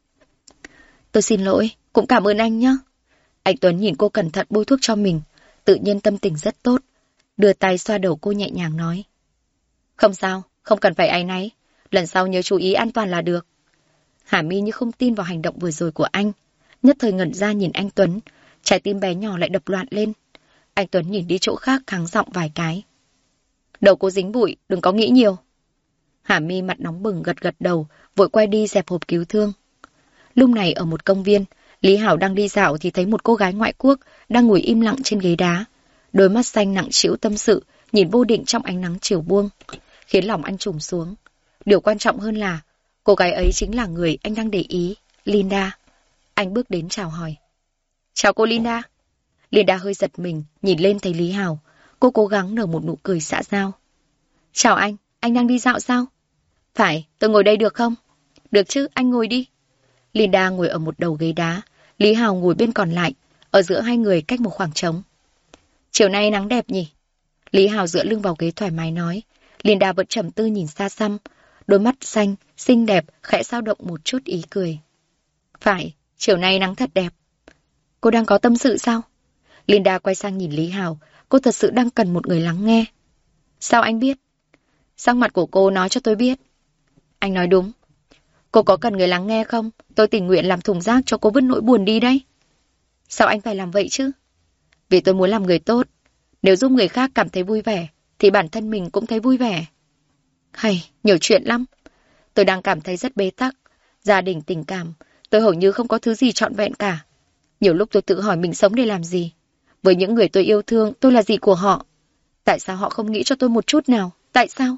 Tôi xin lỗi, cũng cảm ơn anh nhé. Anh Tuấn nhìn cô cẩn thận bôi thuốc cho mình, tự nhiên tâm tình rất tốt. Đưa tay xoa đầu cô nhẹ nhàng nói. Không sao, không cần phải áy náy. Lần sau nhớ chú ý an toàn là được. Hà My như không tin vào hành động vừa rồi của anh. Nhất thời ngẩn ra nhìn anh Tuấn, trái tim bé nhỏ lại đập loạn lên. Anh Tuấn nhìn đi chỗ khác kháng giọng vài cái. Đầu cô dính bụi, đừng có nghĩ nhiều. Hà My mặt nóng bừng gật gật đầu, vội quay đi dẹp hộp cứu thương. Lúc này ở một công viên, Lý Hảo đang đi dạo thì thấy một cô gái ngoại quốc đang ngồi im lặng trên ghế đá. Đôi mắt xanh nặng trĩu tâm sự, nhìn vô định trong ánh nắng chiều buông, khiến lòng anh trùng xuống. Điều quan trọng hơn là, cô gái ấy chính là người anh đang để ý, Linda. Anh bước đến chào hỏi. Chào cô Linda. Linda hơi giật mình, nhìn lên thấy Lý Hảo. Cô cố gắng nở một nụ cười xã giao. Chào anh đang đi dạo sao? Phải, tôi ngồi đây được không? Được chứ, anh ngồi đi. Linda ngồi ở một đầu ghế đá, Lý Hảo ngồi bên còn lại, ở giữa hai người cách một khoảng trống. Chiều nay nắng đẹp nhỉ? Lý Hảo dựa lưng vào ghế thoải mái nói. Linda vẫn trầm tư nhìn xa xăm, đôi mắt xanh, xinh đẹp, khẽ dao động một chút ý cười. Phải, chiều nay nắng thật đẹp. Cô đang có tâm sự sao? Linda quay sang nhìn Lý Hảo, cô thật sự đang cần một người lắng nghe. Sao anh biết? Sắc mặt của cô nói cho tôi biết. Anh nói đúng. Cô có cần người lắng nghe không? Tôi tình nguyện làm thùng rác cho cô vứt nỗi buồn đi đấy. Sao anh phải làm vậy chứ? Vì tôi muốn làm người tốt. Nếu giúp người khác cảm thấy vui vẻ, thì bản thân mình cũng thấy vui vẻ. Hay, nhiều chuyện lắm. Tôi đang cảm thấy rất bế tắc. Gia đình, tình cảm, tôi hầu như không có thứ gì trọn vẹn cả. Nhiều lúc tôi tự hỏi mình sống để làm gì. Với những người tôi yêu thương, tôi là gì của họ? Tại sao họ không nghĩ cho tôi một chút nào? Tại sao?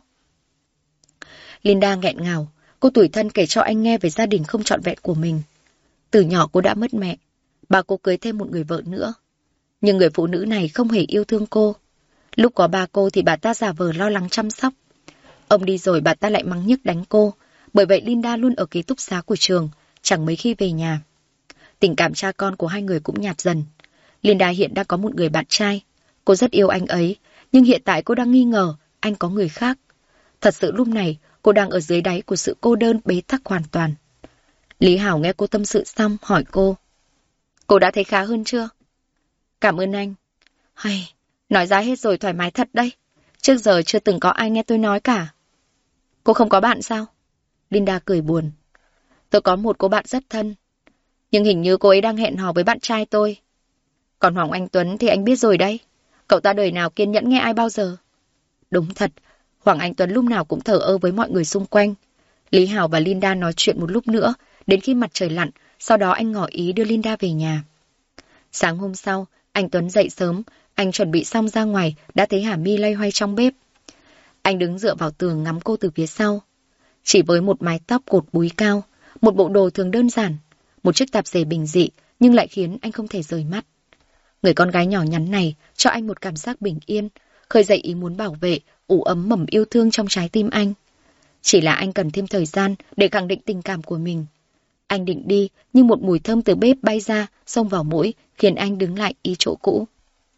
Linda nghẹn ngào. Cô tủi thân kể cho anh nghe về gia đình không trọn vẹn của mình. Từ nhỏ cô đã mất mẹ. Bà cô cưới thêm một người vợ nữa. Nhưng người phụ nữ này không hề yêu thương cô. Lúc có ba cô thì bà ta giả vờ lo lắng chăm sóc. Ông đi rồi bà ta lại mắng nhức đánh cô. Bởi vậy Linda luôn ở ký túc xá của trường, chẳng mấy khi về nhà. Tình cảm cha con của hai người cũng nhạt dần. Linda hiện đang có một người bạn trai. Cô rất yêu anh ấy, nhưng hiện tại cô đang nghi ngờ anh có người khác. Thật sự lúc này cô đang ở dưới đáy của sự cô đơn bế tắc hoàn toàn. Lý Hảo nghe cô tâm sự xong hỏi cô. Cô đã thấy khá hơn chưa? Cảm ơn anh. Hay, nói ra hết rồi thoải mái thật đấy. Trước giờ chưa từng có ai nghe tôi nói cả. Cô không có bạn sao? Linda cười buồn. Tôi có một cô bạn rất thân. Nhưng hình như cô ấy đang hẹn hò với bạn trai tôi. Còn Hoàng Anh Tuấn thì anh biết rồi đấy. Cậu ta đời nào kiên nhẫn nghe ai bao giờ. Đúng thật, Hoàng Anh Tuấn lúc nào cũng thờ ơ với mọi người xung quanh. Lý Hảo và Linda nói chuyện một lúc nữa, đến khi mặt trời lặn, sau đó anh ngỏ ý đưa Linda về nhà. Sáng hôm sau, anh Tuấn dậy sớm, anh chuẩn bị xong ra ngoài, đã thấy Hà My loay hoay trong bếp. Anh đứng dựa vào tường ngắm cô từ phía sau. Chỉ với một mái tóc cột búi cao, một bộ đồ thường đơn giản, một chiếc tạp dề bình dị, nhưng lại khiến anh không thể rời mắt. Người con gái nhỏ nhắn này cho anh một cảm giác bình yên, khơi dậy ý muốn bảo vệ, ủ ấm mầm yêu thương trong trái tim anh. Chỉ là anh cần thêm thời gian để khẳng định tình cảm của mình. Anh định đi, nhưng một mùi thơm từ bếp bay ra, xông vào mũi, khiến anh đứng lại ý chỗ cũ.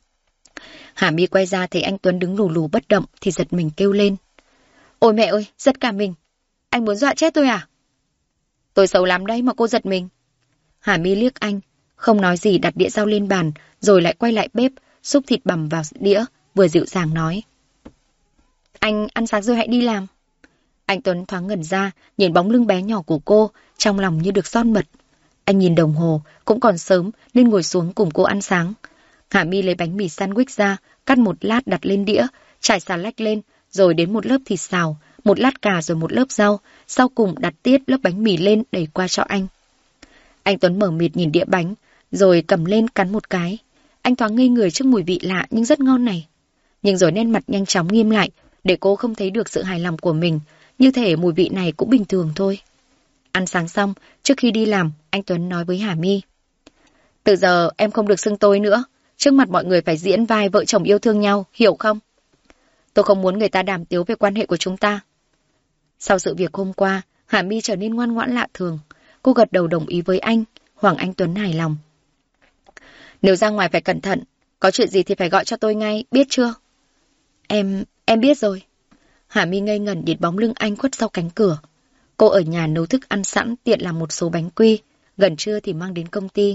Hà My quay ra thấy anh Tuấn đứng lù lù bất động thì giật mình kêu lên. Ôi mẹ ơi, giật cả mình. Anh muốn dọa chết tôi à? Tôi xấu lắm đấy mà cô giật mình. Hà My liếc anh, không nói gì đặt đĩa rau lên bàn, rồi lại quay lại bếp, xúc thịt bằm vào đĩa, vừa dịu dàng nói. Anh ăn sáng rồi hãy đi làm. Anh Tuấn thoáng ngẩn ra, nhìn bóng lưng bé nhỏ của cô, trong lòng như được son mật. Anh nhìn đồng hồ, cũng còn sớm nên ngồi xuống cùng cô ăn sáng. Hà My lấy bánh mì sandwich ra, cắt một lát đặt lên đĩa, trải xà lách lên, rồi đến một lớp thịt xào, một lát cà rồi một lớp rau, sau cùng đặt tiết lớp bánh mì lên đẩy qua cho anh. Anh Tuấn mở mịt nhìn đĩa bánh, rồi cầm lên cắn một cái. Anh thoáng ngây người trước mùi vị lạ nhưng rất ngon này. Nhưng rồi nét mặt nhanh chóng nghiêm lại, để cô không thấy được sự hài lòng của mình, như thể mùi vị này cũng bình thường thôi. Ăn sáng xong, trước khi đi làm, anh Tuấn nói với Hà My. Từ giờ em không được xưng tôi nữa, trước mặt mọi người phải diễn vai vợ chồng yêu thương nhau, hiểu không? Tôi không muốn người ta đàm tiếu về quan hệ của chúng ta. Sau sự việc hôm qua, Hà My trở nên ngoan ngoãn lạ thường. Cô gật đầu đồng ý với anh, Hoàng Anh Tuấn hài lòng. Nếu ra ngoài phải cẩn thận, có chuyện gì thì phải gọi cho tôi ngay, biết chưa? Em biết rồi. Hà My ngây ngẩn nhìn bóng lưng anh khuất sau cánh cửa. Cô ở nhà nấu thức ăn sẵn tiện làm một số bánh quy, gần trưa thì mang đến công ty.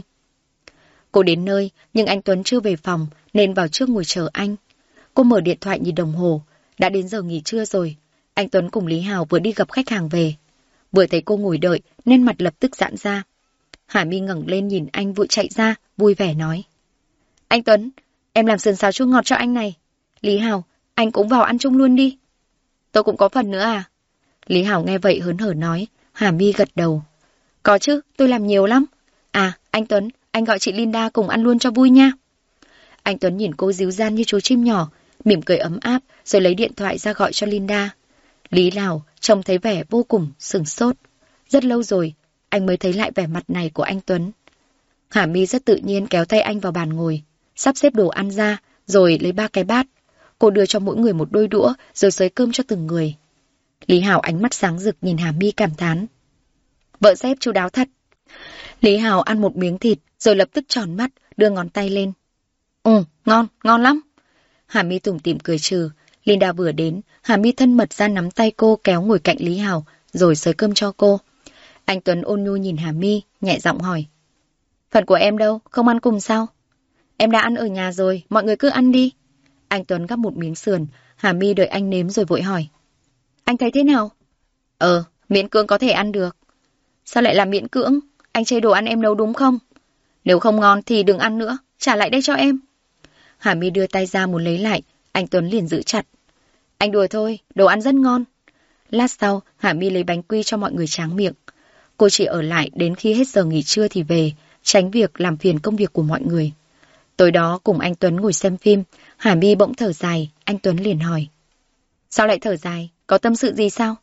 Cô đến nơi, nhưng anh Tuấn chưa về phòng nên vào trước ngồi chờ anh. Cô mở điện thoại nhìn đồng hồ, đã đến giờ nghỉ trưa rồi. Anh Tuấn cùng Lý Hào vừa đi gặp khách hàng về. Vừa thấy cô ngồi đợi nên mặt lập tức giãn ra. Hà My ngẩng lên nhìn anh vội chạy ra, vui vẻ nói. Anh Tuấn, em làm sườn xào chua ngọt cho anh này. Lý Hào, anh cũng vào ăn chung luôn đi. Tôi cũng có phần nữa à? Lý Hào nghe vậy hớn hở nói. Hà My gật đầu. Có chứ, tôi làm nhiều lắm. À, anh Tuấn, anh gọi chị Linda cùng ăn luôn cho vui nha. Anh Tuấn nhìn cô díu dăn như chú chim nhỏ, mỉm cười ấm áp rồi lấy điện thoại ra gọi cho Linda. Lý Hào trông thấy vẻ vô cùng sửng sốt. Rất lâu rồi, anh mới thấy lại vẻ mặt này của anh Tuấn. Hà My rất tự nhiên kéo tay anh vào bàn ngồi, sắp xếp đồ ăn ra, rồi lấy 3 cái bát. Cô đưa cho mỗi người một đôi đũa, rồi xới cơm cho từng người. Lý Hào ánh mắt sáng rực nhìn Hà My cảm thán. Vợ sếp chu đáo thật. Lý Hào ăn một miếng thịt, rồi lập tức tròn mắt, đưa ngón tay lên. Ngon, ngon lắm. Hà My tủm tỉm cười trừ. Linda vừa đến, Hà My thân mật ra nắm tay cô kéo ngồi cạnh Lý Hào, rồi xới cơm cho cô. Anh Tuấn ôn nhu nhìn Hà My, nhẹ giọng hỏi. Phần của em đâu, không ăn cùng sao? Em đã ăn ở nhà rồi, mọi người cứ ăn đi. Anh Tuấn gắp một miếng sườn, Hà My đợi anh nếm rồi vội hỏi. Anh thấy thế nào? Miễn cưỡng có thể ăn được. Sao lại là miễn cưỡng? Anh chê đồ ăn em nấu đúng không? Nếu không ngon thì đừng ăn nữa, trả lại đây cho em. Hà My đưa tay ra muốn lấy lại, anh Tuấn liền giữ chặt. Anh đùa thôi, đồ ăn rất ngon. Lát sau, Hà My lấy bánh quy cho mọi người tráng miệng. Cô chỉ ở lại đến khi hết giờ nghỉ trưa thì về, tránh việc làm phiền công việc của mọi người. Tối đó cùng anh Tuấn ngồi xem phim, Hà My bỗng thở dài, anh Tuấn liền hỏi. Sao lại thở dài, có tâm sự gì sao?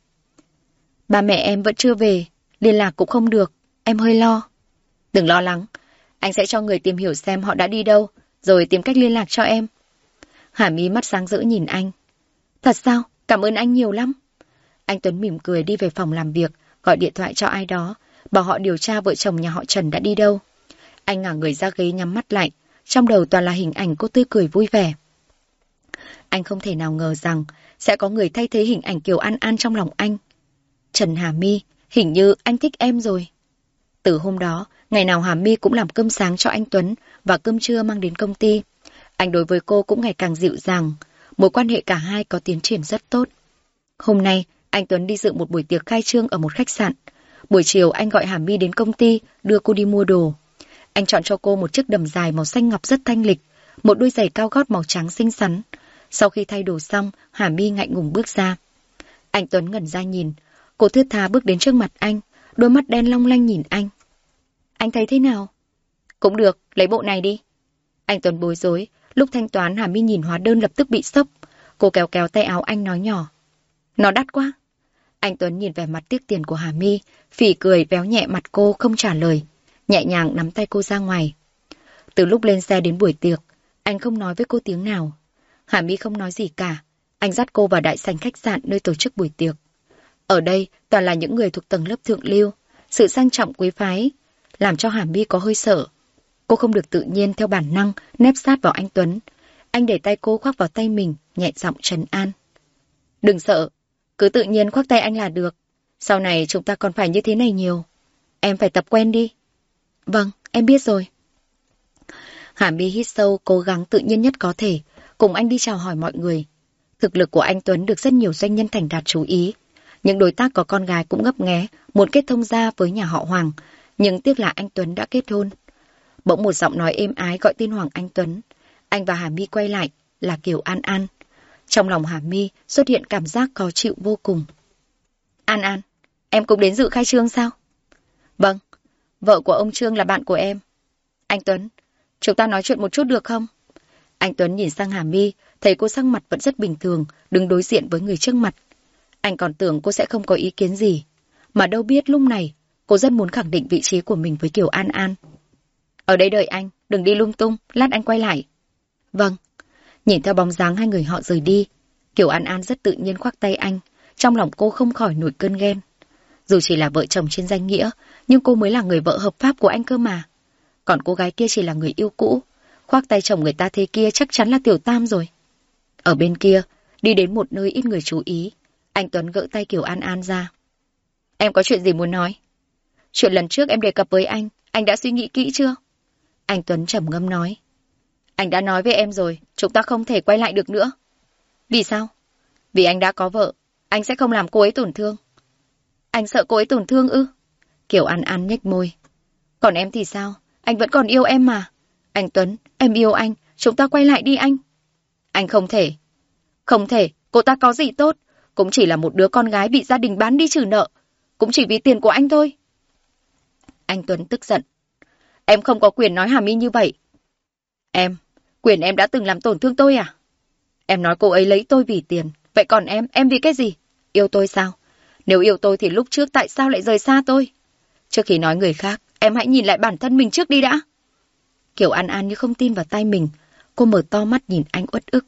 Ba mẹ em vẫn chưa về, liên lạc cũng không được, em hơi lo. Đừng lo lắng, anh sẽ cho người tìm hiểu xem họ đã đi đâu, rồi tìm cách liên lạc cho em. Hà My mắt sáng rỡ nhìn anh. Thật sao? Cảm ơn anh nhiều lắm. Anh Tuấn mỉm cười đi về phòng làm việc, gọi điện thoại cho ai đó, bảo họ điều tra vợ chồng nhà họ Trần đã đi đâu. Anh ngả người ra ghế nhắm mắt lại, trong đầu toàn là hình ảnh cô tươi cười vui vẻ. Anh không thể nào ngờ rằng sẽ có người thay thế hình ảnh Kiều An An trong lòng anh. Trần Hà My, hình như anh thích em rồi. Từ hôm đó, ngày nào Hà My cũng làm cơm sáng cho anh Tuấn và cơm trưa mang đến công ty. Anh đối với cô cũng ngày càng dịu dàng, mối quan hệ cả hai có tiến triển rất tốt. Hôm nay, anh Tuấn đi dự một buổi tiệc khai trương ở một khách sạn. Buổi chiều anh gọi Hà My đến công ty, đưa cô đi mua đồ. Anh chọn cho cô một chiếc đầm dài màu xanh ngọc rất thanh lịch, một đôi giày cao gót màu trắng xinh xắn. Sau khi thay đồ xong, Hà My ngại ngùng bước ra. Anh Tuấn ngẩn ra nhìn, cô thướt tha bước đến trước mặt anh, đôi mắt đen long lanh nhìn anh. Anh thấy thế nào? Cũng được, lấy bộ này đi. Anh Tuấn bối rối, lúc thanh toán Hà My nhìn hóa đơn lập tức bị sốc. Cô kéo kéo tay áo anh nói nhỏ. Nó đắt quá. Anh Tuấn nhìn vẻ mặt tiếc tiền của Hà My, phỉ cười véo nhẹ mặt cô không trả lời, nhẹ nhàng nắm tay cô ra ngoài. Từ lúc lên xe đến buổi tiệc, anh không nói với cô tiếng nào. Hà My không nói gì cả, anh dắt cô vào đại sảnh khách sạn nơi tổ chức buổi tiệc. Ở đây toàn là những người thuộc tầng lớp thượng lưu, sự sang trọng quý phái làm cho Hà My có hơi sợ. Cô không được tự nhiên theo bản năng nép sát vào anh Tuấn. Anh để tay cô khoác vào tay mình, nhẹ giọng trấn an. Đừng sợ, cứ tự nhiên khoác tay anh là được. Sau này chúng ta còn phải như thế này nhiều. Em phải tập quen đi. Vâng, em biết rồi. Hà My hít sâu, cố gắng tự nhiên nhất có thể, cùng anh đi chào hỏi mọi người. Thực lực của anh Tuấn được rất nhiều doanh nhân thành đạt chú ý. Những đối tác có con gái cũng ngấp nghé, muốn kết thông gia với nhà họ Hoàng, nhưng tiếc là anh Tuấn đã kết hôn. Bỗng một giọng nói êm ái gọi tên Hoàng Anh Tuấn. Anh và Hà My quay lại, là Kiều An An. Trong lòng Hà My xuất hiện cảm giác khó chịu vô cùng. An An, em cũng đến dự khai trương sao? Vâng, vợ của ông Trương là bạn của em. Anh Tuấn, chúng ta nói chuyện một chút được không? Anh Tuấn nhìn sang Hà My, thấy cô sắc mặt vẫn rất bình thường, đứng đối diện với người trước mặt. Anh còn tưởng cô sẽ không có ý kiến gì, mà đâu biết lúc này cô rất muốn khẳng định vị trí của mình với Kiều An An. Ở đây đợi anh, đừng đi lung tung, lát anh quay lại. Vâng. Nhìn theo bóng dáng hai người họ rời đi, Kiều An An rất tự nhiên khoác tay anh, trong lòng cô không khỏi nổi cơn ghen. Dù chỉ là vợ chồng trên danh nghĩa, nhưng cô mới là người vợ hợp pháp của anh cơ mà. Còn cô gái kia chỉ là người yêu cũ, khoác tay chồng người ta thế kia chắc chắn là tiểu tam rồi. Ở bên kia, đi đến một nơi ít người chú ý, Anh Tuấn gỡ tay Kiều An An ra. Em có chuyện gì muốn nói? Chuyện lần trước em đề cập với anh đã suy nghĩ kỹ chưa? Anh Tuấn trầm ngâm nói. Anh đã nói với em rồi, chúng ta không thể quay lại được nữa. Vì sao? Vì anh đã có vợ, anh sẽ không làm cô ấy tổn thương. Anh sợ cô ấy tổn thương ư? Kiều An An nhếch môi. Còn em thì sao? Anh vẫn còn yêu em mà. Anh Tuấn, em yêu anh, chúng ta quay lại đi anh. Anh không thể. Không thể, cô ta có gì tốt, cũng chỉ là một đứa con gái bị gia đình bán đi trừ nợ, cũng chỉ vì tiền của anh thôi. Anh Tuấn tức giận. Em không có quyền nói Hà My như vậy. Quyền em đã từng làm tổn thương tôi à? Em nói cô ấy lấy tôi vì tiền, vậy còn em vì cái gì? Yêu tôi sao? Nếu yêu tôi thì lúc trước tại sao lại rời xa tôi? Trước khi nói người khác, em hãy nhìn lại bản thân mình trước đi đã. Kiều An An như không tin vào tai mình, cô mở to mắt nhìn anh uất ức.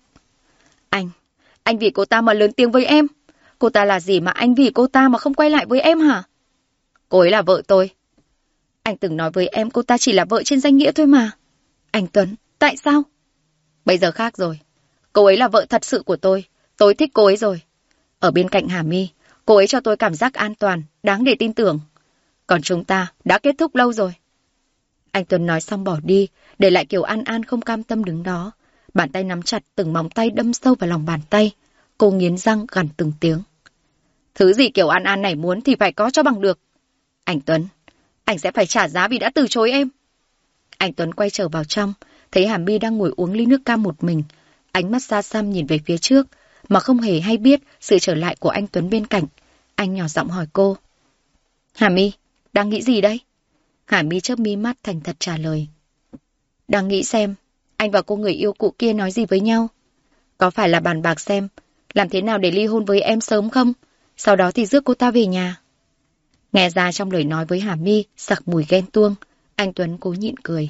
Anh vì cô ta mà lớn tiếng với em. Cô ta là gì mà anh vì cô ta mà không quay lại với em hả? Cô ấy là vợ tôi. Anh từng nói với em cô ta chỉ là vợ trên danh nghĩa thôi mà. Anh Tuấn, tại sao? Bây giờ khác rồi. Cô ấy là vợ thật sự của tôi thích cô ấy rồi. Ở bên cạnh Hà My, cô ấy cho tôi cảm giác an toàn, đáng để tin tưởng. Còn chúng ta đã kết thúc lâu rồi. Anh Tuấn nói xong bỏ đi, để lại Kiều An An không cam tâm đứng đó. Bàn tay nắm chặt, từng móng tay đâm sâu vào lòng bàn tay. Cô nghiến răng gằn từng tiếng. Thứ gì Kiều An An này muốn thì phải có cho bằng được. Anh Tuấn, anh sẽ phải trả giá vì đã từ chối em. Anh Tuấn quay trở vào trong, thấy Hà My đang ngồi uống ly nước cam một mình. Ánh mắt xa xăm nhìn về phía trước, mà không hề hay biết sự trở lại của anh Tuấn bên cạnh. Anh nhỏ giọng hỏi cô. Hà My, đang nghĩ gì đây? Hà My chớp mí mắt thành thật trả lời. Đang nghĩ xem, anh và cô người yêu cũ kia nói gì với nhau. Có phải là bàn bạc xem, làm thế nào để ly hôn với em sớm không? Sau đó thì rước cô ta về nhà. Nghe ra trong lời nói với Hà My sặc mùi ghen tuông, anh Tuấn cố nhịn cười.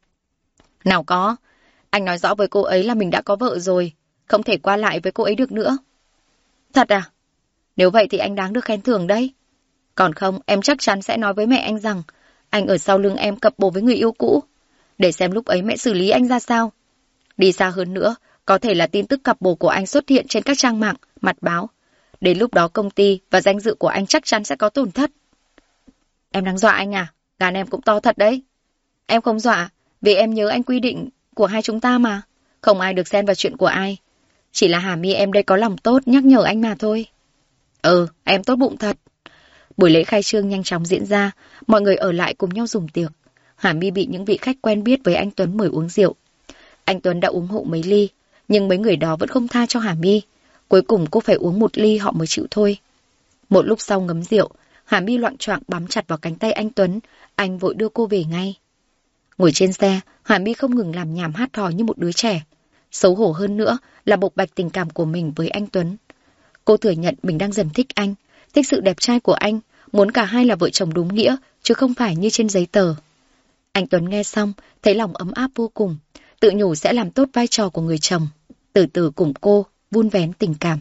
Nào có, anh nói rõ với cô ấy là mình đã có vợ rồi, không thể qua lại với cô ấy được nữa. Thật à? Nếu vậy thì anh đáng được khen thưởng đấy. Còn không, em chắc chắn sẽ nói với mẹ anh rằng anh ở sau lưng em cặp bồ với người yêu cũ, để xem lúc ấy mẹ xử lý anh ra sao. Đi xa hơn nữa, có thể là tin tức cặp bồ của anh xuất hiện trên các trang mạng, mặt báo. Đến lúc đó công ty và danh dự của anh chắc chắn sẽ có tổn thất. Em đang dọa anh à? Gan em cũng to thật đấy. Em không dọa, vì em nhớ anh quy định của hai chúng ta mà. Không ai được xen vào chuyện của ai. Chỉ là Hà My em đây có lòng tốt nhắc nhở anh mà thôi. Em tốt bụng thật. Buổi lễ khai trương nhanh chóng diễn ra, mọi người ở lại cùng nhau dùng tiệc. Hà My bị những vị khách quen biết với anh Tuấn mời uống rượu. Anh Tuấn đã uống hộ mấy ly, nhưng mấy người đó vẫn không tha cho Hà My. Cuối cùng cô phải uống một ly họ mới chịu thôi. Một lúc sau ngấm rượu, Hà My loạng choạng bám chặt vào cánh tay anh Tuấn, anh vội đưa cô về ngay. Ngồi trên xe, Hà My không ngừng làm nhảm hát hò như một đứa trẻ. Xấu hổ hơn nữa là bộc bạch tình cảm của mình với anh Tuấn. Cô thừa nhận mình đang dần thích anh, thích sự đẹp trai của anh, muốn cả hai là vợ chồng đúng nghĩa, chứ không phải như trên giấy tờ. Anh Tuấn nghe xong, thấy lòng ấm áp vô cùng, tự nhủ sẽ làm tốt vai trò của người chồng, từ từ cùng cô vun vén tình cảm.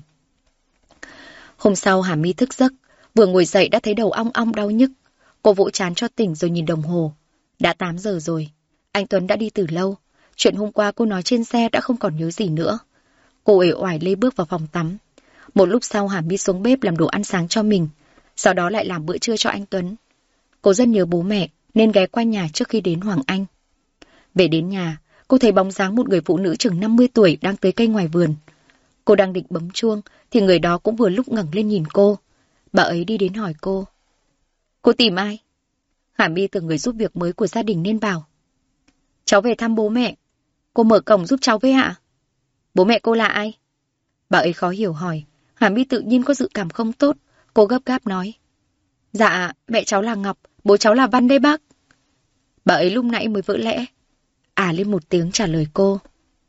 Hôm sau Hà My thức giấc, vừa ngồi dậy đã thấy đầu ong ong đau nhức. Cô vỗ trán cho tỉnh rồi nhìn đồng hồ. Đã 8 giờ rồi, anh Tuấn đã đi từ lâu. Chuyện hôm qua cô nói trên xe đã không còn nhớ gì nữa. Cô uể oải lê bước vào phòng tắm. Một lúc sau Hà My xuống bếp làm đồ ăn sáng cho mình, sau đó lại làm bữa trưa cho anh Tuấn. Cô rất nhớ bố mẹ nên ghé qua nhà trước khi đến Hoàng Anh. Về đến nhà, cô thấy bóng dáng một người phụ nữ chừng 50 tuổi đang tưới cây ngoài vườn. Cô đang định bấm chuông thì người đó cũng vừa lúc ngẩng lên nhìn cô. Bà ấy đi đến hỏi cô. Cô tìm ai? Hà My tưởng người giúp việc mới của gia đình nên bảo. Cháu về thăm bố mẹ. Cô mở cổng giúp cháu với ạ. Bố mẹ cô là ai? Bà ấy khó hiểu hỏi. Hà My tự nhiên có dự cảm không tốt. Cô gấp gáp nói. Dạ, mẹ cháu là Ngọc, bố cháu là Văn đây bác. Bà ấy lúc nãy mới vỡ lẽ. Lên một tiếng trả lời cô.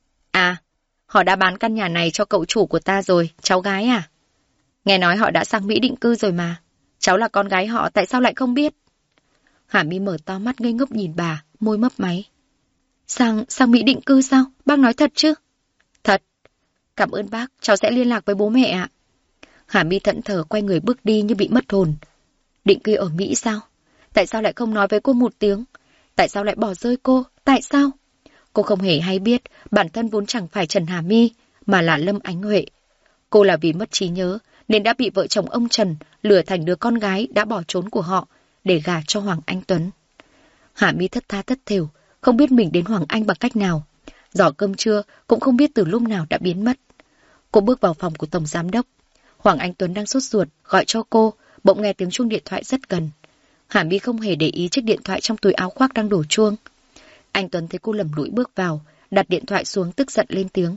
Họ đã bán căn nhà này cho cậu chủ của ta rồi, cháu gái à? Nghe nói họ đã sang Mỹ định cư rồi mà. Cháu là con gái họ, tại sao lại không biết? Hà My mở to mắt ngây ngốc nhìn bà, môi mấp máy. Sang Mỹ định cư sao? Bác nói thật chứ? Thật. Cảm ơn bác, cháu sẽ liên lạc với bố mẹ ạ. Hà My thẫn thờ quay người bước đi như bị mất hồn. Định cư ở Mỹ sao? Tại sao lại không nói với cô một tiếng? Tại sao lại bỏ rơi cô? Tại sao? Cô không hề hay biết bản thân vốn chẳng phải Trần Hà My mà là Lâm Ánh Huệ. Cô là vì mất trí nhớ nên đã bị vợ chồng ông Trần lừa thành đứa con gái đã bỏ trốn của họ để gả cho Hoàng Anh Tuấn. Hà My thất tha thất thểu, không biết mình đến Hoàng Anh bằng cách nào. Giỏ cơm trưa cũng không biết từ lúc nào đã biến mất. Cô bước vào phòng của Tổng Giám đốc. Hoàng Anh Tuấn đang sốt ruột gọi cho cô, bỗng nghe tiếng chuông điện thoại rất gần. Hà My không hề để ý chiếc điện thoại trong túi áo khoác đang đổ chuông. Anh Tuấn thấy cô lầm lũi bước vào, đặt điện thoại xuống tức giận lên tiếng.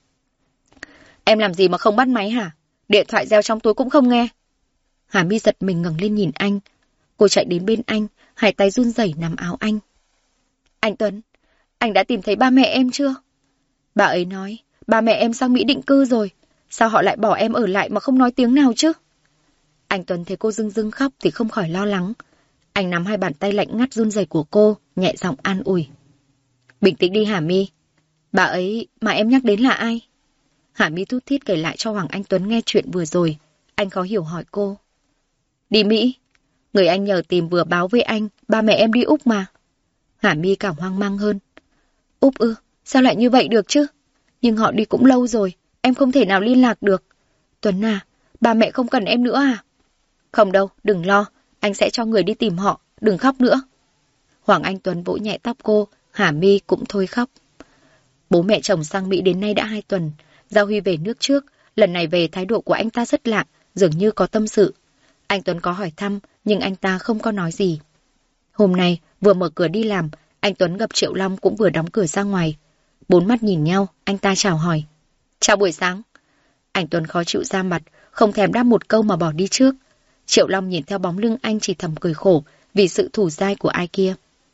Em làm gì mà không bắt máy hả? Điện thoại reo trong túi cũng không nghe. Hà My giật mình ngẩng lên nhìn anh. Cô chạy đến bên anh, hai tay run rẩy nắm áo anh. Anh Tuấn, anh đã tìm thấy ba mẹ em chưa? Bà ấy nói, ba mẹ em sang Mỹ định cư rồi. Sao họ lại bỏ em ở lại mà không nói tiếng nào chứ? Anh Tuấn thấy cô rưng rưng khóc thì không khỏi lo lắng. Anh nắm hai bàn tay lạnh ngắt run rẩy của cô, nhẹ giọng an ủi. Bình tĩnh đi Hà My. Bà ấy mà em nhắc đến là ai? Hà My thút thít kể lại cho Hoàng Anh Tuấn nghe chuyện vừa rồi. Anh khó hiểu hỏi cô. Đi Mỹ? Người anh nhờ tìm vừa báo với anh, ba mẹ em đi Úc mà. Hà My càng hoang mang hơn. Úc ư? Sao lại như vậy được chứ? Nhưng họ đi cũng lâu rồi, em không thể nào liên lạc được. Tuấn à, ba mẹ không cần em nữa à? Không đâu, đừng lo, anh sẽ cho người đi tìm họ, đừng khóc nữa. Hoàng Anh Tuấn vỗ nhẹ tóc cô, Hà My cũng thôi khóc. Bố mẹ chồng sang Mỹ đến nay đã 2 tuần, Giao Huy về nước trước, lần này về thái độ của anh ta rất lạ, dường như có tâm sự. Anh Tuấn có hỏi thăm, nhưng anh ta không có nói gì. Hôm nay, vừa mở cửa đi làm, anh Tuấn gặp Triệu Long cũng vừa đóng cửa ra ngoài. Bốn mắt nhìn nhau, anh ta chào hỏi. Chào buổi sáng. Anh Tuấn khó chịu ra mặt, không thèm đáp một câu mà bỏ đi trước. Triệu Long nhìn theo bóng lưng anh chỉ thầm cười khổ vì sự thủ dai của ai kia.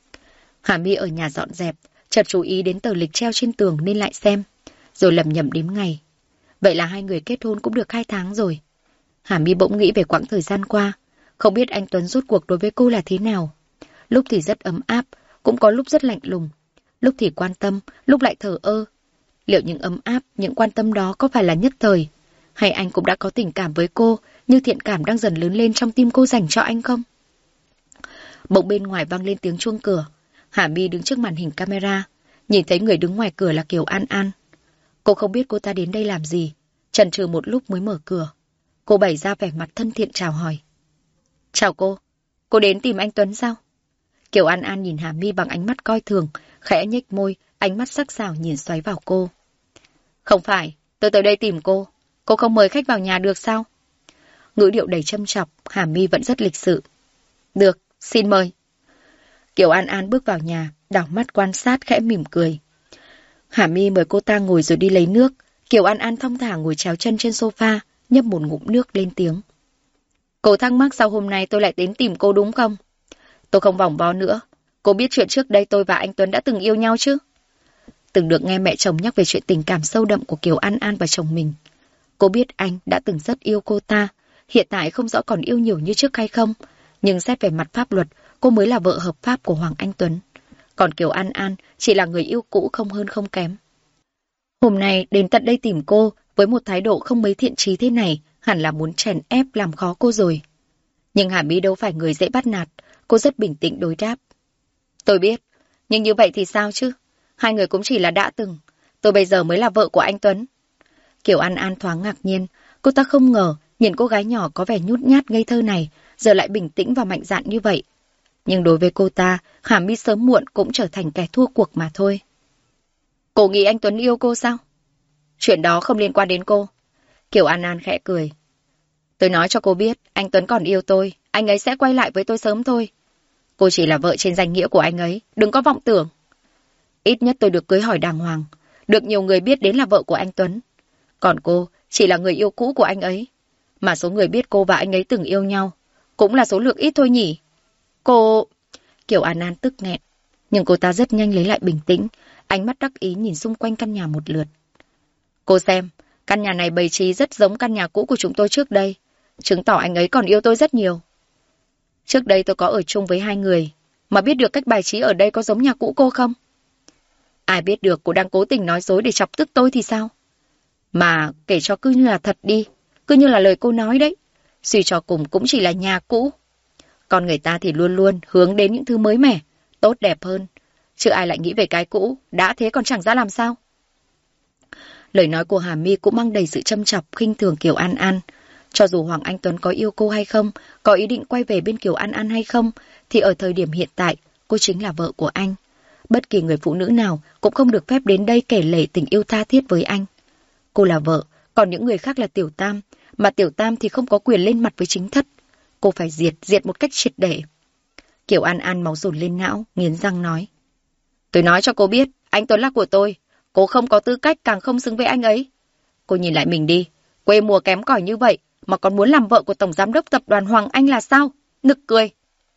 Hà My ở nhà dọn dẹp, chợt chú ý đến tờ lịch treo trên tường nên lại xem, rồi lẩm nhẩm đếm ngày. Vậy là hai người kết hôn cũng được 2 tháng rồi. Hà My bỗng nghĩ về quãng thời gian qua, không biết anh Tuấn rốt cuộc đối với cô là thế nào. Lúc thì rất ấm áp, cũng có lúc rất lạnh lùng, lúc thì quan tâm, lúc lại thờ ơ. Liệu những ấm áp, những quan tâm đó có phải là nhất thời, hay anh cũng đã có tình cảm với cô, như thiện cảm đang dần lớn lên trong tim cô dành cho anh không? Bỗng bên ngoài vang lên tiếng chuông cửa. Hà My đứng trước màn hình camera, nhìn thấy người đứng ngoài cửa là Kiều An An. Cô không biết cô ta đến đây làm gì, chần chừ một lúc mới mở cửa. Cô bày ra vẻ mặt thân thiện chào hỏi. Chào cô đến tìm anh Tuấn sao? Kiều An An nhìn Hà My bằng ánh mắt coi thường, khẽ nhếch môi, ánh mắt sắc sảo nhìn xoáy vào cô. Không phải, tôi tới đây tìm cô không mời khách vào nhà được sao? Ngữ điệu đầy châm chọc, Hà My vẫn rất lịch sự. Được, xin mời. Kiều An An bước vào nhà, đảo mắt quan sát khẽ mỉm cười. Hà My mời cô ta ngồi rồi đi lấy nước. Kiều An An thong thả ngồi chéo chân trên sofa, nhấp một ngụm nước lên tiếng. Cô thắc mắc sao hôm nay tôi lại đến tìm cô đúng không? Tôi không vòng vo nữa. Cô biết chuyện trước đây tôi và anh Tuấn đã từng yêu nhau chứ? Từng được nghe mẹ chồng nhắc về chuyện tình cảm sâu đậm của Kiều An An và chồng mình. Cô biết anh đã từng rất yêu cô ta. Hiện tại không rõ còn yêu nhiều như trước hay không. Nhưng xét về mặt pháp luật, cô mới là vợ hợp pháp của Hoàng Anh Tuấn. Còn Kiều An An chỉ là người yêu cũ không hơn không kém. Hôm nay đến tận đây tìm cô với một thái độ không mấy thiện chí thế này, hẳn là muốn chèn ép làm khó cô rồi. Nhưng Hà My đâu phải người dễ bắt nạt, cô rất bình tĩnh đối đáp. Tôi biết, nhưng như vậy thì sao chứ? Hai người cũng chỉ là đã từng, tôi bây giờ mới là vợ của anh Tuấn. Kiều An An thoáng ngạc nhiên, cô ta không ngờ nhìn cô gái nhỏ có vẻ nhút nhát ngây thơ này giờ lại bình tĩnh và mạnh dạn như vậy. Nhưng đối với cô ta, Hà My sớm muộn cũng trở thành kẻ thua cuộc mà thôi. Cô nghĩ anh Tuấn yêu cô sao? Chuyện đó không liên quan đến cô. Kiều An An khẽ cười. Tôi nói cho cô biết, anh Tuấn còn yêu tôi, anh ấy sẽ quay lại với tôi sớm thôi. Cô chỉ là vợ trên danh nghĩa của anh ấy, đừng có vọng tưởng. Ít nhất tôi được cưới hỏi đàng hoàng, được nhiều người biết đến là vợ của anh Tuấn. Còn cô chỉ là người yêu cũ của anh ấy. Mà số người biết cô và anh ấy từng yêu nhau cũng là số lượng ít thôi nhỉ? Cô... Kiều An An tức nghẹn, nhưng cô ta rất nhanh lấy lại bình tĩnh, ánh mắt đắc ý nhìn xung quanh căn nhà một lượt. Cô xem, căn nhà này bày trí rất giống căn nhà cũ của chúng tôi trước đây, chứng tỏ anh ấy còn yêu tôi rất nhiều. Trước đây tôi có ở chung với 2 người, mà biết được cách bài trí ở đây có giống nhà cũ cô không? Ai biết được cô đang cố tình nói dối để chọc tức tôi thì sao? Mà kể cho cứ như là thật đi, cứ như là lời cô nói đấy, suy cho cùng cũng chỉ là nhà cũ. Còn người ta thì luôn luôn hướng đến những thứ mới mẻ, tốt đẹp hơn. Chứ ai lại nghĩ về cái cũ, đã thế còn chẳng ra làm sao. Lời nói của Hà My cũng mang đầy sự châm chọc, khinh thường Kiều An An. Cho dù Hoàng Anh Tuấn có yêu cô hay không, có ý định quay về bên Kiều An An hay không, thì ở thời điểm hiện tại, cô chính là vợ của anh. Bất kỳ người phụ nữ nào cũng không được phép đến đây kể lể tình yêu tha thiết với anh. Cô là vợ, còn những người khác là tiểu tam, mà tiểu tam thì không có quyền lên mặt với chính thất. Cô phải diệt một cách triệt để. Kiều An An máu dồn lên não, nghiến răng nói. Tôi nói cho cô biết, anh Tuấn là của tôi. Cô không có tư cách, càng không xứng với anh ấy. Cô nhìn lại mình đi, quê mùa kém cỏi như vậy mà còn muốn làm vợ của Tổng Giám đốc Tập đoàn Hoàng Anh là sao? Nực cười.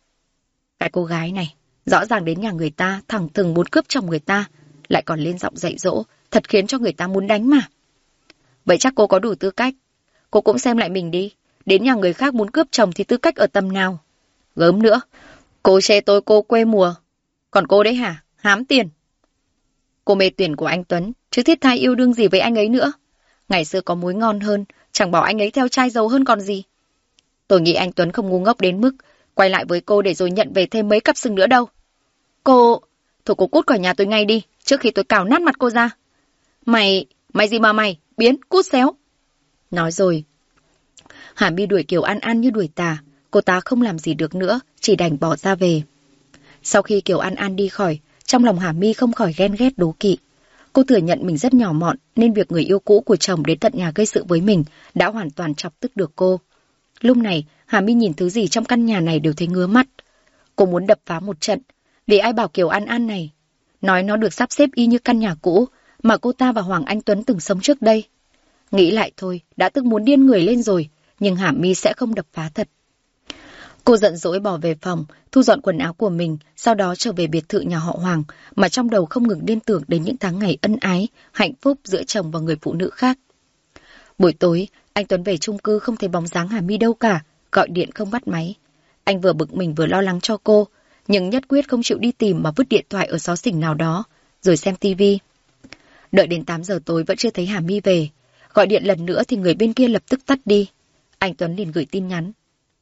Cái cô gái này, rõ ràng đến nhà người ta, thẳng thừng muốn cướp chồng người ta, lại còn lên giọng dạy dỗ, thật khiến cho người ta muốn đánh mà. Vậy chắc cô có đủ tư cách. Cô cũng xem lại mình đi, đến nhà người khác muốn cướp chồng thì tư cách ở tầm nào? Gớm nữa, cô chê tôi cô quê mùa. Còn cô đấy hả? Hám tiền. Cô mê tuyển của anh Tuấn, chứ thiết tha yêu đương gì với anh ấy nữa. Ngày xưa có muối ngon hơn, chẳng bỏ anh ấy theo trai giàu hơn còn gì. Tôi nghĩ anh Tuấn không ngu ngốc đến mức quay lại với cô để rồi nhận về thêm mấy cặp sừng nữa đâu. Cô... Thôi cô cút khỏi nhà tôi ngay đi, trước khi tôi cào nát mặt cô ra. Mày gì mà mày, biến, cút xéo. Nói rồi. Hà My đuổi Kiều An An như đuổi tà, cô ta không làm gì được nữa, chỉ đành bỏ ra về. Sau khi Kiều An An đi khỏi, trong lòng Hà My không khỏi ghen ghét đố kỵ. Cô thừa nhận mình rất nhỏ mọn, nên việc người yêu cũ của chồng đến tận nhà gây sự với mình đã hoàn toàn chọc tức được cô. Lúc này, Hà My nhìn thứ gì trong căn nhà này đều thấy ngứa mắt. Cô muốn đập phá một trận, để ai bảo Kiều An An này. Nói nó được sắp xếp y như căn nhà cũ mà cô ta và Hoàng Anh Tuấn từng sống trước đây. Nghĩ lại thôi, đã tức muốn điên người lên rồi, nhưng Hà My sẽ không đập phá thật. Cô giận dỗi bỏ về phòng, thu dọn quần áo của mình, sau đó trở về biệt thự nhà họ Hoàng, mà trong đầu không ngừng liên tưởng đến những tháng ngày ân ái, hạnh phúc giữa chồng và người phụ nữ khác. Buổi tối, anh Tuấn về chung cư không thấy bóng dáng Hà My đâu cả, gọi điện không bắt máy. Anh vừa bực mình vừa lo lắng cho cô, nhưng nhất quyết không chịu đi tìm mà vứt điện thoại ở xó xỉnh nào đó, rồi xem tivi. Đợi đến 8 giờ tối vẫn chưa thấy Hà My về. Gọi điện lần nữa thì người bên kia lập tức tắt đi. Anh Tuấn liền gửi tin nhắn.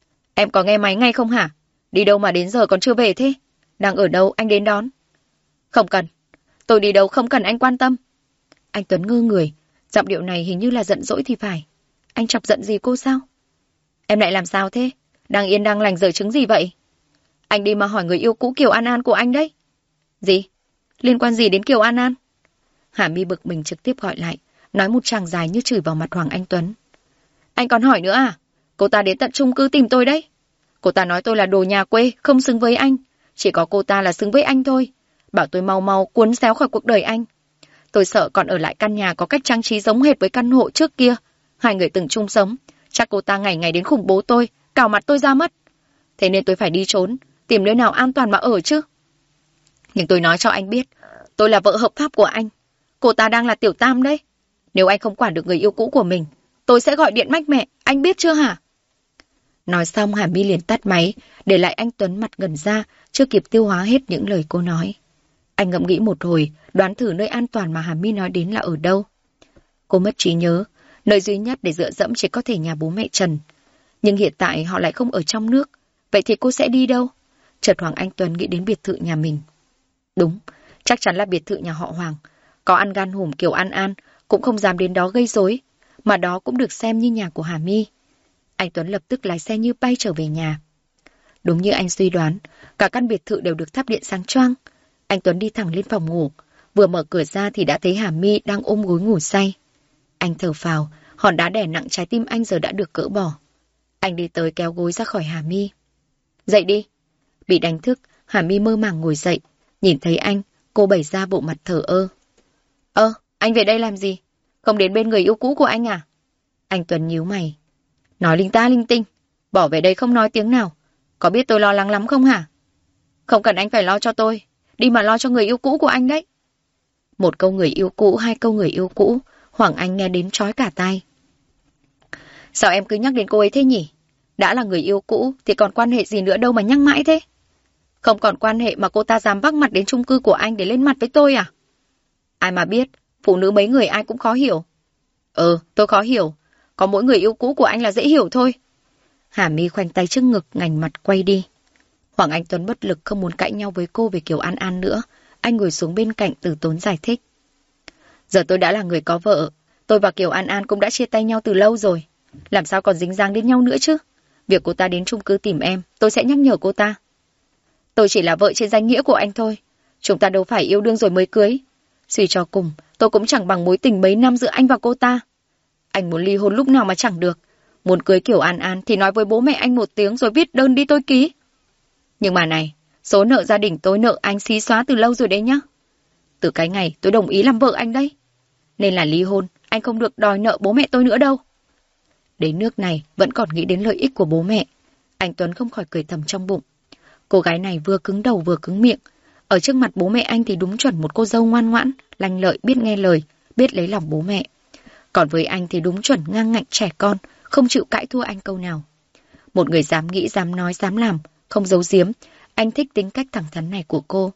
Em có nghe máy ngay không hả? Đi đâu mà đến giờ còn chưa về thế? Đang ở đâu anh đến đón? Không cần. Tôi đi đâu không cần anh quan tâm. Anh Tuấn ngơ người. Giọng điệu này hình như là giận dỗi thì phải. Anh chọc giận gì cô sao? Em lại làm sao thế? Đang yên đang lành giở trứng gì vậy? Anh đi mà hỏi người yêu cũ Kiều An An của anh đấy. Gì? Liên quan gì đến Kiều An An? Hà My bực mình trực tiếp gọi lại, nói một tràng dài như chửi vào mặt Hoàng Anh Tuấn. Anh còn hỏi nữa à? Cô ta đến tận chung cư tìm tôi đấy. Cô ta nói tôi là đồ nhà quê, không xứng với anh. Chỉ có cô ta là xứng với anh thôi. Bảo tôi mau mau cuốn xéo khỏi cuộc đời anh. Tôi sợ còn ở lại căn nhà có cách trang trí giống hệt với căn hộ trước kia. Hai người từng chung sống. Chắc cô ta ngày ngày đến khủng bố tôi, cào mặt tôi ra mất. Thế nên tôi phải đi trốn, tìm nơi nào an toàn mà ở chứ. Nhưng tôi nói cho anh biết, tôi là vợ hợp pháp của anh. Cô ta đang là tiểu tam đấy. Nếu anh không quản được người yêu cũ của mình, tôi sẽ gọi điện mách mẹ, anh biết chưa hả? Nói xong Hà My liền tắt máy, để lại anh Tuấn mặt ngẩn ra, chưa kịp tiêu hóa hết những lời cô nói. Anh ngẫm nghĩ một hồi, đoán thử nơi an toàn mà Hà My nói đến là ở đâu. Cô mất trí nhớ, nơi duy nhất để dựa dẫm chỉ có thể nhà bố mẹ Trần. Nhưng hiện tại họ lại không ở trong nước, vậy thì cô sẽ đi đâu? Chợt Hoàng Anh Tuấn nghĩ đến biệt thự nhà mình. Đúng, chắc chắn là biệt thự nhà họ Hoàng. Có ăn gan hùm Kiều An An, cũng không dám đến đó gây rối, mà đó cũng được xem như nhà của Hà My. Anh Tuấn lập tức lái xe như bay trở về nhà. Đúng như anh suy đoán, cả căn biệt thự đều được thắp điện sáng choang. Anh Tuấn đi thẳng lên phòng ngủ, vừa mở cửa ra thì đã thấy Hà My đang ôm gối ngủ say. Anh thở phào, hòn đá đè nặng trái tim anh giờ đã được cỡ bỏ. Anh đi tới kéo gối ra khỏi Hà My. Dậy đi. Bị đánh thức, Hà My mơ màng ngồi dậy. Nhìn thấy anh, cô bày ra bộ mặt thờ ơ. Anh về đây làm gì? Không đến bên người yêu cũ của anh à? Anh Tuấn nhíu mày. Nói linh ta linh tinh. Bỏ về đây không nói tiếng nào. Có biết tôi lo lắng lắm không hả? Không cần anh phải lo cho tôi. Đi mà lo cho người yêu cũ của anh đấy. Một câu người yêu cũ, hai câu người yêu cũ. Hoàng Anh nghe đến chói cả tai. Sao em cứ nhắc đến cô ấy thế nhỉ? Đã là người yêu cũ thì còn quan hệ gì nữa đâu mà nhắc mãi thế? Không còn quan hệ mà cô ta dám vác mặt đến chung cư của anh để lên mặt với tôi à? Ai mà biết, phụ nữ mấy người ai cũng khó hiểu. Tôi khó hiểu. Có mỗi người yêu cũ của anh là dễ hiểu thôi. Hà My khoanh tay trước ngực, ngảnh mặt quay đi. Hoàng Anh Tuấn bất lực không muốn cãi nhau với cô về Kiều An An nữa. Anh ngồi xuống bên cạnh từ tốn giải thích. Giờ tôi đã là người có vợ. Tôi và Kiều An An cũng đã chia tay nhau từ lâu rồi. làm sao còn dính dáng đến nhau nữa chứ? Việc cô ta đến chung cư tìm em, tôi sẽ nhắc nhở cô ta. Tôi chỉ là vợ trên danh nghĩa của anh thôi. Chúng ta đâu phải yêu đương rồi mới cưới. Suy cho cùng, tôi cũng chẳng bằng mối tình mấy năm giữa anh và cô ta. Anh muốn ly hôn lúc nào mà chẳng được. Muốn cưới kiểu An An thì nói với bố mẹ anh một tiếng rồi viết đơn đi tôi ký. Nhưng mà này, số nợ gia đình tôi nợ anh xí xóa từ lâu rồi đấy nhá. Từ cái ngày tôi đồng ý làm vợ anh đấy. Nên là ly hôn, anh không được đòi nợ bố mẹ tôi nữa đâu. Đến nước này vẫn còn nghĩ đến lợi ích của bố mẹ. Anh Tuấn không khỏi cười thầm trong bụng. Cô gái này vừa cứng đầu vừa cứng miệng. Ở trước mặt bố mẹ anh thì đúng chuẩn một cô dâu ngoan ngoãn, lanh lợi, biết nghe lời, biết lấy lòng bố mẹ. Còn với anh thì đúng chuẩn ngang ngạnh trẻ con, không chịu cãi thua anh câu nào. Một người dám nghĩ, dám nói, dám làm, không giấu giếm. Anh thích tính cách thẳng thắn này của cô.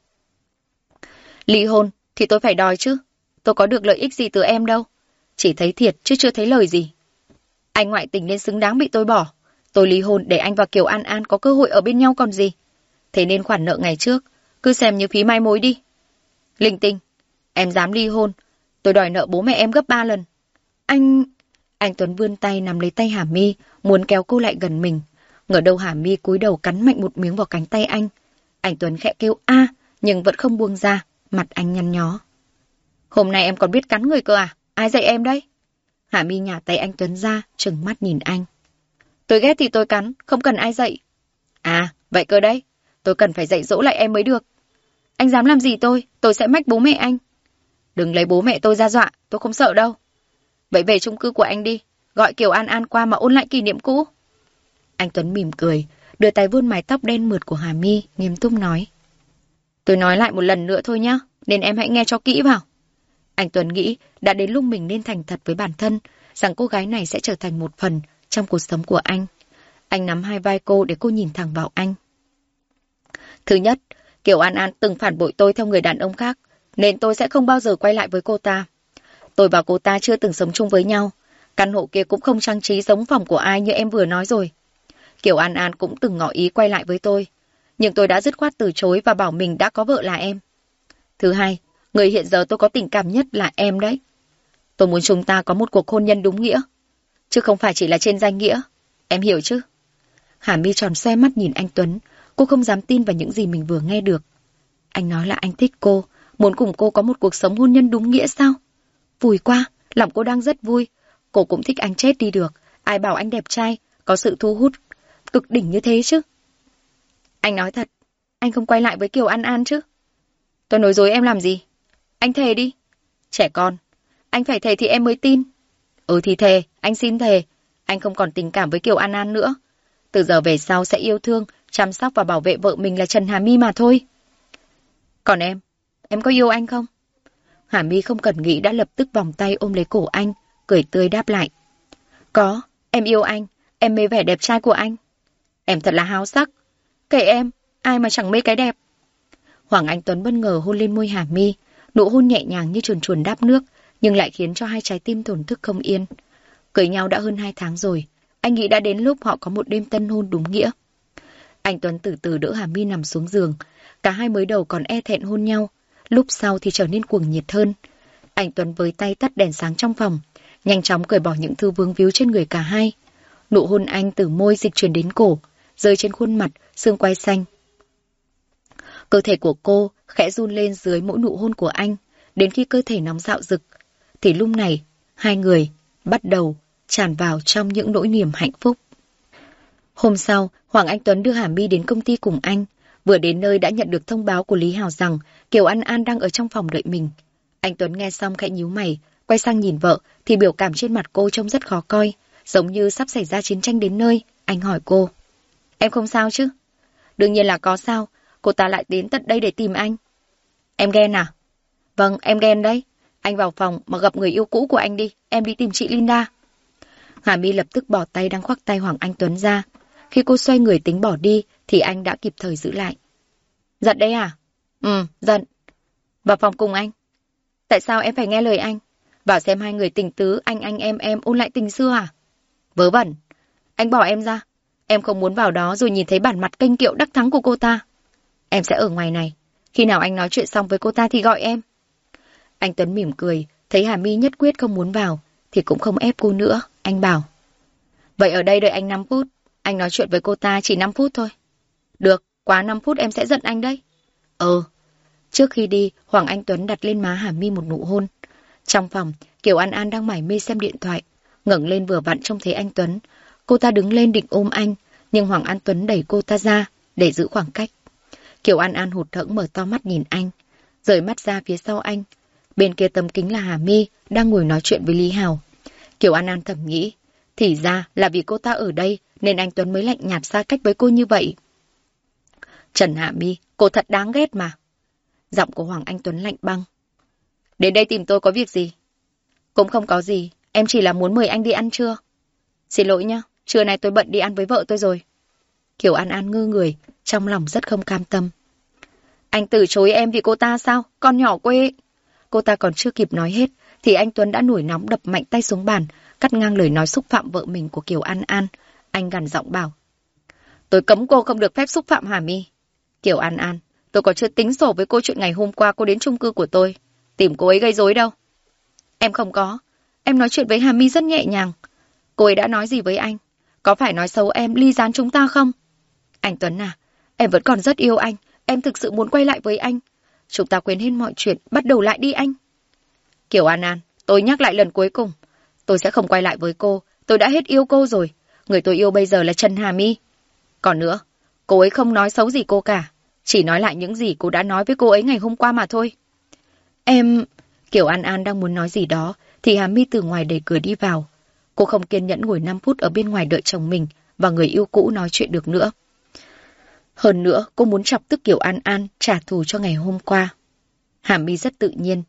Ly hôn thì tôi phải đòi chứ. Tôi có được lợi ích gì từ em đâu. Chỉ thấy thiệt chứ chưa thấy lời gì. Anh ngoại tình nên xứng đáng bị tôi bỏ. Tôi ly hôn để anh và Kiều An An có cơ hội ở bên nhau còn gì. Thế nên khoản nợ ngày trước, cứ xem như phí mai mối đi. Linh tinh, em dám ly hôn, tôi đòi nợ bố mẹ em gấp 3 lần. Anh Tuấn vươn tay nắm lấy tay Hà My, muốn kéo cô lại gần mình. Ngờ đâu Hà My cúi đầu cắn mạnh một miếng vào cánh tay anh. Anh Tuấn khẽ kêu a, nhưng vẫn không buông ra, mặt anh nhăn nhó. Hôm nay em còn biết cắn người cơ à? Ai dạy em đấy? Hà My nhả tay anh Tuấn ra, trừng mắt nhìn anh. Tôi ghét thì tôi cắn, không cần ai dạy. À, vậy cơ đấy. Tôi cần phải dạy dỗ lại em mới được. Anh dám làm gì tôi sẽ mách bố mẹ anh. Đừng lấy bố mẹ tôi ra dọa, tôi không sợ đâu. Vậy về chung cư của anh đi, gọi Kiều An An qua mà ôn lại kỷ niệm cũ. Anh Tuấn mỉm cười, đưa tay vuốt mái tóc đen mượt của Hà My, nghiêm túc nói. Tôi nói lại một lần nữa thôi nhá, nên em hãy nghe cho kỹ vào. Anh Tuấn nghĩ đã đến lúc mình nên thành thật với bản thân, rằng cô gái này sẽ trở thành một phần trong cuộc sống của anh. Anh nắm hai vai cô để cô nhìn thẳng vào anh. Thứ nhất, Kiều An An từng phản bội tôi theo người đàn ông khác, nên tôi sẽ không bao giờ quay lại với cô ta. Tôi và cô ta chưa từng sống chung với nhau. Căn hộ kia cũng không trang trí giống phòng của ai như em vừa nói rồi. Kiều An An cũng từng ngỏ ý quay lại với tôi. Nhưng tôi đã dứt khoát từ chối và bảo mình đã có vợ là em. Thứ hai, người hiện giờ tôi có tình cảm nhất là em đấy. Tôi muốn chúng ta có một cuộc hôn nhân đúng nghĩa. Chứ không phải chỉ là trên danh nghĩa. Em hiểu chứ? Hà My tròn xoe mắt nhìn anh Tuấn. Cô không dám tin vào những gì mình vừa nghe được. Anh nói là anh thích cô, muốn cùng cô có một cuộc sống hôn nhân đúng nghĩa sao? Vui quá, lòng cô đang rất vui. Cô cũng thích anh chết đi được. Ai bảo anh đẹp trai, có sự thu hút cực đỉnh như thế chứ? Anh nói thật, anh không quay lại với Kiều An An chứ? Tôi nói dối em làm gì? Anh thề đi. Trẻ con, anh phải thề thì em mới tin. Ừ thì thề, anh xin thề. Anh không còn tình cảm với Kiều An An nữa. Từ giờ về sau sẽ yêu thương, chăm sóc và bảo vệ vợ mình là Trần Hà My mà thôi. Còn em có yêu anh không? Hà My không cần nghĩ đã lập tức vòng tay ôm lấy cổ anh, cười tươi đáp lại. Có, em yêu anh, em mê vẻ đẹp trai của anh. Em thật là háo sắc. Kệ em, ai mà chẳng mê cái đẹp. Hoàng Anh Tuấn bất ngờ hôn lên môi Hà My, nụ hôn nhẹ nhàng như chuồn chuồn đáp nước, nhưng lại khiến cho hai trái tim thổn thức không yên. Cưới nhau đã hơn 2 tháng rồi, anh nghĩ đã đến lúc họ có một đêm tân hôn đúng nghĩa. Anh Tuấn từ từ đỡ Hà My nằm xuống giường, cả hai mới đầu còn e thẹn hôn nhau, lúc sau thì trở nên cuồng nhiệt hơn. Anh Tuấn với tay tắt đèn sáng trong phòng, nhanh chóng cởi bỏ những thứ vướng víu trên người cả hai. Nụ hôn anh từ môi dịch chuyển đến cổ, rơi trên khuôn mặt, xương quai xanh. Cơ thể của cô khẽ run lên dưới mỗi nụ hôn của anh, đến khi cơ thể nóng rạo rực. Thì lúc này, hai người bắt đầu tràn vào trong những nỗi niềm hạnh phúc. Hôm sau, Hoàng Anh Tuấn đưa Hà My đến công ty cùng anh. Vừa đến nơi đã nhận được thông báo của Lý Hào rằng Kiều An An đang ở trong phòng đợi mình. Anh Tuấn nghe xong khẽ nhíu mày, quay sang nhìn vợ thì biểu cảm trên mặt cô trông rất khó coi, giống như sắp xảy ra chiến tranh đến nơi. Anh hỏi cô. Em không sao chứ? Đương nhiên là có sao, cô ta lại đến tận đây để tìm anh. Em ghen à? Vâng, em ghen đấy. Anh vào phòng mà gặp người yêu cũ của anh đi, em đi tìm chị Linda. Hà My lập tức bỏ tay đang khoác tay Hoàng Anh Tuấn ra. Khi cô xoay người tính bỏ đi thì anh đã kịp thời giữ lại. Giận đấy à? Ừ, giận. Vào phòng cùng anh. Tại sao em phải nghe lời anh? Vào xem hai người tình tứ anh em ôn lại tình xưa à? Vớ vẩn. Anh bỏ em ra. Em không muốn vào đó rồi nhìn thấy bản mặt kênh kiệu đắc thắng của cô ta. Em sẽ ở ngoài này. Khi nào anh nói chuyện xong với cô ta thì gọi em. Anh Tuấn mỉm cười, thấy Hà My nhất quyết không muốn vào thì cũng không ép cô nữa. Anh bảo. Vậy ở đây đợi anh 5 phút. Anh nói chuyện với cô ta chỉ 5 phút thôi. Được, quá 5 phút em sẽ giận anh đấy. Trước khi đi, Hoàng Anh Tuấn đặt lên má Hà My một nụ hôn. Trong phòng, Kiều An An đang mải mê xem điện thoại. Ngẩng lên vừa vặn trông thấy anh Tuấn. Cô ta đứng lên định ôm anh, nhưng Hoàng An Tuấn đẩy cô ta ra để giữ khoảng cách. Kiều An An hụt hẫng mở to mắt nhìn anh, rời mắt ra phía sau anh. Bên kia tấm kính là Hà My đang ngồi nói chuyện với Lý Hào. Kiều An An thầm nghĩ, thì ra là vì cô ta ở đây nên anh Tuấn mới lạnh nhạt xa cách với cô như vậy. Trần Hà My, cô thật đáng ghét mà. Giọng của Hoàng Anh Tuấn lạnh băng. Đến đây tìm tôi có việc gì? Cũng không có gì, em chỉ là muốn mời anh đi ăn trưa. Xin lỗi nhá, trưa nay tôi bận đi ăn với vợ tôi rồi. Kiều An An ngơ người, trong lòng rất không cam tâm. Anh từ chối em vì cô ta sao? Con nhỏ quê. Cô ta còn chưa kịp nói hết, thì anh Tuấn đã nổi nóng đập mạnh tay xuống bàn, cắt ngang lời nói xúc phạm vợ mình của Kiều An An. Anh gằn giọng bảo. Tôi cấm cô không được phép xúc phạm Hà My. Kiều An An, tôi còn chưa tính sổ với cô chuyện ngày hôm qua cô đến chung cư của tôi. Tìm cô ấy gây rối đâu. Em không có. Em nói chuyện với Hà My rất nhẹ nhàng. Cô ấy đã nói gì với anh? Có phải nói xấu em ly gián chúng ta không? Anh Tuấn à, em vẫn còn rất yêu anh. Em thực sự muốn quay lại với anh. Chúng ta quên hết mọi chuyện, bắt đầu lại đi anh. Kiều An An, tôi nhắc lại lần cuối cùng. Tôi sẽ không quay lại với cô. Tôi đã hết yêu cô rồi. Người tôi yêu bây giờ là Trần Hà My. Còn nữa, cô ấy không nói xấu gì cô cả. Chỉ nói lại những gì cô đã nói với cô ấy ngày hôm qua mà thôi. Em... Kiều An An đang muốn nói gì đó, thì Hà My từ ngoài đẩy cửa đi vào. Cô không kiên nhẫn ngồi 5 phút ở bên ngoài đợi chồng mình và người yêu cũ nói chuyện được nữa. Hơn nữa, cô muốn chọc tức Kiều An An trả thù cho ngày hôm qua. Hà My rất tự nhiên.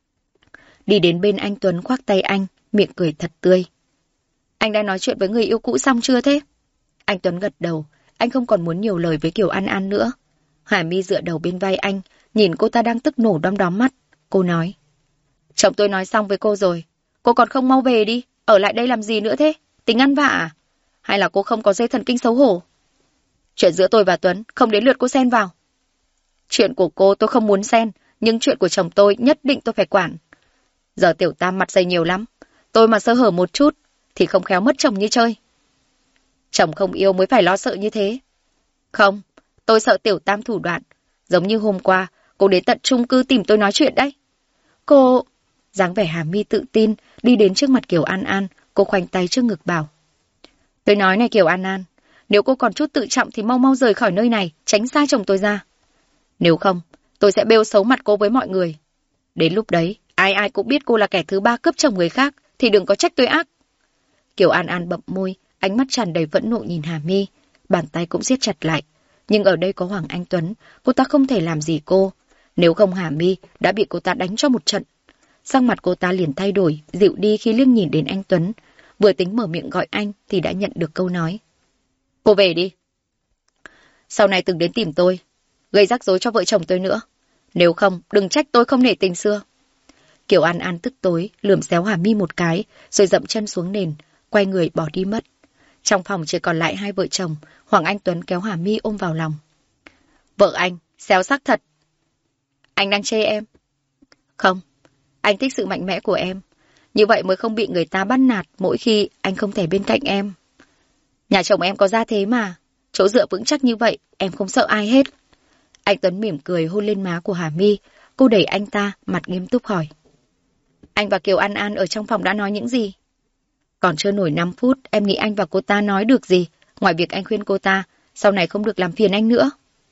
Đi đến bên anh Tuấn khoác tay anh, miệng cười thật tươi. Anh đã nói chuyện với người yêu cũ xong chưa thế? Anh Tuấn gật đầu, anh không còn muốn nhiều lời với Kiều An An nữa. Hà My dựa đầu bên vai anh, nhìn cô ta đang tức nổ đom đóm mắt. Cô nói. Chồng tôi nói xong với cô rồi. Cô còn không mau về đi, ở lại đây làm gì nữa thế? Tính ăn vạ à? Hay là cô không có dây thần kinh xấu hổ? Chuyện giữa tôi và Tuấn không đến lượt cô xen vào. Chuyện của cô tôi không muốn xen, nhưng chuyện của chồng tôi nhất định tôi phải quản. Giờ Tiểu Tam mặt dày nhiều lắm. Tôi mà sơ hở một chút, thì không khéo mất chồng như chơi. Chồng không yêu mới phải lo sợ như thế. Không, tôi sợ Tiểu Tam thủ đoạn. Giống như hôm qua, cô đến tận chung cư tìm tôi nói chuyện đấy. Cô... Dáng vẻ Hà My tự tin, đi đến trước mặt Kiều An An, cô khoanh tay trước ngực bảo. Tôi nói này Kiều An An, nếu cô còn chút tự trọng thì mau mau rời khỏi nơi này, tránh xa chồng tôi ra. Nếu không, tôi sẽ bêu xấu mặt cô với mọi người. Đến lúc đấy, ai ai cũng biết cô là kẻ thứ ba cướp chồng người khác, thì đừng có trách tôi ác. Kiều An An bậm môi, ánh mắt tràn đầy phẫn nộ nhìn Hà My, bàn tay cũng siết chặt lại. Nhưng ở đây có Hoàng Anh Tuấn, cô ta không thể làm gì cô. Nếu không Hà My đã bị cô ta đánh cho một trận. Sắc mặt cô ta liền thay đổi, dịu đi khi liếc nhìn đến anh Tuấn. Vừa tính mở miệng gọi anh thì đã nhận được câu nói. Cô về đi. Sau này từng đến tìm tôi, gây rắc rối cho vợ chồng tôi nữa. Nếu không, đừng trách tôi không nể tình xưa. Kiều An An tức tối, lườm xéo Hà My một cái, rồi dậm chân xuống nền, quay người bỏ đi mất. Trong phòng chỉ còn lại hai vợ chồng, Hoàng Anh Tuấn kéo Hà My ôm vào lòng. Vợ anh, xéo sắc thật. Anh đang chê em? Không, anh thích sự mạnh mẽ của em. Như vậy mới không bị người ta bắt nạt mỗi khi anh không thể bên cạnh em. Nhà chồng em có gia thế mà, chỗ dựa vững chắc như vậy, em không sợ ai hết. Anh Tuấn mỉm cười hôn lên má của Hà My, cô đẩy anh ta, mặt nghiêm túc hỏi. Anh và Kiều An An ở trong phòng đã nói những gì? Còn chưa nổi 5 phút, em nghĩ anh và cô ta nói được gì, ngoài việc anh khuyên cô ta, sau này không được làm phiền anh nữa.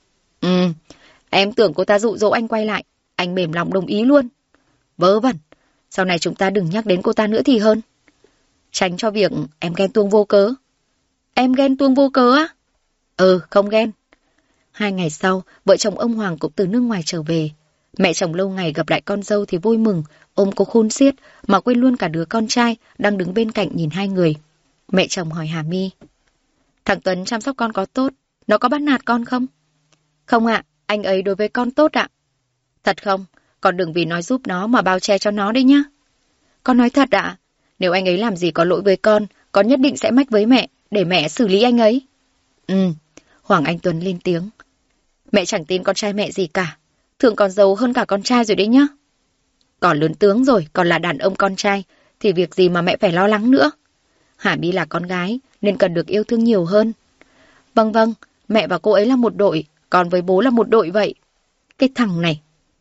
Em tưởng cô ta dụ dỗ anh quay lại, anh mềm lòng đồng ý luôn. Vớ vẩn, sau này chúng ta đừng nhắc đến cô ta nữa thì hơn. Tránh cho việc em ghen tuông vô cớ. Em ghen tuông vô cớ á? Không ghen. 2 ngày sau, vợ chồng ông Hoàng cũng từ nước ngoài trở về. Mẹ chồng lâu ngày gặp lại con dâu thì vui mừng, ôm cô khôn xiết, mà quên luôn cả đứa con trai đang đứng bên cạnh nhìn hai người. Mẹ chồng hỏi Hà My. Thằng Tuấn chăm sóc con có tốt, nó có bắt nạt con không? Không ạ, anh ấy đối với con tốt ạ. Thật không? Con đừng vì nói giúp nó mà bao che cho nó đấy nhá. Con nói thật ạ. Nếu anh ấy làm gì có lỗi với con nhất định sẽ mách với mẹ, để mẹ xử lý anh ấy. Hoàng Anh Tuấn lên tiếng. Mẹ chẳng tin con trai mẹ gì cả. Thường con giàu hơn cả con trai rồi đấy nhá. Còn lớn tướng rồi, còn là đàn ông con trai, thì việc gì mà mẹ phải lo lắng nữa. Hà My là con gái, nên cần được yêu thương nhiều hơn. Vâng vâng, mẹ và cô ấy là một đội, còn với bố là một đội vậy. Cái thằng này.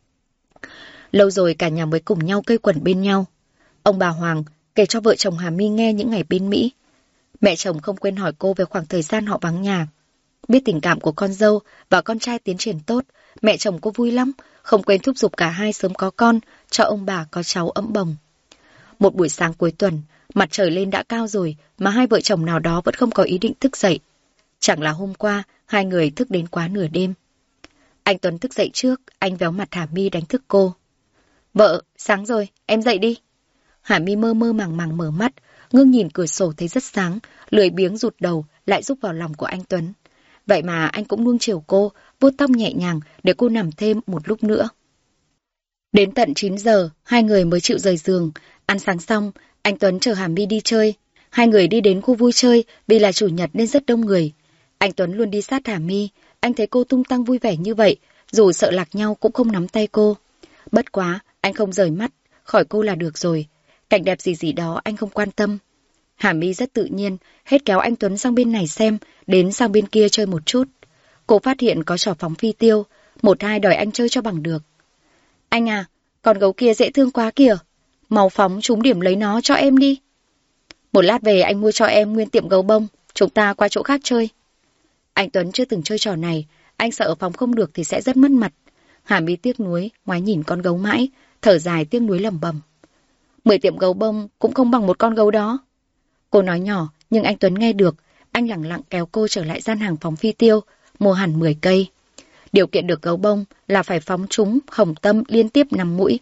Lâu rồi cả nhà mới cùng nhau quây quần bên nhau. Ông bà Hoàng kể cho vợ chồng Hà My nghe những ngày bên Mỹ. Mẹ chồng không quên hỏi cô về khoảng thời gian họ vắng nhà. Biết tình cảm của con dâu và con trai tiến triển tốt, mẹ chồng cô vui lắm, không quên thúc giục cả hai sớm có con, cho ông bà có cháu ấm bồng. Một buổi sáng cuối tuần, mặt trời lên đã cao rồi mà hai vợ chồng nào đó vẫn không có ý định thức dậy. Chẳng là hôm qua, hai người thức đến quá nửa đêm. Anh Tuấn thức dậy trước, anh véo mặt Hà My đánh thức cô. Vợ, sáng rồi, em dậy đi. Hà My mơ mơ màng màng mở mắt, ngước nhìn cửa sổ thấy rất sáng, lười biếng rụt đầu lại rúc vào lòng của anh Tuấn. Vậy mà anh cũng nuông chiều cô, vuốt tóc nhẹ nhàng để cô nằm thêm một lúc nữa. Đến tận 9 giờ, hai người mới chịu rời giường. Ăn sáng xong, anh Tuấn chở Hà My đi chơi. Hai người đi đến khu vui chơi vì là chủ nhật nên rất đông người. Anh Tuấn luôn đi sát Hà My, anh thấy cô tung tăng vui vẻ như vậy, dù sợ lạc nhau cũng không nắm tay cô. Bất quá, anh không rời mắt khỏi cô là được rồi. Cảnh đẹp gì gì đó anh không quan tâm. Hà My rất tự nhiên, hết kéo anh Tuấn sang bên này xem, đến sang bên kia chơi một chút. Cô phát hiện có trò phóng phi tiêu, một hai đòi anh chơi cho bằng được. Anh à, con gấu kia dễ thương quá kìa. Mau phóng trúng điểm lấy nó cho em đi. Một lát về anh mua cho em nguyên tiệm gấu bông, chúng ta qua chỗ khác chơi. Anh Tuấn chưa từng chơi trò này, anh sợ phóng không được thì sẽ rất mất mặt. Hà My tiếc nuối, ngoái nhìn con gấu mãi, thở dài tiếc nuối lẩm bẩm. 10 tiệm gấu bông cũng không bằng một con gấu đó. Cô nói nhỏ, nhưng anh Tuấn nghe được, anh lẳng lặng kéo cô trở lại gian hàng phóng phi tiêu, mua hẳn 10 cây. Điều kiện được gấu bông là phải phóng trúng hồng tâm liên tiếp 5 mũi.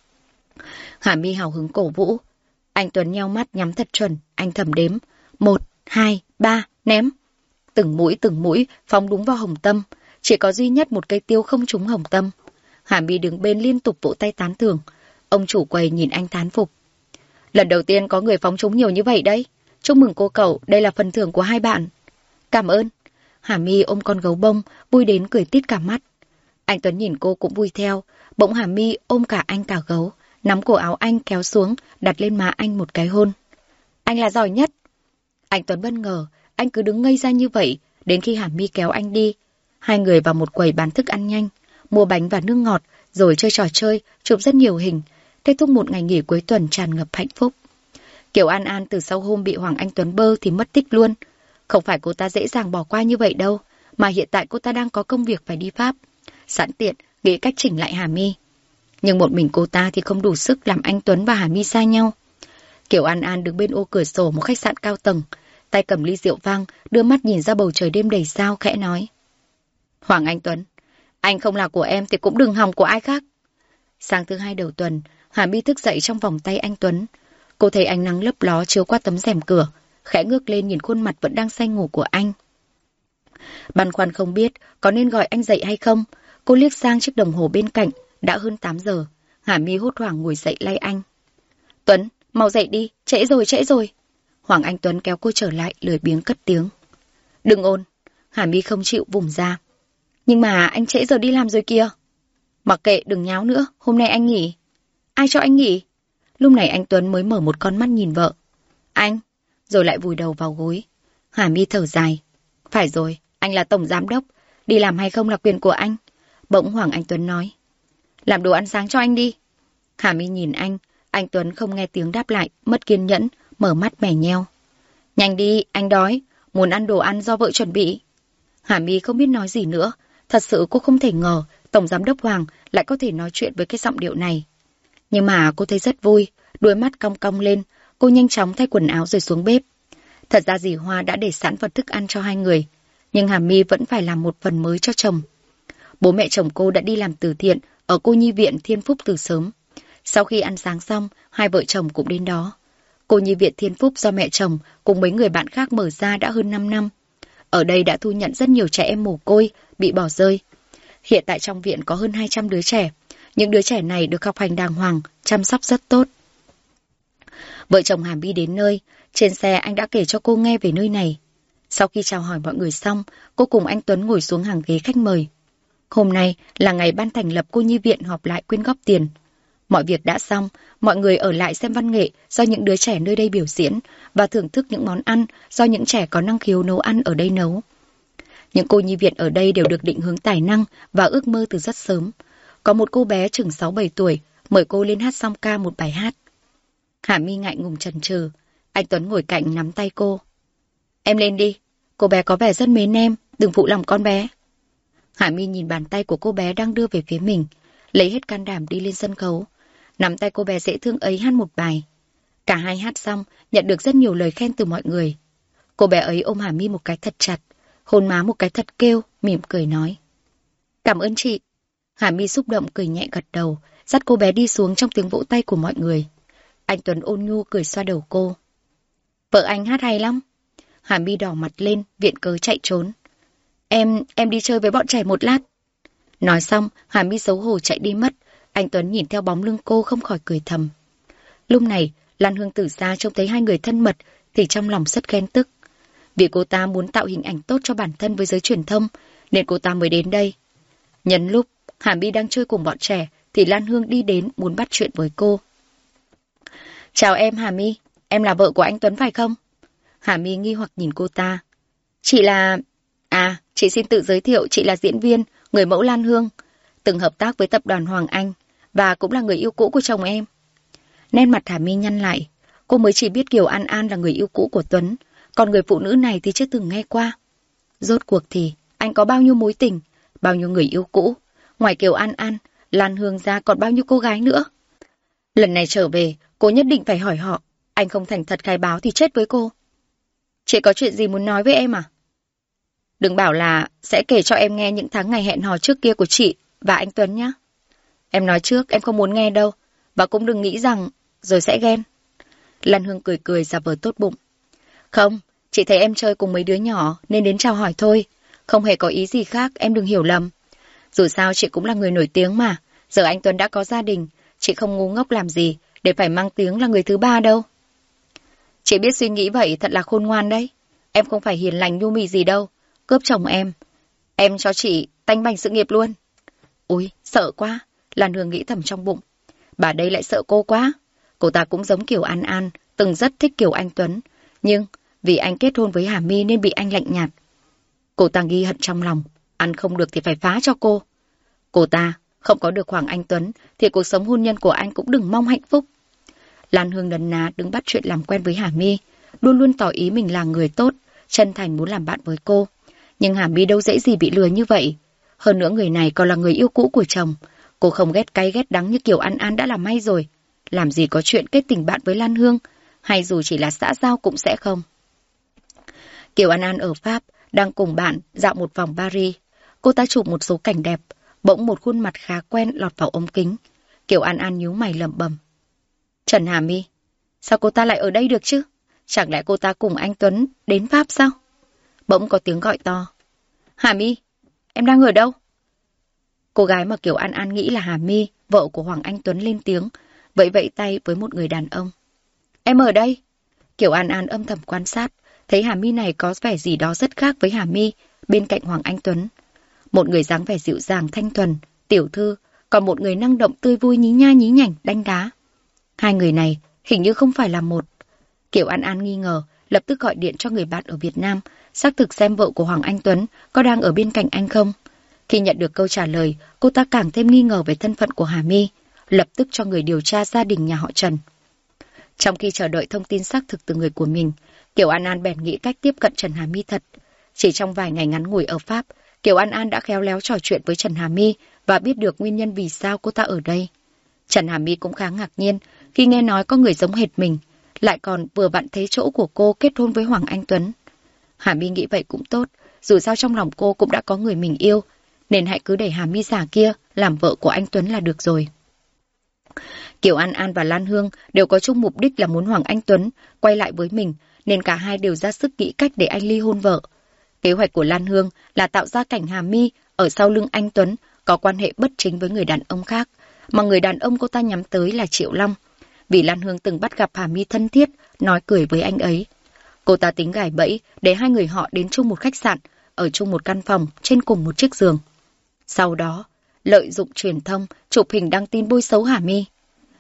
Hà My hào hứng cổ vũ. Anh Tuấn nheo mắt nhắm thật chuẩn, anh thầm đếm. 1, 2, 3, ném. Từng mũi phóng đúng vào hồng tâm. Chỉ có duy nhất một cây tiêu không trúng hồng tâm. Hà My đứng bên liên tục vỗ tay tán thưởng. Ông chủ quầy nhìn anh thán phục. Lần đầu tiên có người phóng trúng nhiều như vậy đấy. Chúc mừng cô cậu, đây là phần thưởng của hai bạn. Cảm ơn. Hà My ôm con gấu bông, vui đến cười tít cả mắt. Anh Tuấn nhìn cô cũng vui theo. Bỗng Hà My ôm cả anh cả gấu, nắm cổ áo anh kéo xuống, đặt lên má anh một cái hôn. Anh là giỏi nhất. Anh Tuấn bất ngờ, anh cứ đứng ngây ra như vậy, đến khi Hà My kéo anh đi. Hai người vào một quầy bán thức ăn nhanh, mua bánh và nước ngọt, rồi chơi trò chơi, chụp rất nhiều hình. Kết thúc một ngày nghỉ cuối tuần tràn ngập hạnh phúc. Kiều An An từ sau hôm bị Hoàng Anh Tuấn bơ thì mất tích luôn. Không phải cô ta dễ dàng bỏ qua như vậy đâu, mà hiện tại cô ta đang có công việc phải đi Pháp. Sẵn tiện, nghĩ cách chỉnh lại Hà My. Nhưng một mình cô ta thì không đủ sức làm anh Tuấn và Hà My xa nhau. Kiều An An đứng bên ô cửa sổ một khách sạn cao tầng, tay cầm ly rượu vang, đưa mắt nhìn ra bầu trời đêm đầy sao, khẽ nói. Hoàng Anh Tuấn, anh không là của em thì cũng đừng hòng của ai khác. Sáng thứ hai đầu tuần, Hà My thức dậy trong vòng tay anh Tuấn. Cô thấy ánh nắng lấp ló chiếu qua tấm rèm cửa, khẽ ngước lên nhìn khuôn mặt vẫn đang say ngủ của anh. Băn khoăn không biết có nên gọi anh dậy hay không, cô liếc sang chiếc đồng hồ bên cạnh, đã hơn 8 giờ. Hà My hốt hoảng ngồi dậy lay anh. Tuấn, mau dậy đi, trễ rồi. Hoàng Anh Tuấn kéo cô trở lại, lười biếng cất tiếng. Đừng ồn. Hà My không chịu vùng ra. Nhưng mà anh trễ giờ đi làm rồi kìa. Mặc kệ, đừng nháo nữa, hôm nay anh nghỉ. Ai cho anh nghỉ? Lúc này anh Tuấn mới mở một con mắt nhìn vợ. Anh, rồi lại vùi đầu vào gối. Hà My thở dài. Phải rồi, anh là tổng giám đốc, đi làm hay không là quyền của anh. Bỗng Hoàng Anh Tuấn nói. Làm đồ ăn sáng cho anh đi. Hà My nhìn anh Tuấn không nghe tiếng đáp lại, mất kiên nhẫn, mở mắt mè nheo. Nhanh đi, anh đói, muốn ăn đồ ăn do vợ chuẩn bị. Hà My không biết nói gì nữa, thật sự cô không thể ngờ tổng giám đốc Hoàng lại có thể nói chuyện với cái giọng điệu này. Nhưng mà cô thấy rất vui, đôi mắt cong cong lên, cô nhanh chóng thay quần áo rồi xuống bếp. Thật ra dì Hoa đã để sẵn vật thức ăn cho hai người, nhưng Hà My vẫn phải làm một phần mới cho chồng. Bố mẹ chồng cô đã đi làm từ thiện ở cô nhi viện Thiên Phúc từ sớm. Sau khi ăn sáng xong, hai vợ chồng cũng đến đó. Cô nhi viện Thiên Phúc do mẹ chồng cùng mấy người bạn khác mở ra đã hơn 5 năm. Ở đây đã thu nhận rất nhiều trẻ em mồ côi, bị bỏ rơi. Hiện tại trong viện có hơn 200 đứa trẻ. Những đứa trẻ này được học hành đàng hoàng, chăm sóc rất tốt. Vợ chồng Hà My đến nơi, trên xe anh đã kể cho cô nghe về nơi này. Sau khi chào hỏi mọi người xong, cô cùng anh Tuấn ngồi xuống hàng ghế khách mời. Hôm nay là ngày ban thành lập cô nhi viện họp lại quyên góp tiền. Mọi việc đã xong, mọi người ở lại xem văn nghệ do những đứa trẻ nơi đây biểu diễn và thưởng thức những món ăn do những trẻ có năng khiếu nấu ăn ở đây nấu. Những cô nhi viện ở đây đều được định hướng tài năng và ước mơ từ rất sớm. Có một cô bé chừng 6-7 tuổi mời cô lên hát song ca một bài hát. Hà My ngại ngùng chần chừ. Anh Tuấn ngồi cạnh nắm tay cô. Em lên đi, cô bé có vẻ rất mến em, đừng phụ lòng con bé. Hà My nhìn bàn tay của cô bé đang đưa về phía mình, lấy hết can đảm đi lên sân khấu. Nắm tay cô bé dễ thương ấy hát một bài. Cả hai hát xong, nhận được rất nhiều lời khen từ mọi người. Cô bé ấy ôm Hà My một cái thật chặt, hôn má một cái thật kêu, mỉm cười nói. Cảm ơn chị. Hà My xúc động cười nhẹ gật đầu, dắt cô bé đi xuống trong tiếng vỗ tay của mọi người. Anh Tuấn ôn nhu cười xoa đầu cô. Vợ anh hát hay lắm. Hà My đỏ mặt lên, viện cớ chạy trốn. Em đi chơi với bọn trẻ một lát. Nói xong, Hà My xấu hổ chạy đi mất. Anh Tuấn nhìn theo bóng lưng cô không khỏi cười thầm. Lúc này, Lan Hương từ xa trông thấy hai người thân mật thì trong lòng rất ghen tức. Vì cô ta muốn tạo hình ảnh tốt cho bản thân với giới truyền thông, nên cô ta mới đến đây. Nhân lúc Hà My đang chơi cùng bọn trẻ thì Lan Hương đi đến muốn bắt chuyện với cô. Chào em Hà My, em là vợ của anh Tuấn phải không? Hà My nghi hoặc nhìn cô ta. Chị là... chị xin tự giới thiệu, chị là diễn viên, người mẫu Lan Hương, từng hợp tác với tập đoàn Hoàng Anh và cũng là người yêu cũ của chồng em. Nét mặt Hà My nhăn lại, cô mới chỉ biết Kiều An An là người yêu cũ của Tuấn, còn người phụ nữ này thì chưa từng nghe qua. Rốt cuộc thì anh có bao nhiêu mối tình, bao nhiêu người yêu cũ, ngoài Kiều An An, Lan Hương ra còn bao nhiêu cô gái nữa. Lần này trở về, cô nhất định phải hỏi họ, anh không thành thật khai báo thì chết với cô. Chị có chuyện gì muốn nói với em à? Đừng bảo là sẽ kể cho em nghe những tháng ngày hẹn hò trước kia của chị và anh Tuấn nhé. Em nói trước, em không muốn nghe đâu, và cũng đừng nghĩ rằng rồi sẽ ghen. Lan Hương cười cười giả vờ tốt bụng. Không, chị thấy em chơi cùng mấy đứa nhỏ nên đến chào hỏi thôi, không hề có ý gì khác, em đừng hiểu lầm. Dù sao chị cũng là người nổi tiếng mà, giờ anh Tuấn đã có gia đình, chị không ngu ngốc làm gì để phải mang tiếng là người thứ ba đâu. Chị biết suy nghĩ vậy thật là khôn ngoan đấy. Em không phải hiền lành nhu mì gì đâu, cướp chồng em cho chị tanh bành sự nghiệp luôn. Ui, sợ quá, Lan Hương nghĩ thầm trong bụng. Bà đây lại sợ cô quá. Cô ta cũng giống Kiều An An, từng rất thích Kiều Anh Tuấn, nhưng vì anh kết hôn với Hà My nên bị anh lạnh nhạt. Cô ta ghi hận trong lòng, ăn không được thì phải phá cho cô. Cô ta không có được Hoàng Anh Tuấn thì cuộc sống hôn nhân của anh cũng đừng mong hạnh phúc. Lan Hương nấn ná đứng bắt chuyện làm quen với Hà My, luôn luôn tỏ ý mình là người tốt, chân thành muốn làm bạn với cô. Nhưng Hà My đâu dễ gì bị lừa như vậy. Hơn nữa người này còn là người yêu cũ của chồng. Cô không ghét cay ghét đắng như Kiều An An đã làm may rồi. Làm gì có chuyện kết tình bạn với Lan Hương, hay dù chỉ là xã giao cũng sẽ không. Kiều An An ở Pháp, đang cùng bạn dạo một vòng Paris. Cô ta chụp một số cảnh đẹp, bỗng một khuôn mặt khá quen lọt vào ống kính. Kiều An An nhíu mày lẩm bẩm. Trần Hà My, sao cô ta lại ở đây được chứ? Chẳng lẽ cô ta cùng anh Tuấn đến Pháp sao? Bỗng có tiếng gọi to. Hà My, em đang ở đâu? Cô gái mà Kiều An An nghĩ là Hà My, vợ của Hoàng Anh Tuấn lên tiếng, vẫy vẫy tay với một người đàn ông. Em ở đây. Kiều An An âm thầm quan sát, thấy Hà My này có vẻ gì đó rất khác với Hà My bên cạnh Hoàng Anh Tuấn. Một người dáng vẻ dịu dàng thanh thuần, tiểu thư, còn một người năng động tươi vui nhí nha nhí nhảnh, đanh đá. Hai người này hình như không phải là một. Kiều An An nghi ngờ, lập tức gọi điện cho người bạn ở Việt Nam, xác thực xem vợ của Hoàng Anh Tuấn có đang ở bên cạnh anh không. Khi nhận được câu trả lời, cô ta càng thêm nghi ngờ về thân phận của Hà My, lập tức cho người điều tra gia đình nhà họ Trần. Trong khi chờ đợi thông tin xác thực từ người của mình, Kiều An An bèn nghĩ cách tiếp cận Trần Hà My thật. Chỉ trong vài ngày ngắn ngủi ở Pháp, Kiều An An đã khéo léo trò chuyện với Trần Hà My và biết được nguyên nhân vì sao cô ta ở đây. Trần Hà My cũng khá ngạc nhiên khi nghe nói có người giống hệt mình, lại còn vừa vặn thấy chỗ của cô kết hôn với Hoàng Anh Tuấn. Hà My nghĩ vậy cũng tốt, dù sao trong lòng cô cũng đã có người mình yêu, nên hãy cứ để Hà My giả kia làm vợ của anh Tuấn là được rồi. Kiều An An và Lan Hương đều có chung mục đích là muốn Hoàng Anh Tuấn quay lại với mình, nên cả hai đều ra sức nghĩ cách để anh ly hôn vợ. Kế hoạch của Lan Hương là tạo ra cảnh Hà My ở sau lưng anh Tuấn có quan hệ bất chính với người đàn ông khác, mà người đàn ông cô ta nhắm tới là Triệu Long. Vì Lan Hương từng bắt gặp Hà My thân thiết, nói cười với anh ấy. Cô ta tính gài bẫy để hai người họ đến chung một khách sạn, ở chung một căn phòng trên cùng một chiếc giường. Sau đó, lợi dụng truyền thông, chụp hình đăng tin bôi xấu Hà My.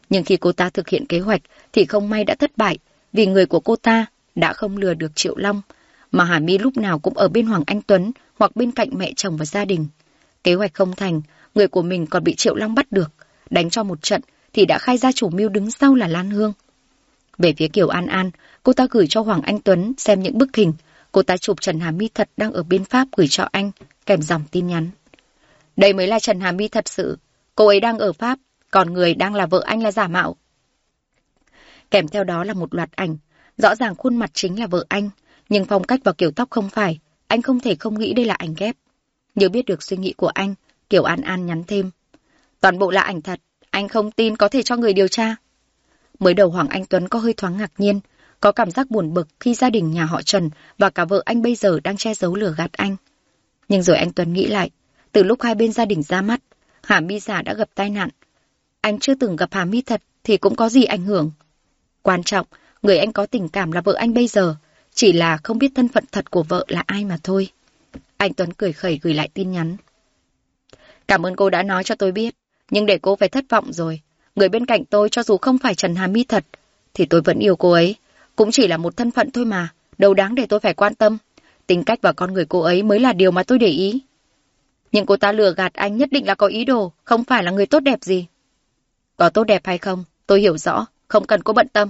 Nhưng khi cô ta thực hiện kế hoạch thì không may đã thất bại, vì người của cô ta đã không lừa được Triệu Long, mà Hà My lúc nào cũng ở bên Hoàng Anh Tuấn hoặc bên cạnh mẹ chồng và gia đình. Kế hoạch không thành, người của mình còn bị Triệu Long bắt được, đánh cho một trận thì đã khai ra chủ mưu đứng sau là Lan Hương. Về phía Kiều An An, cô ta gửi cho Hoàng Anh Tuấn xem những bức hình cô ta chụp Trần Hà My thật đang ở bên Pháp gửi cho anh, kèm dòng tin nhắn. Đây mới là Trần Hà My thật sự, cô ấy đang ở Pháp, còn người đang là vợ anh là giả mạo. Kèm theo đó là một loạt ảnh, rõ ràng khuôn mặt chính là vợ anh, nhưng phong cách và kiểu tóc không phải, anh không thể không nghĩ đây là ảnh ghép. Như biết được suy nghĩ của anh, Kiều An An nhắn thêm. Toàn bộ là ảnh thật, anh không tin có thể cho người điều tra. Mới đầu Hoàng Anh Tuấn có hơi thoáng ngạc nhiên, có cảm giác buồn bực khi gia đình nhà họ Trần và cả vợ anh bây giờ đang che giấu lừa gạt anh. Nhưng rồi anh Tuấn nghĩ lại, từ lúc hai bên gia đình ra mắt, Hà My giả đã gặp tai nạn. Anh chưa từng gặp Hà My thật thì cũng có gì ảnh hưởng. Quan trọng, người anh có tình cảm là vợ anh bây giờ, chỉ là không biết thân phận thật của vợ là ai mà thôi. Anh Tuấn cười khẩy gửi lại tin nhắn. Cảm ơn cô đã nói cho tôi biết, nhưng để cô phải thất vọng rồi. Người bên cạnh tôi cho dù không phải Trần Hà My thật, thì tôi vẫn yêu cô ấy. Cũng chỉ là một thân phận thôi mà, đâu đáng để tôi phải quan tâm. Tính cách và con người cô ấy mới là điều mà tôi để ý. Nhưng cô ta lừa gạt anh nhất định là có ý đồ, không phải là người tốt đẹp gì. Có tốt đẹp hay không, tôi hiểu rõ, không cần cô bận tâm.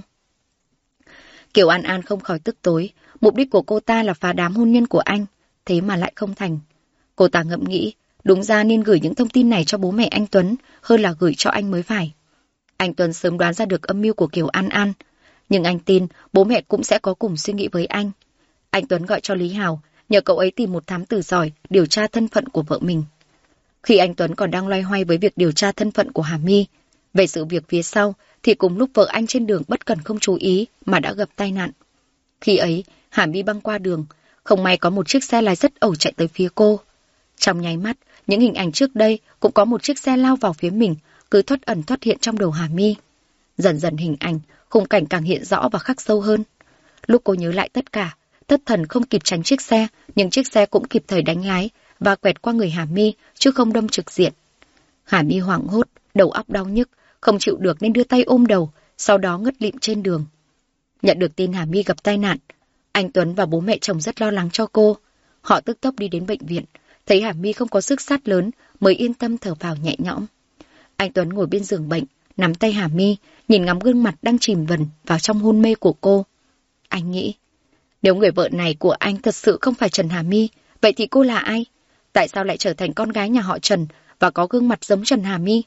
Kiều An An không khỏi tức tối, mục đích của cô ta là phá đám hôn nhân của anh, thế mà lại không thành. Cô ta ngẫm nghĩ, đúng ra nên gửi những thông tin này cho bố mẹ anh Tuấn hơn là gửi cho anh mới phải. Anh Tuấn sớm đoán ra được âm mưu của Kiều An An, nhưng anh tin bố mẹ cũng sẽ có cùng suy nghĩ với anh. Anh Tuấn gọi cho Lý Hào, nhờ cậu ấy tìm một thám tử giỏi điều tra thân phận của vợ mình. Khi anh Tuấn còn đang loay hoay với việc điều tra thân phận của Hà My, về sự việc phía sau thì cùng lúc vợ anh trên đường bất cần không chú ý mà đã gặp tai nạn. Khi ấy, Hà My băng qua đường, không may có một chiếc xe lái rất ẩu chạy tới phía cô. Trong nháy mắt, những hình ảnh trước đây cũng có một chiếc xe lao vào phía mình, cứ thoát ẩn thoát hiện trong đầu Hà My. Dần dần hình ảnh, khung cảnh càng hiện rõ và khắc sâu hơn. Lúc cô nhớ lại tất cả, thất thần không kịp tránh chiếc xe, nhưng chiếc xe cũng kịp thời đánh lái và quẹt qua người Hà My chứ không đâm trực diện. Hà My hoảng hốt, đầu óc đau nhức, không chịu được nên đưa tay ôm đầu, sau đó ngất lịm trên đường. Nhận được tin Hà My gặp tai nạn, anh Tuấn và bố mẹ chồng rất lo lắng cho cô. Họ tức tốc đi đến bệnh viện, thấy Hà My không có sức sát lớn mới yên tâm thở phào nhẹ nhõm. Anh Tuấn ngồi bên giường bệnh, nắm tay Hà My, nhìn ngắm gương mặt đang chìm vần vào trong hôn mê của cô. Anh nghĩ, nếu người vợ này của anh thật sự không phải Trần Hà My, vậy thì cô là ai? Tại sao lại trở thành con gái nhà họ Trần và có gương mặt giống Trần Hà My?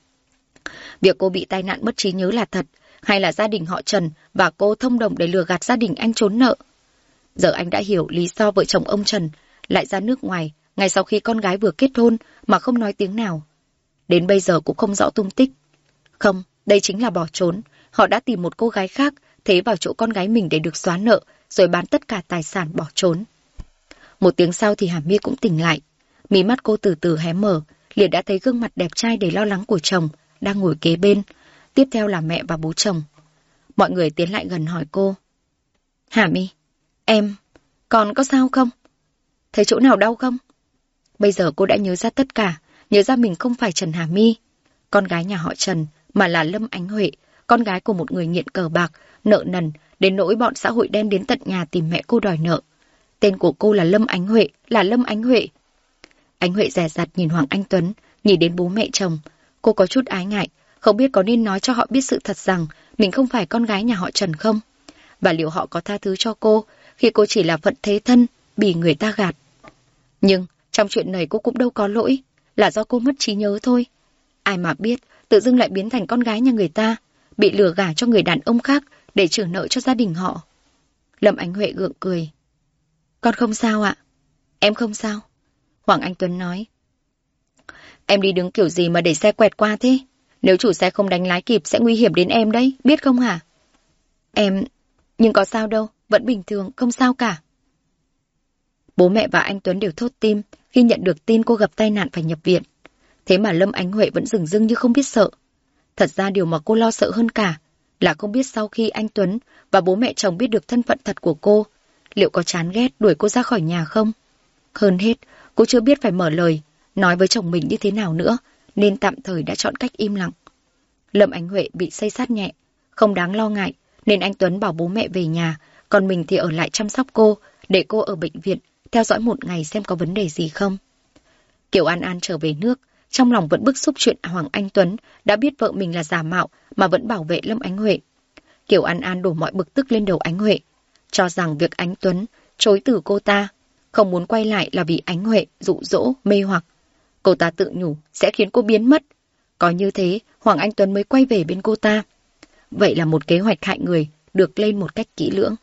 Việc cô bị tai nạn mất trí nhớ là thật, hay là gia đình họ Trần và cô thông đồng để lừa gạt gia đình anh trốn nợ? Giờ anh đã hiểu lý do vợ chồng ông Trần lại ra nước ngoài ngay sau khi con gái vừa kết hôn mà không nói tiếng nào. Đến bây giờ cũng không rõ tung tích. Không, đây chính là bỏ trốn. Họ đã tìm một cô gái khác, thế vào chỗ con gái mình để được xóa nợ, rồi bán tất cả tài sản bỏ trốn. Một tiếng sau thì Hà My cũng tỉnh lại. Mí mắt cô từ từ hé mở, liền đã thấy gương mặt đẹp trai đầy lo lắng của chồng đang ngồi kế bên. Tiếp theo là mẹ và bố chồng. Mọi người tiến lại gần hỏi cô. Hà My, em, con có sao không? Thấy chỗ nào đau không? Bây giờ cô đã nhớ ra tất cả, nhớ ra mình không phải Trần Hà My, con gái nhà họ Trần, mà là Lâm Ánh Huệ, con gái của một người nghiện cờ bạc, nợ nần, đến nỗi bọn xã hội đen đến tận nhà tìm mẹ cô đòi nợ. Tên của cô là Lâm Ánh Huệ, là Lâm Ánh Huệ. Ánh Huệ dè dặt nhìn Hoàng Anh Tuấn, nhìn đến bố mẹ chồng. Cô có chút ái ngại, không biết có nên nói cho họ biết sự thật rằng mình không phải con gái nhà họ Trần không? Và liệu họ có tha thứ cho cô khi cô chỉ là phận thế thân, bị người ta gạt? Nhưng trong chuyện này cô cũng đâu có lỗi, là do cô mất trí nhớ thôi. Ai mà biết, tự dưng lại biến thành con gái nhà người ta, bị lừa gả cho người đàn ông khác để trừ nợ cho gia đình họ. Lâm Ánh Huệ gượng cười. Con không sao ạ. Em không sao. Hoàng Anh Tuấn nói. Em đi đứng kiểu gì mà để xe quẹt qua thế? Nếu chủ xe không đánh lái kịp sẽ nguy hiểm đến em đấy, biết không hả? Em... nhưng có sao đâu, vẫn bình thường, không sao cả. Bố mẹ và anh Tuấn đều thốt tim khi nhận được tin cô gặp tai nạn phải nhập viện. Thế mà Lâm Ánh Huệ vẫn dửng dưng như không biết sợ. Thật ra điều mà cô lo sợ hơn cả là không biết sau khi anh Tuấn và bố mẹ chồng biết được thân phận thật của cô, liệu có chán ghét đuổi cô ra khỏi nhà không? Hơn hết, cô chưa biết phải mở lời, nói với chồng mình như thế nào nữa, nên tạm thời đã chọn cách im lặng. Lâm Ánh Huệ bị xây xát nhẹ, không đáng lo ngại, nên anh Tuấn bảo bố mẹ về nhà, còn mình thì ở lại chăm sóc cô, để cô ở bệnh viện, theo dõi một ngày xem có vấn đề gì không. Kiều An An trở về nước, trong lòng vẫn bức xúc chuyện Hoàng Anh Tuấn đã biết vợ mình là giả mạo mà vẫn bảo vệ Lâm Ánh Huệ. Kiều An An đổ mọi bực tức lên đầu Ánh Huệ, cho rằng việc Ánh Tuấn chối từ cô ta, không muốn quay lại là vì Ánh Huệ dụ dỗ, mê hoặc. Cô ta tự nhủ sẽ khiến cô biến mất. Có như thế, Hoàng Anh Tuấn mới quay về bên cô ta. Vậy là một kế hoạch hại người được lên một cách kỹ lưỡng.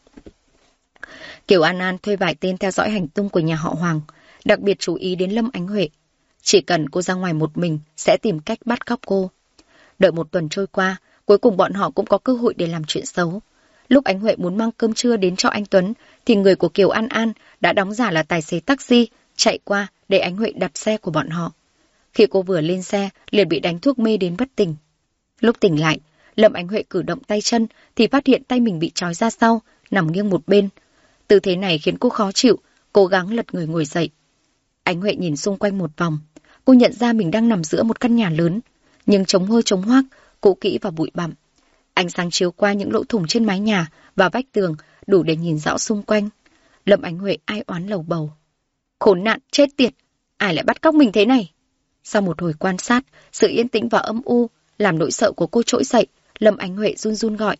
Kiều An An thuê vài tên theo dõi hành tung của nhà họ Hoàng, đặc biệt chú ý đến Lâm Ánh Huệ. Chỉ cần cô ra ngoài một mình sẽ tìm cách bắt cóc cô. Đợi một tuần trôi qua, cuối cùng bọn họ cũng có cơ hội để làm chuyện xấu. Lúc Ánh Huệ muốn mang cơm trưa đến cho anh Tuấn, thì người của Kiều An An đã đóng giả là tài xế taxi, chạy qua để Ánh Huệ đặt xe của bọn họ. Khi cô vừa lên xe, liền bị đánh thuốc mê đến bất tỉnh. Lúc tỉnh lại, Lâm Ánh Huệ cử động tay chân thì phát hiện tay mình bị trói ra sau, nằm nghiêng một bên. Tư thế này khiến cô khó chịu, cố gắng lật người ngồi dậy. Ánh Huệ nhìn xung quanh một vòng, cô nhận ra mình đang nằm giữa một căn nhà lớn, nhưng trống hôi trống hoác, cũ kỹ và bụi bặm. Ánh sáng chiếu qua những lỗ thủng trên mái nhà và vách tường, đủ để nhìn rõ xung quanh. Lâm Ánh Huệ ai oán lầu bầu. Khốn nạn, chết tiệt, ai lại bắt cóc mình thế này? Sau một hồi quan sát, sự yên tĩnh và âm u làm nỗi sợ của cô trỗi dậy. Lâm Ánh Huệ run run gọi.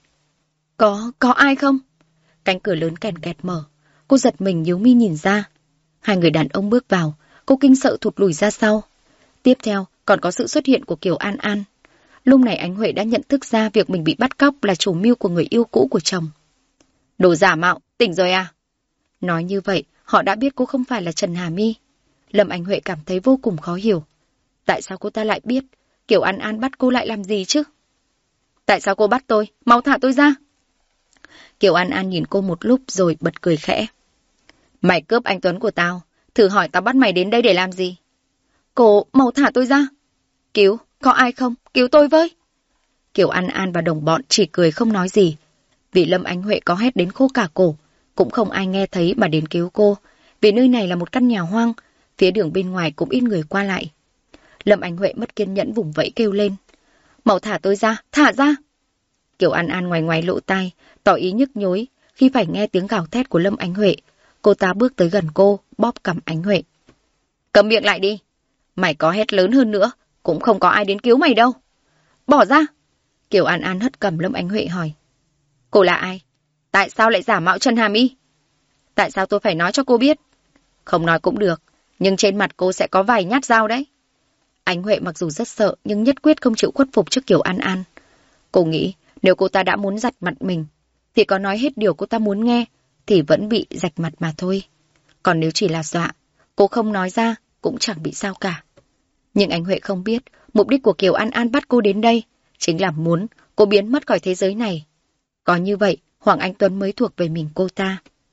Có ai không? Cánh cửa lớn kèn kẹt mở. Cô giật mình nhíu mi nhìn ra. Hai người đàn ông bước vào. Cô kinh sợ thụt lùi ra sau. Tiếp theo còn có sự xuất hiện của Kiều An An. Lúc này Ánh Huệ đã nhận thức ra việc mình bị bắt cóc là chủ mưu của người yêu cũ của chồng. Đồ giả mạo, tỉnh rồi à? Nói như vậy, họ đã biết cô không phải là Trần Hà My. Lâm Ánh Huệ cảm thấy vô cùng khó hiểu. Tại sao cô ta lại biết? Kiều An An bắt cô lại làm gì chứ? Tại sao cô bắt tôi? Mau thả tôi ra! Kiều An An nhìn cô một lúc rồi bật cười khẽ. Mày cướp anh Tuấn của tao. Thử hỏi tao bắt mày đến đây để làm gì? Cô, mau thả tôi ra! Cứu, có ai không? Cứu tôi với! Kiều An An và đồng bọn chỉ cười không nói gì. Vì Lâm Ánh Huệ có hét đến khô cả cổ, cũng không ai nghe thấy mà đến cứu cô. Vì nơi này là một căn nhà hoang, phía đường bên ngoài cũng ít người qua lại. Lâm Ánh Huệ mất kiên nhẫn vùng vẫy kêu lên. Mau thả tôi ra, thả ra! Kiều An An ngoái ngoái lỗ tai, tỏ ý nhức nhối. Khi phải nghe tiếng gào thét của Lâm Ánh Huệ, cô ta bước tới gần cô, bóp cằm Ánh Huệ. Câm miệng lại đi! Mày có hét lớn hơn nữa, cũng không có ai đến cứu mày đâu. Bỏ ra! Kiều An An hất cằm Lâm Ánh Huệ hỏi. Cô là ai? Tại sao lại giả mạo Trần Hà My? Tại sao tôi phải nói cho cô biết? Không nói cũng được, nhưng trên mặt cô sẽ có vài nhát dao đấy. Ánh Huệ mặc dù rất sợ nhưng nhất quyết không chịu khuất phục trước Kiều An An. Cô nghĩ nếu cô ta đã muốn rạch mặt mình, thì có nói hết điều cô ta muốn nghe, thì vẫn bị rạch mặt mà thôi. Còn nếu chỉ là dọa, cô không nói ra cũng chẳng bị sao cả. Nhưng Ánh Huệ không biết, mục đích của Kiều An An bắt cô đến đây chính là muốn cô biến mất khỏi thế giới này. Có như vậy, Hoàng Anh Tuấn mới thuộc về mình cô ta.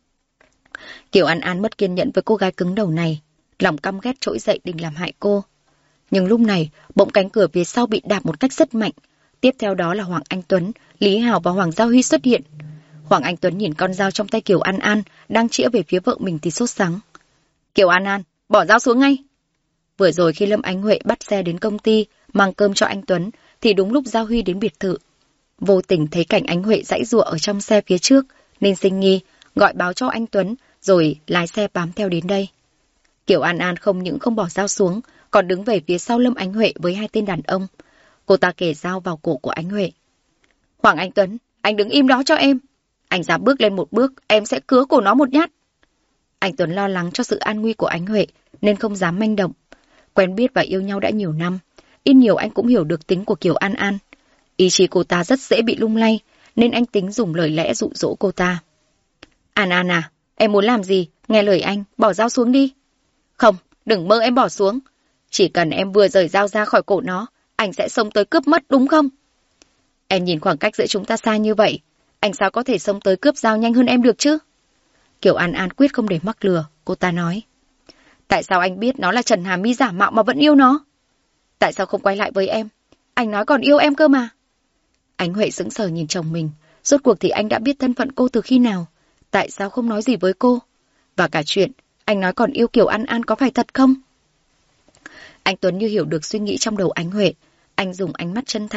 Kiều An An mất kiên nhẫn với cô gái cứng đầu này, lòng căm ghét trỗi dậy định làm hại cô. Nhưng lúc này, bỗng cánh cửa phía sau bị đạp một cách rất mạnh. Tiếp theo đó là Hoàng Anh Tuấn, Lý Hào và Hoàng Gia Huy xuất hiện. Hoàng Anh Tuấn nhìn con dao trong tay Kiều An An đang chĩa về phía vợ mình thì sốt sắng. Kiều An An, bỏ dao xuống ngay! Vừa rồi khi Lâm Ánh Huệ bắt xe đến công ty mang cơm cho anh Tuấn thì đúng lúc Gia Huy đến biệt thự. Vô tình thấy cảnh Ánh Huệ giãy giụa ở trong xe phía trước nên sinh nghi, gọi báo cho anh Tuấn rồi lái xe bám theo đến đây. Kiều An An không những không bỏ dao xuống, còn đứng về phía sau Lâm Ánh Huệ với hai tên đàn ông. Cô ta kề dao vào cổ của Ánh Huệ. Hoàng Anh Tuấn, anh đứng im đó cho em. Anh dám bước lên một bước, em sẽ cứa cổ nó một nhát. Anh Tuấn lo lắng cho sự an nguy của Ánh Huệ nên không dám manh động. Quen biết và yêu nhau đã nhiều năm, ít nhiều anh cũng hiểu được tính của Kiều An An. Ý chí cô ta rất dễ bị lung lay, nên anh tính dùng lời lẽ dụ dỗ cô ta. An An à, em muốn làm gì? Nghe lời anh, bỏ dao xuống đi. Không, đừng mơ em bỏ xuống. Chỉ cần em vừa rời dao ra khỏi cổ nó, anh sẽ xông tới cướp mất đúng không? Em nhìn khoảng cách giữa chúng ta xa như vậy, anh sao có thể xông tới cướp dao nhanh hơn em được chứ? Kiều An An quyết không để mắc lừa, cô ta nói. Tại sao anh biết nó là Trần Hà My giả mạo mà vẫn yêu nó? Tại sao không quay lại với em? Anh nói còn yêu em cơ mà. Ánh Huệ sững sờ nhìn chồng mình, rốt cuộc thì anh đã biết thân phận cô từ khi nào? Tại sao không nói gì với cô? Và cả chuyện, anh nói còn yêu Kiều An An có phải thật không? Anh Tuấn như hiểu được suy nghĩ trong đầu Ánh Huệ. Anh dùng ánh mắt chân thành,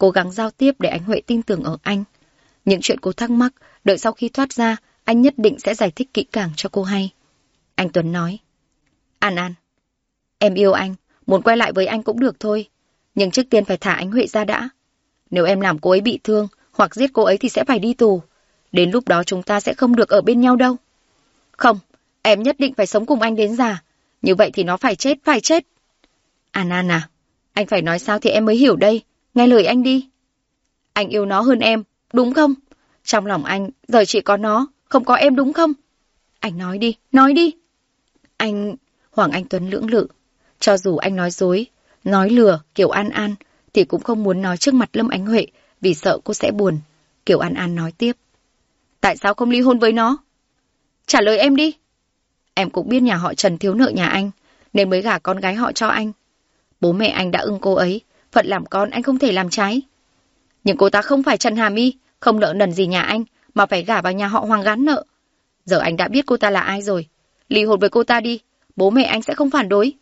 cố gắng giao tiếp để anh Huệ tin tưởng ở anh. Những chuyện cô thắc mắc, đợi sau khi thoát ra, anh nhất định sẽ giải thích kỹ càng cho cô hay. Anh Tuấn nói, An An, em yêu anh, muốn quay lại với anh cũng được thôi. Nhưng trước tiên phải thả anh Huệ ra đã. Nếu em làm cô ấy bị thương, hoặc giết cô ấy thì sẽ phải đi tù. Đến lúc đó chúng ta sẽ không được ở bên nhau đâu. Không, em nhất định phải sống cùng anh đến già. Như vậy thì nó phải chết, phải chết. An An à, anh phải nói sao thì em mới hiểu đây. Nghe lời anh đi. Anh yêu nó hơn em, đúng không? Trong lòng anh, giờ chỉ có nó, không có em đúng không? Anh nói đi, nói đi. Anh... Hoàng Anh Tuấn lưỡng lự. Cho dù anh nói dối, nói lừa Kiều An An, thì cũng không muốn nói trước mặt Lâm Ánh Huệ, vì sợ cô sẽ buồn. Kiều An An nói tiếp. Tại sao không ly hôn với nó? Trả lời em đi. Em cũng biết nhà họ Trần thiếu nợ nhà anh, nên mới gả con gái họ cho anh. Bố mẹ anh đã ưng cô ấy, phận làm con anh không thể làm trái. Nhưng cô ta không phải Trần Hà My, không nợ nần gì nhà anh, mà phải gả vào nhà họ Hoàng gán nợ. Giờ anh đã biết cô ta là ai rồi. Ly hôn với cô ta đi, bố mẹ anh sẽ không phản đối.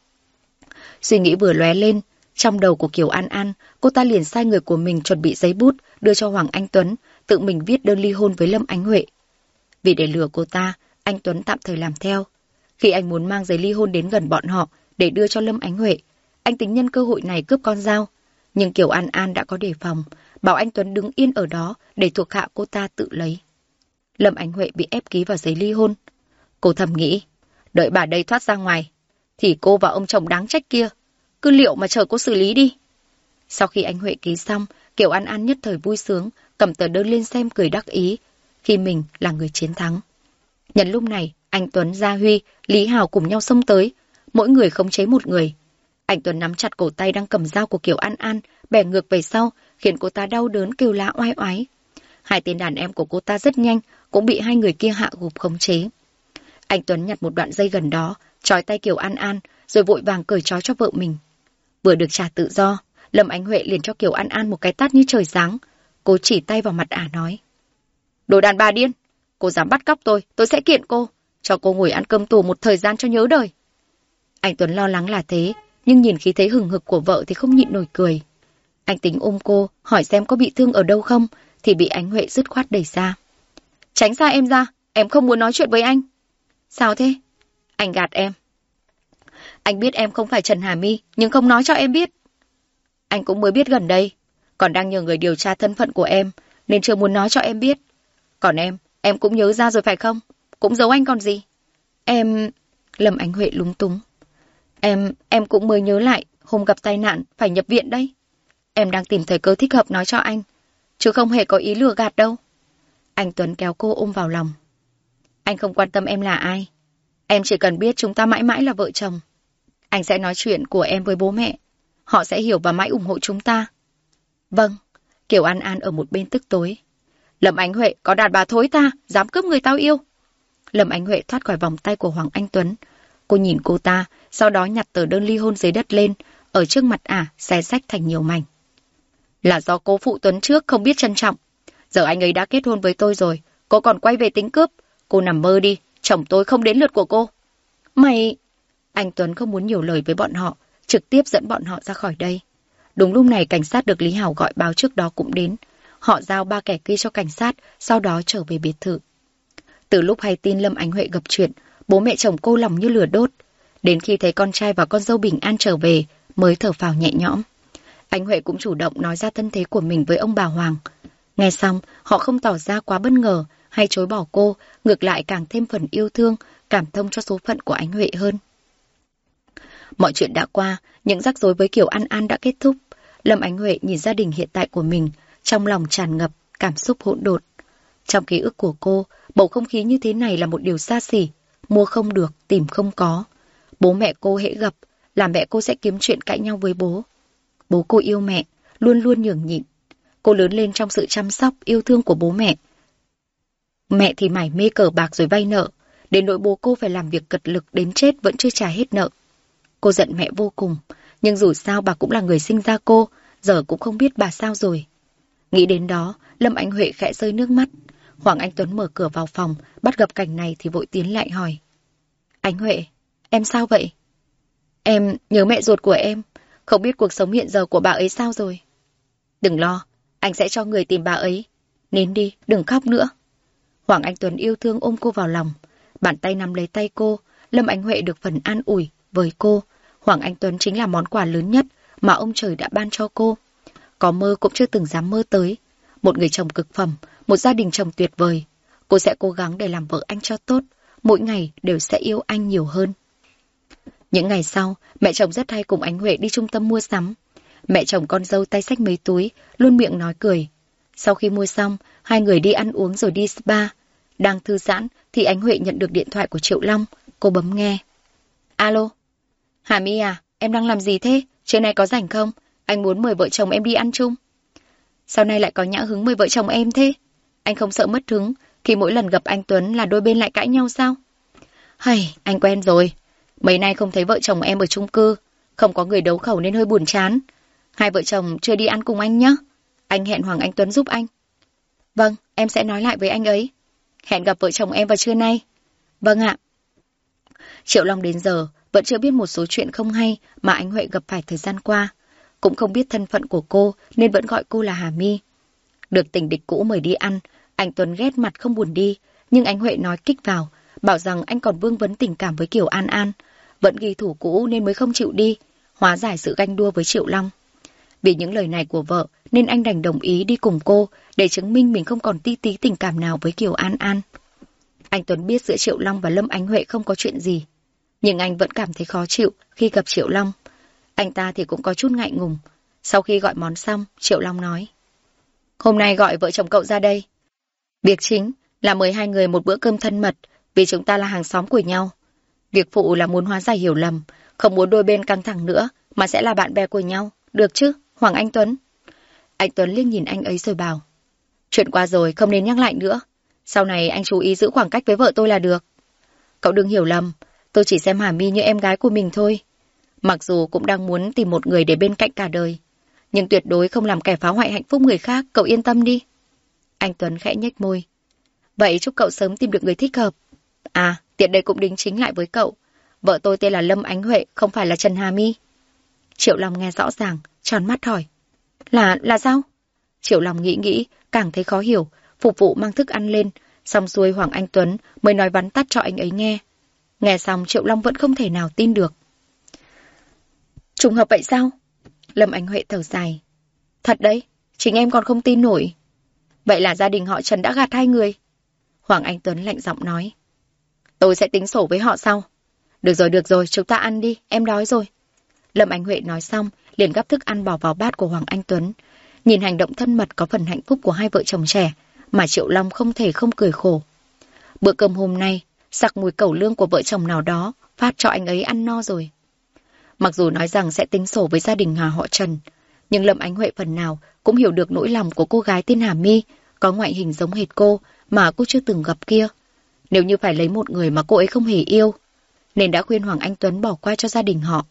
Suy nghĩ vừa lóe lên, trong đầu của Kiều An An, cô ta liền sai người của mình chuẩn bị giấy bút, đưa cho Hoàng Anh Tuấn, tự mình viết đơn ly hôn với Lâm Ánh Huệ. Vì để lừa cô ta, anh Tuấn tạm thời làm theo. Khi anh muốn mang giấy ly hôn đến gần bọn họ để đưa cho Lâm Ánh Huệ, anh tính nhân cơ hội này cướp con dao. Nhưng Kiều An An đã có đề phòng, bảo anh Tuấn đứng yên ở đó để thuộc hạ cô ta tự lấy. Lâm Ánh Huệ bị ép ký vào giấy ly hôn. Cô thầm nghĩ, đợi bà đây thoát ra ngoài, thì cô và ông chồng đáng trách kia, cứ liệu mà chờ cô xử lý đi. Sau khi anh Huệ ký xong, Kiều An An nhất thời vui sướng, cầm tờ đơn lên xem cười đắc ý, khi mình là người chiến thắng. Nhân lúc này, anh Tuấn, Gia Huy, Lý Hào cùng nhau xông tới, mỗi người khống chế một người. Anh Tuấn nắm chặt cổ tay đang cầm dao của Kiều An An, bẻ ngược về sau, khiến cô ta đau đớn kêu la oai oái. Hai tên đàn em của cô ta rất nhanh, cũng bị hai người kia hạ gục khống chế. Anh Tuấn nhặt một đoạn dây gần đó, trói tay Kiều An An, rồi vội vàng cởi trói cho vợ mình. Vừa được trả tự do, Lâm Ánh Huệ liền cho Kiều An An một cái tát như trời giáng. Cô chỉ tay vào mặt ả nói. Đồ đàn bà điên, cô dám bắt cóc tôi sẽ kiện cô, cho cô ngồi ăn cơm tù một thời gian cho nhớ đời. Anh Tuấn lo lắng là thế, nhưng nhìn khí thế hừng hực của vợ thì không nhịn nổi cười. Anh tính ôm cô, hỏi xem có bị thương ở đâu không, thì bị Ánh Huệ dứt khoát đẩy ra. Tránh xa em ra, em không muốn nói chuyện với anh. Sao thế? Anh gạt em. Anh biết em không phải Trần Hà My, nhưng không nói cho em biết. Anh cũng mới biết gần đây, còn đang nhờ người điều tra thân phận của em, nên chưa muốn nói cho em biết. Còn em cũng nhớ ra rồi phải không? Cũng giấu anh còn gì? Em... Lâm Ánh Huệ lúng túng. Em cũng mới nhớ lại, hôm gặp tai nạn, phải nhập viện đấy. Em đang tìm thời cơ thích hợp nói cho anh, chứ không hề có ý lừa gạt đâu. Anh Tuấn kéo cô ôm vào lòng. Anh không quan tâm em là ai. Em chỉ cần biết chúng ta mãi mãi là vợ chồng. Anh sẽ nói chuyện của em với bố mẹ. Họ sẽ hiểu và mãi ủng hộ chúng ta. Vâng. Kiều An An ở một bên tức tối. Lâm Ánh Huệ, có đàn bà thối ta, dám cướp người tao yêu. Lâm Ánh Huệ thoát khỏi vòng tay của Hoàng Anh Tuấn. Cô nhìn cô ta, sau đó nhặt tờ đơn ly hôn dưới đất lên, ở trước mặt ả, xé xách thành nhiều mảnh. Là do cô phụ Tuấn trước không biết trân trọng. Giờ anh ấy đã kết hôn với tôi rồi, cô còn quay về tính cướp. Cô nằm mơ đi, chồng tôi không đến lượt của cô. Mày... Anh Tuấn không muốn nhiều lời với bọn họ, trực tiếp dẫn bọn họ ra khỏi đây. Đúng lúc này cảnh sát được Lý Hảo gọi báo trước đó cũng đến. Họ giao 3 kẻ kia cho cảnh sát, sau đó trở về biệt thự. Từ lúc hay tin Lâm Ánh Huệ gặp chuyện, bố mẹ chồng cô lòng như lửa đốt. Đến khi thấy con trai và con dâu bình an trở về, mới thở phào nhẹ nhõm. Ánh Huệ cũng chủ động nói ra thân thế của mình với ông bà Hoàng. Nghe xong, họ không tỏ ra quá bất ngờ hay chối bỏ cô, ngược lại càng thêm phần yêu thương, cảm thông cho số phận của Ánh Huệ hơn. Mọi chuyện đã qua, những rắc rối với Kiều An An đã kết thúc. Lâm Ánh Huệ nhìn gia đình hiện tại của mình, trong lòng tràn ngập, cảm xúc hỗn độn. Trong ký ức của cô, bầu không khí như thế này là một điều xa xỉ, mua không được, tìm không có. Bố mẹ cô hễ gặp, làm mẹ cô sẽ kiếm chuyện cãi nhau với bố. Bố cô yêu mẹ, luôn luôn nhường nhịn. Cô lớn lên trong sự chăm sóc, yêu thương của bố mẹ. Mẹ thì mải mê cờ bạc rồi vay nợ, đến nỗi bố cô phải làm việc cật lực đến chết vẫn chưa trả hết nợ. Cô giận mẹ vô cùng, nhưng dù sao bà cũng là người sinh ra cô, giờ cũng không biết bà sao rồi. Nghĩ đến đó, Lâm Ánh Huệ khẽ rơi nước mắt. Hoàng Anh Tuấn mở cửa vào phòng, bắt gặp cảnh này thì vội tiến lại hỏi. Ánh Huệ, em sao vậy? Em nhớ mẹ ruột của em, không biết cuộc sống hiện giờ của bà ấy sao rồi. Đừng lo, anh sẽ cho người tìm bà ấy. Nín đi, đừng khóc nữa. Hoàng Anh Tuấn yêu thương ôm cô vào lòng. Bàn tay nắm lấy tay cô, Lâm Ánh Huệ được phần an ủi với cô. Hoàng Anh Tuấn chính là món quà lớn nhất mà ông trời đã ban cho cô. Có mơ cũng chưa từng dám mơ tới. Một người chồng cực phẩm, một gia đình chồng tuyệt vời. Cô sẽ cố gắng để làm vợ anh cho tốt. Mỗi ngày đều sẽ yêu anh nhiều hơn. Những ngày sau, mẹ chồng rất hay cùng Ánh Huệ đi trung tâm mua sắm. Mẹ chồng con dâu tay xách mấy túi, luôn miệng nói cười. Sau khi mua xong, hai người đi ăn uống rồi đi spa. Đang thư giãn thì Ánh Huệ nhận được điện thoại của Triệu Long. Cô bấm nghe. Alo. Hà My à, em đang làm gì thế? Trưa nay có rảnh không? Anh muốn mời vợ chồng em đi ăn chung. Sau này lại có nhã hứng mời vợ chồng em thế? Anh không sợ mất hứng khi mỗi lần gặp anh Tuấn là đôi bên lại cãi nhau sao? Hây, anh quen rồi. Mấy nay không thấy vợ chồng em ở chung cư. Không có người đấu khẩu nên hơi buồn chán. Hai vợ chồng chưa đi ăn cùng anh nhé. Anh hẹn Hoàng Anh Tuấn giúp anh. Vâng, em sẽ nói lại với anh ấy. Hẹn gặp vợ chồng em vào trưa nay. Vâng ạ. Triệu Long đến giờ vẫn chưa biết một số chuyện không hay mà Ánh Huệ gặp phải thời gian qua. Cũng không biết thân phận của cô nên vẫn gọi cô là Hà My. Được tình địch cũ mời đi ăn, anh Tuấn ghét mặt không buồn đi, nhưng Ánh Huệ nói kích vào, bảo rằng anh còn vương vấn tình cảm với Kiều An An, vẫn ghi thủ cũ nên mới không chịu đi, hóa giải sự ganh đua với Triệu Long. Vì những lời này của vợ nên anh đành đồng ý đi cùng cô để chứng minh mình không còn tí tí tình cảm nào với Kiều An An. Anh Tuấn biết giữa Triệu Long và Lâm Ánh Huệ không có chuyện gì, nhưng anh vẫn cảm thấy khó chịu khi gặp Triệu Long. Anh ta thì cũng có chút ngại ngùng. Sau khi gọi món xong, Triệu Long nói. Hôm nay gọi vợ chồng cậu ra đây. Việc chính là mời hai người một bữa cơm thân mật vì chúng ta là hàng xóm của nhau. Việc phụ là muốn hóa giải hiểu lầm, không muốn đôi bên căng thẳng nữa mà sẽ là bạn bè của nhau. Được chứ, Hoàng Anh Tuấn? Anh Tuấn liếc nhìn anh ấy rồi bảo. Chuyện qua rồi không nên nhắc lại nữa. Sau này anh chú ý giữ khoảng cách với vợ tôi là được. Cậu đừng hiểu lầm, tôi chỉ xem Hà My như em gái của mình thôi. Mặc dù cũng đang muốn tìm một người để bên cạnh cả đời, nhưng tuyệt đối không làm kẻ phá hoại hạnh phúc người khác, cậu yên tâm đi. Anh Tuấn khẽ nhếch môi. Vậy chúc cậu sớm tìm được người thích hợp. À, tiện đây cũng đính chính lại với cậu. Vợ tôi tên là Lâm Ánh Huệ, không phải là Trần Hà My. Triệu Long nghe rõ ràng, tròn mắt hỏi. Là sao? Triệu Long nghĩ, càng thấy khó hiểu. Phục vụ mang thức ăn lên, xong xuôi Hoàng Anh Tuấn mới nói vắn tắt cho anh ấy nghe. Nghe xong Triệu Long vẫn không thể nào tin được. Trùng hợp vậy sao? Lâm Ánh Huệ thở dài. Thật đấy, chính em còn không tin nổi. Vậy là gia đình họ Trần đã gạt hai người. Hoàng Anh Tuấn lạnh giọng nói. Tôi sẽ tính sổ với họ sau. Được rồi, chúng ta ăn đi, em đói rồi. Lâm Ánh Huệ nói xong, liền gắp thức ăn bỏ vào bát của Hoàng Anh Tuấn. Nhìn hành động thân mật có phần hạnh phúc của hai vợ chồng trẻ, mà Triệu Long không thể không cười khổ. Bữa cơm hôm nay, sặc mùi cẩu lương của vợ chồng nào đó, phát cho anh ấy ăn no rồi. Mặc dù nói rằng sẽ tính sổ với gia đình họ Trần, nhưng Lâm Ánh Huệ phần nào cũng hiểu được nỗi lòng của cô gái tên Hà My, có ngoại hình giống hệt cô mà cô chưa từng gặp kia. Nếu như phải lấy một người mà cô ấy không hề yêu, nên đã khuyên Hoàng Anh Tuấn bỏ qua cho gia đình họ.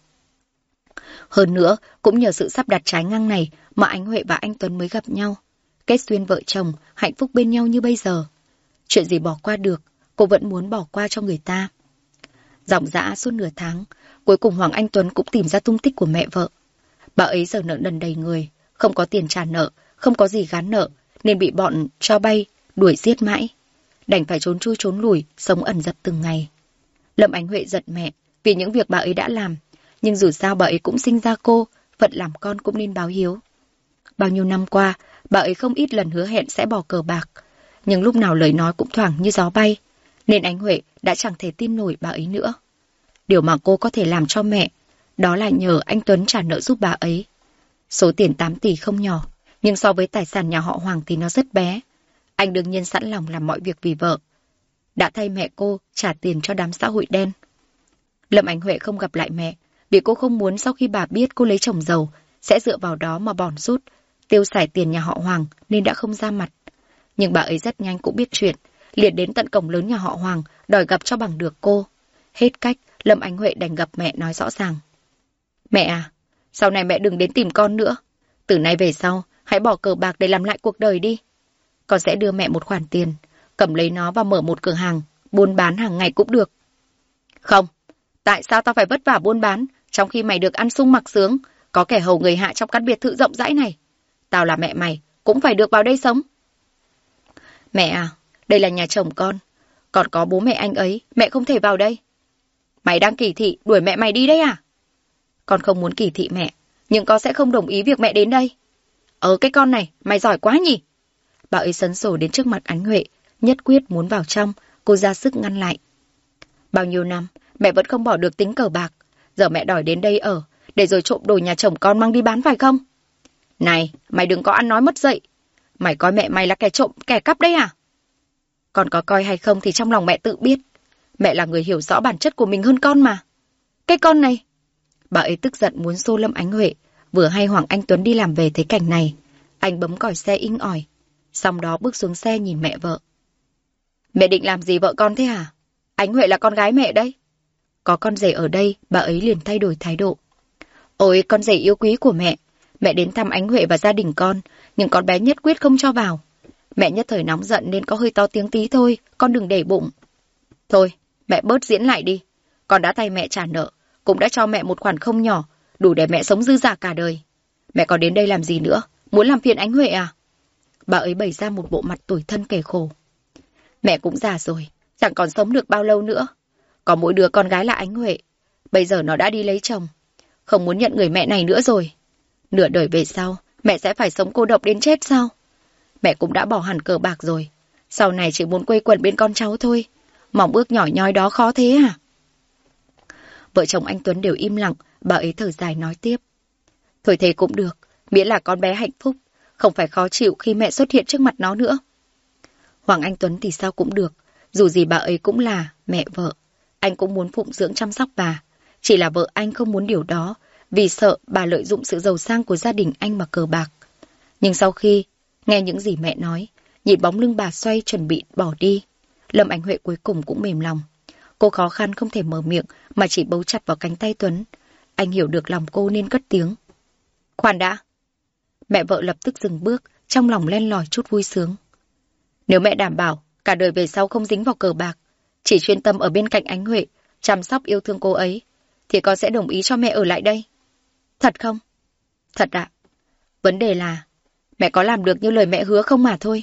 Hơn nữa, cũng nhờ sự sắp đặt trái ngang này mà Ánh Huệ và anh Tuấn mới gặp nhau, kết duyên vợ chồng, hạnh phúc bên nhau như bây giờ. Chuyện gì bỏ qua được, cô vẫn muốn bỏ qua cho người ta. Dòng dã suốt nửa tháng, cuối cùng Hoàng Anh Tuấn cũng tìm ra tung tích của mẹ vợ. Bà ấy giờ nợ nần đầy người, không có tiền trả nợ, không có gì gán nợ, nên bị bọn cho bay, đuổi giết mãi. Đành phải trốn chui trốn lủi, sống ẩn dật từng ngày. Lâm Ánh Huệ giận mẹ vì những việc bà ấy đã làm, nhưng dù sao bà ấy cũng sinh ra cô, phận làm con cũng nên báo hiếu. Bao nhiêu năm qua, bà ấy không ít lần hứa hẹn sẽ bỏ cờ bạc, nhưng lúc nào lời nói cũng thoảng như gió bay, nên Ánh Huệ đã chẳng thể tin nổi bà ấy nữa. Điều mà cô có thể làm cho mẹ, đó là nhờ anh Tuấn trả nợ giúp bà ấy. Số tiền 8 tỷ không nhỏ, nhưng so với tài sản nhà họ Hoàng thì nó rất bé. Anh đương nhiên sẵn lòng làm mọi việc vì vợ. Đã thay mẹ cô trả tiền cho đám xã hội đen. Lâm Ánh Huệ không gặp lại mẹ, vì cô không muốn sau khi bà biết cô lấy chồng giàu, sẽ dựa vào đó mà bòn rút, tiêu xài tiền nhà họ Hoàng nên đã không ra mặt. Nhưng bà ấy rất nhanh cũng biết chuyện, liền đến tận cổng lớn nhà họ Hoàng đòi gặp cho bằng được cô. Hết cách, Lâm Ánh Huệ đành gặp mẹ nói rõ ràng. Mẹ à, sau này mẹ đừng đến tìm con nữa. Từ nay về sau, hãy bỏ cờ bạc để làm lại cuộc đời đi. Con sẽ đưa mẹ một khoản tiền, cầm lấy nó và mở một cửa hàng, buôn bán hàng ngày cũng được. Không, tại sao tao phải vất vả buôn bán, trong khi mày được ăn sung mặc sướng, có kẻ hầu người hạ trong căn biệt thự rộng rãi này? tao là mẹ mày, cũng phải được vào đây sống. Mẹ à, đây là nhà chồng con. Còn có bố mẹ anh ấy, mẹ không thể vào đây. Mày đang kỳ thị, đuổi mẹ mày đi đấy à? Con không muốn kỳ thị mẹ, nhưng con sẽ không đồng ý việc mẹ đến đây. Cái con này, mày giỏi quá nhỉ? Bà ấy sấn sổ đến trước mặt Ánh Huệ, nhất quyết muốn vào trong, cô ra sức ngăn lại. Bao nhiêu năm, mẹ vẫn không bỏ được tính cờ bạc. Giờ mẹ đòi đến đây ở, để rồi trộm đồ nhà chồng con mang đi bán phải không? Này, mày đừng có ăn nói mất dạy. Mày coi mẹ mày là kẻ trộm, kẻ cắp đấy à? Con có coi hay không thì trong lòng mẹ tự biết. Mẹ là người hiểu rõ bản chất của mình hơn con mà. Cái con này... Bà ấy tức giận muốn xô Lâm Ánh Huệ. Vừa hay Hoàng Anh Tuấn đi làm về thấy cảnh này. Anh bấm còi xe inh ỏi. Xong đó bước xuống xe nhìn mẹ vợ. Mẹ định làm gì vợ con thế hả? Ánh Huệ là con gái mẹ đấy. Có con rể ở đây, bà ấy liền thay đổi thái độ. Ôi, con rể yêu quý của mẹ. Mẹ đến thăm Ánh Huệ và gia đình con, nhưng con bé nhất quyết không cho vào. Mẹ nhất thời nóng giận nên có hơi to tiếng tí thôi, con đừng để bụng. Thôi, mẹ bớt diễn lại đi. Con đã thay mẹ trả nợ, cũng đã cho mẹ một khoản không nhỏ, đủ để mẹ sống dư dả cả đời. Mẹ còn đến đây làm gì nữa? Muốn làm phiền Ánh Huệ à? Bà ấy bày ra một bộ mặt tủi thân kể khổ. Mẹ cũng già rồi, chẳng còn sống được bao lâu nữa. Có mỗi đứa con gái là Ánh Huệ. Bây giờ nó đã đi lấy chồng. Không muốn nhận người mẹ này nữa rồi. Nửa đời về sau, mẹ sẽ phải sống cô độc đến chết sao? Mẹ cũng đã bỏ hẳn cờ bạc rồi. Sau này chỉ muốn quây quần bên con cháu thôi. Mong ước nhỏ nhoi đó khó thế à? Vợ chồng anh Tuấn đều im lặng, bà ấy thở dài nói tiếp. Thôi thế cũng được, miễn là con bé hạnh phúc, không phải khó chịu khi mẹ xuất hiện trước mặt nó nữa. Hoàng Anh Tuấn thì sao cũng được, dù gì bà ấy cũng là mẹ vợ. Anh cũng muốn phụng dưỡng chăm sóc bà. Chỉ là vợ anh không muốn điều đó, vì sợ bà lợi dụng sự giàu sang của gia đình anh mà cờ bạc. Nhưng sau khi nghe những gì mẹ nói, nhìn bóng lưng bà xoay chuẩn bị bỏ đi, Lâm Ánh Huệ cuối cùng cũng mềm lòng. Cô khó khăn không thể mở miệng mà chỉ bấu chặt vào cánh tay Tuấn. Anh hiểu được lòng cô nên cất tiếng. Khoan đã. Mẹ vợ lập tức dừng bước, trong lòng len lỏi chút vui sướng. Nếu mẹ đảm bảo cả đời về sau không dính vào cờ bạc, chỉ chuyên tâm ở bên cạnh Ánh Huệ, chăm sóc yêu thương cô ấy, thì con sẽ đồng ý cho mẹ ở lại đây. Thật không? Thật ạ. Vấn đề là mẹ có làm được như lời mẹ hứa không mà thôi.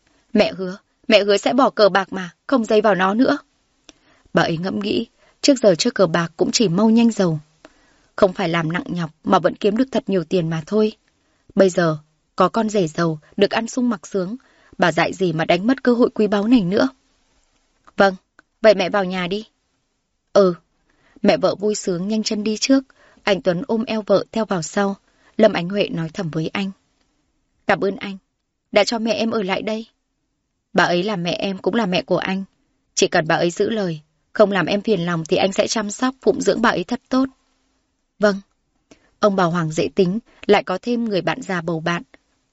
Mẹ hứa sẽ bỏ cờ bạc mà, không dây vào nó nữa. Bà ấy ngẫm nghĩ, trước giờ chơi cờ bạc cũng chỉ mau nhanh giàu. Không phải làm nặng nhọc mà vẫn kiếm được thật nhiều tiền mà thôi. Bây giờ, có con rể giàu, được ăn sung mặc sướng, bà dại gì mà đánh mất cơ hội quý báu này nữa. Vâng, vậy mẹ vào nhà đi. Ừ. Mẹ vợ vui sướng nhanh chân đi trước, anh Tuấn ôm eo vợ theo vào sau. Lâm Ánh Huệ nói thầm với anh. Cảm ơn anh, đã cho mẹ em ở lại đây. Bà ấy là mẹ em cũng là mẹ của anh. Chỉ cần bà ấy giữ lời, không làm em phiền lòng thì anh sẽ chăm sóc, phụng dưỡng bà ấy thật tốt. Vâng. Ông bà Hoàng dễ tính, lại có thêm người bạn già bầu bạn,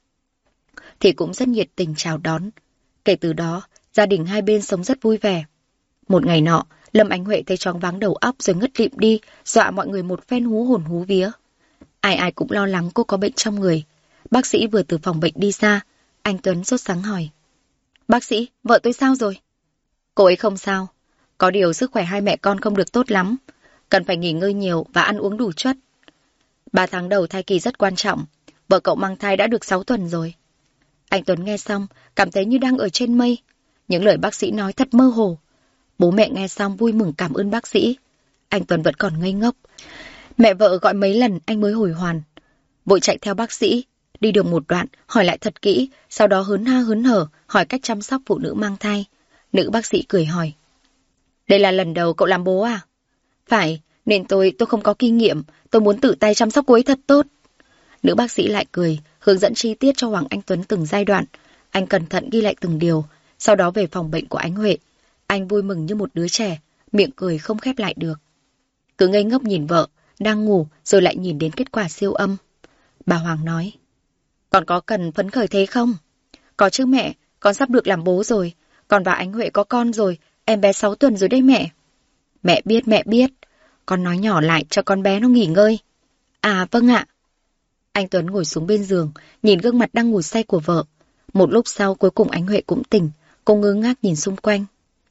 thì cũng rất nhiệt tình chào đón. Kể từ đó, gia đình hai bên sống rất vui vẻ. Một ngày nọ, Lâm Ánh Huệ thấy choáng váng đầu óc rồi ngất lịm đi, dọa mọi người một phen hú hồn hú vía. Ai ai cũng lo lắng cô có bệnh trong người. Bác sĩ vừa từ phòng bệnh đi ra, anh Tuấn sốt sắng hỏi. Bác sĩ, vợ tôi sao rồi? Cô ấy không sao. Có điều sức khỏe hai mẹ con không được tốt lắm. Cần phải nghỉ ngơi nhiều và ăn uống đủ chất. 3 tháng đầu thai kỳ rất quan trọng. Vợ cậu mang thai đã được 6 tuần rồi. Anh Tuấn nghe xong, cảm thấy như đang ở trên mây. Những lời bác sĩ nói thật mơ hồ. Bố mẹ nghe xong vui mừng cảm ơn bác sĩ. Anh Tuấn vẫn còn ngây ngốc. Mẹ vợ gọi mấy lần anh mới hồi hoàn. Vội chạy theo bác sĩ. Đi được một đoạn, hỏi lại thật kỹ, sau đó hớn ha hớn hở, hỏi cách chăm sóc phụ nữ mang thai. Nữ bác sĩ cười hỏi. Đây là lần đầu cậu làm bố à? Phải, nên tôi không có kinh nghiệm, tôi muốn tự tay chăm sóc cô ấy thật tốt. Nữ bác sĩ lại cười, hướng dẫn chi tiết cho Hoàng Anh Tuấn từng giai đoạn. Anh cẩn thận ghi lại từng điều, sau đó về phòng bệnh của Ánh Huệ. Anh vui mừng như một đứa trẻ, miệng cười không khép lại được. Cứ ngây ngốc nhìn vợ, đang ngủ rồi lại nhìn đến kết quả siêu âm. Bà Hoàng nói. Còn có cần phấn khởi thế không? Có chứ mẹ, con sắp được làm bố rồi. Con và Ánh Huệ có con rồi, em bé 6 tuần rồi đấy mẹ. Mẹ biết. Con nói nhỏ lại cho con bé nó nghỉ ngơi. À vâng ạ. Anh Tuấn ngồi xuống bên giường, nhìn gương mặt đang ngủ say của vợ. Một lúc sau cuối cùng Ánh Huệ cũng tỉnh, cô ngơ ngác nhìn xung quanh.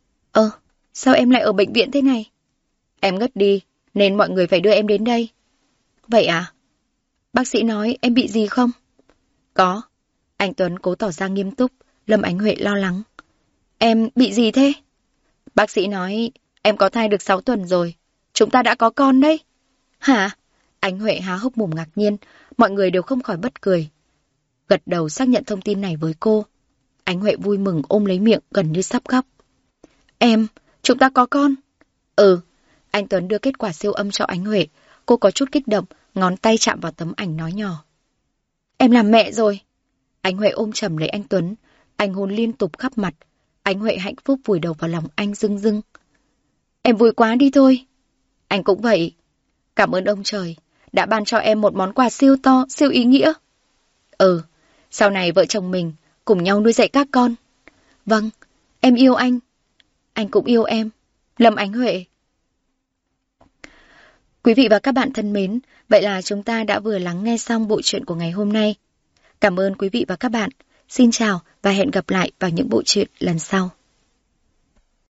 Sao em lại ở bệnh viện thế này? Em ngất đi, nên mọi người phải đưa em đến đây. Vậy à? Bác sĩ nói em bị gì không? Có. Anh Tuấn cố tỏ ra nghiêm túc, Lâm Ánh Huệ lo lắng. Em bị gì thế? Bác sĩ nói em có thai được 6 tuần rồi. Chúng ta đã có con đấy. Hả? Ánh Huệ há hốc mồm ngạc nhiên, mọi người đều không khỏi bật cười. Gật đầu xác nhận thông tin này với cô. Ánh Huệ vui mừng ôm lấy miệng gần như sắp khóc. Chúng ta có con. Ừ. Anh Tuấn đưa kết quả siêu âm cho Ánh Huệ. Cô có chút kích động, ngón tay chạm vào tấm ảnh nói nhỏ. Em làm mẹ rồi. Ánh Huệ ôm chầm lấy anh Tuấn. Anh hôn liên tục khắp mặt. Ánh Huệ hạnh phúc vùi đầu vào lòng anh rưng rưng. Em vui quá đi thôi. Anh cũng vậy. Cảm ơn ông trời đã ban cho em một món quà siêu to, siêu ý nghĩa. Ừ, sau này vợ chồng mình cùng nhau nuôi dạy các con. Vâng, em yêu anh. Anh cũng yêu em. Lâm Ánh Huệ. Quý vị và các bạn thân mến, vậy là chúng ta đã vừa lắng nghe xong bộ truyện của ngày hôm nay. Cảm ơn quý vị và các bạn. Xin chào và hẹn gặp lại vào những bộ truyện lần sau.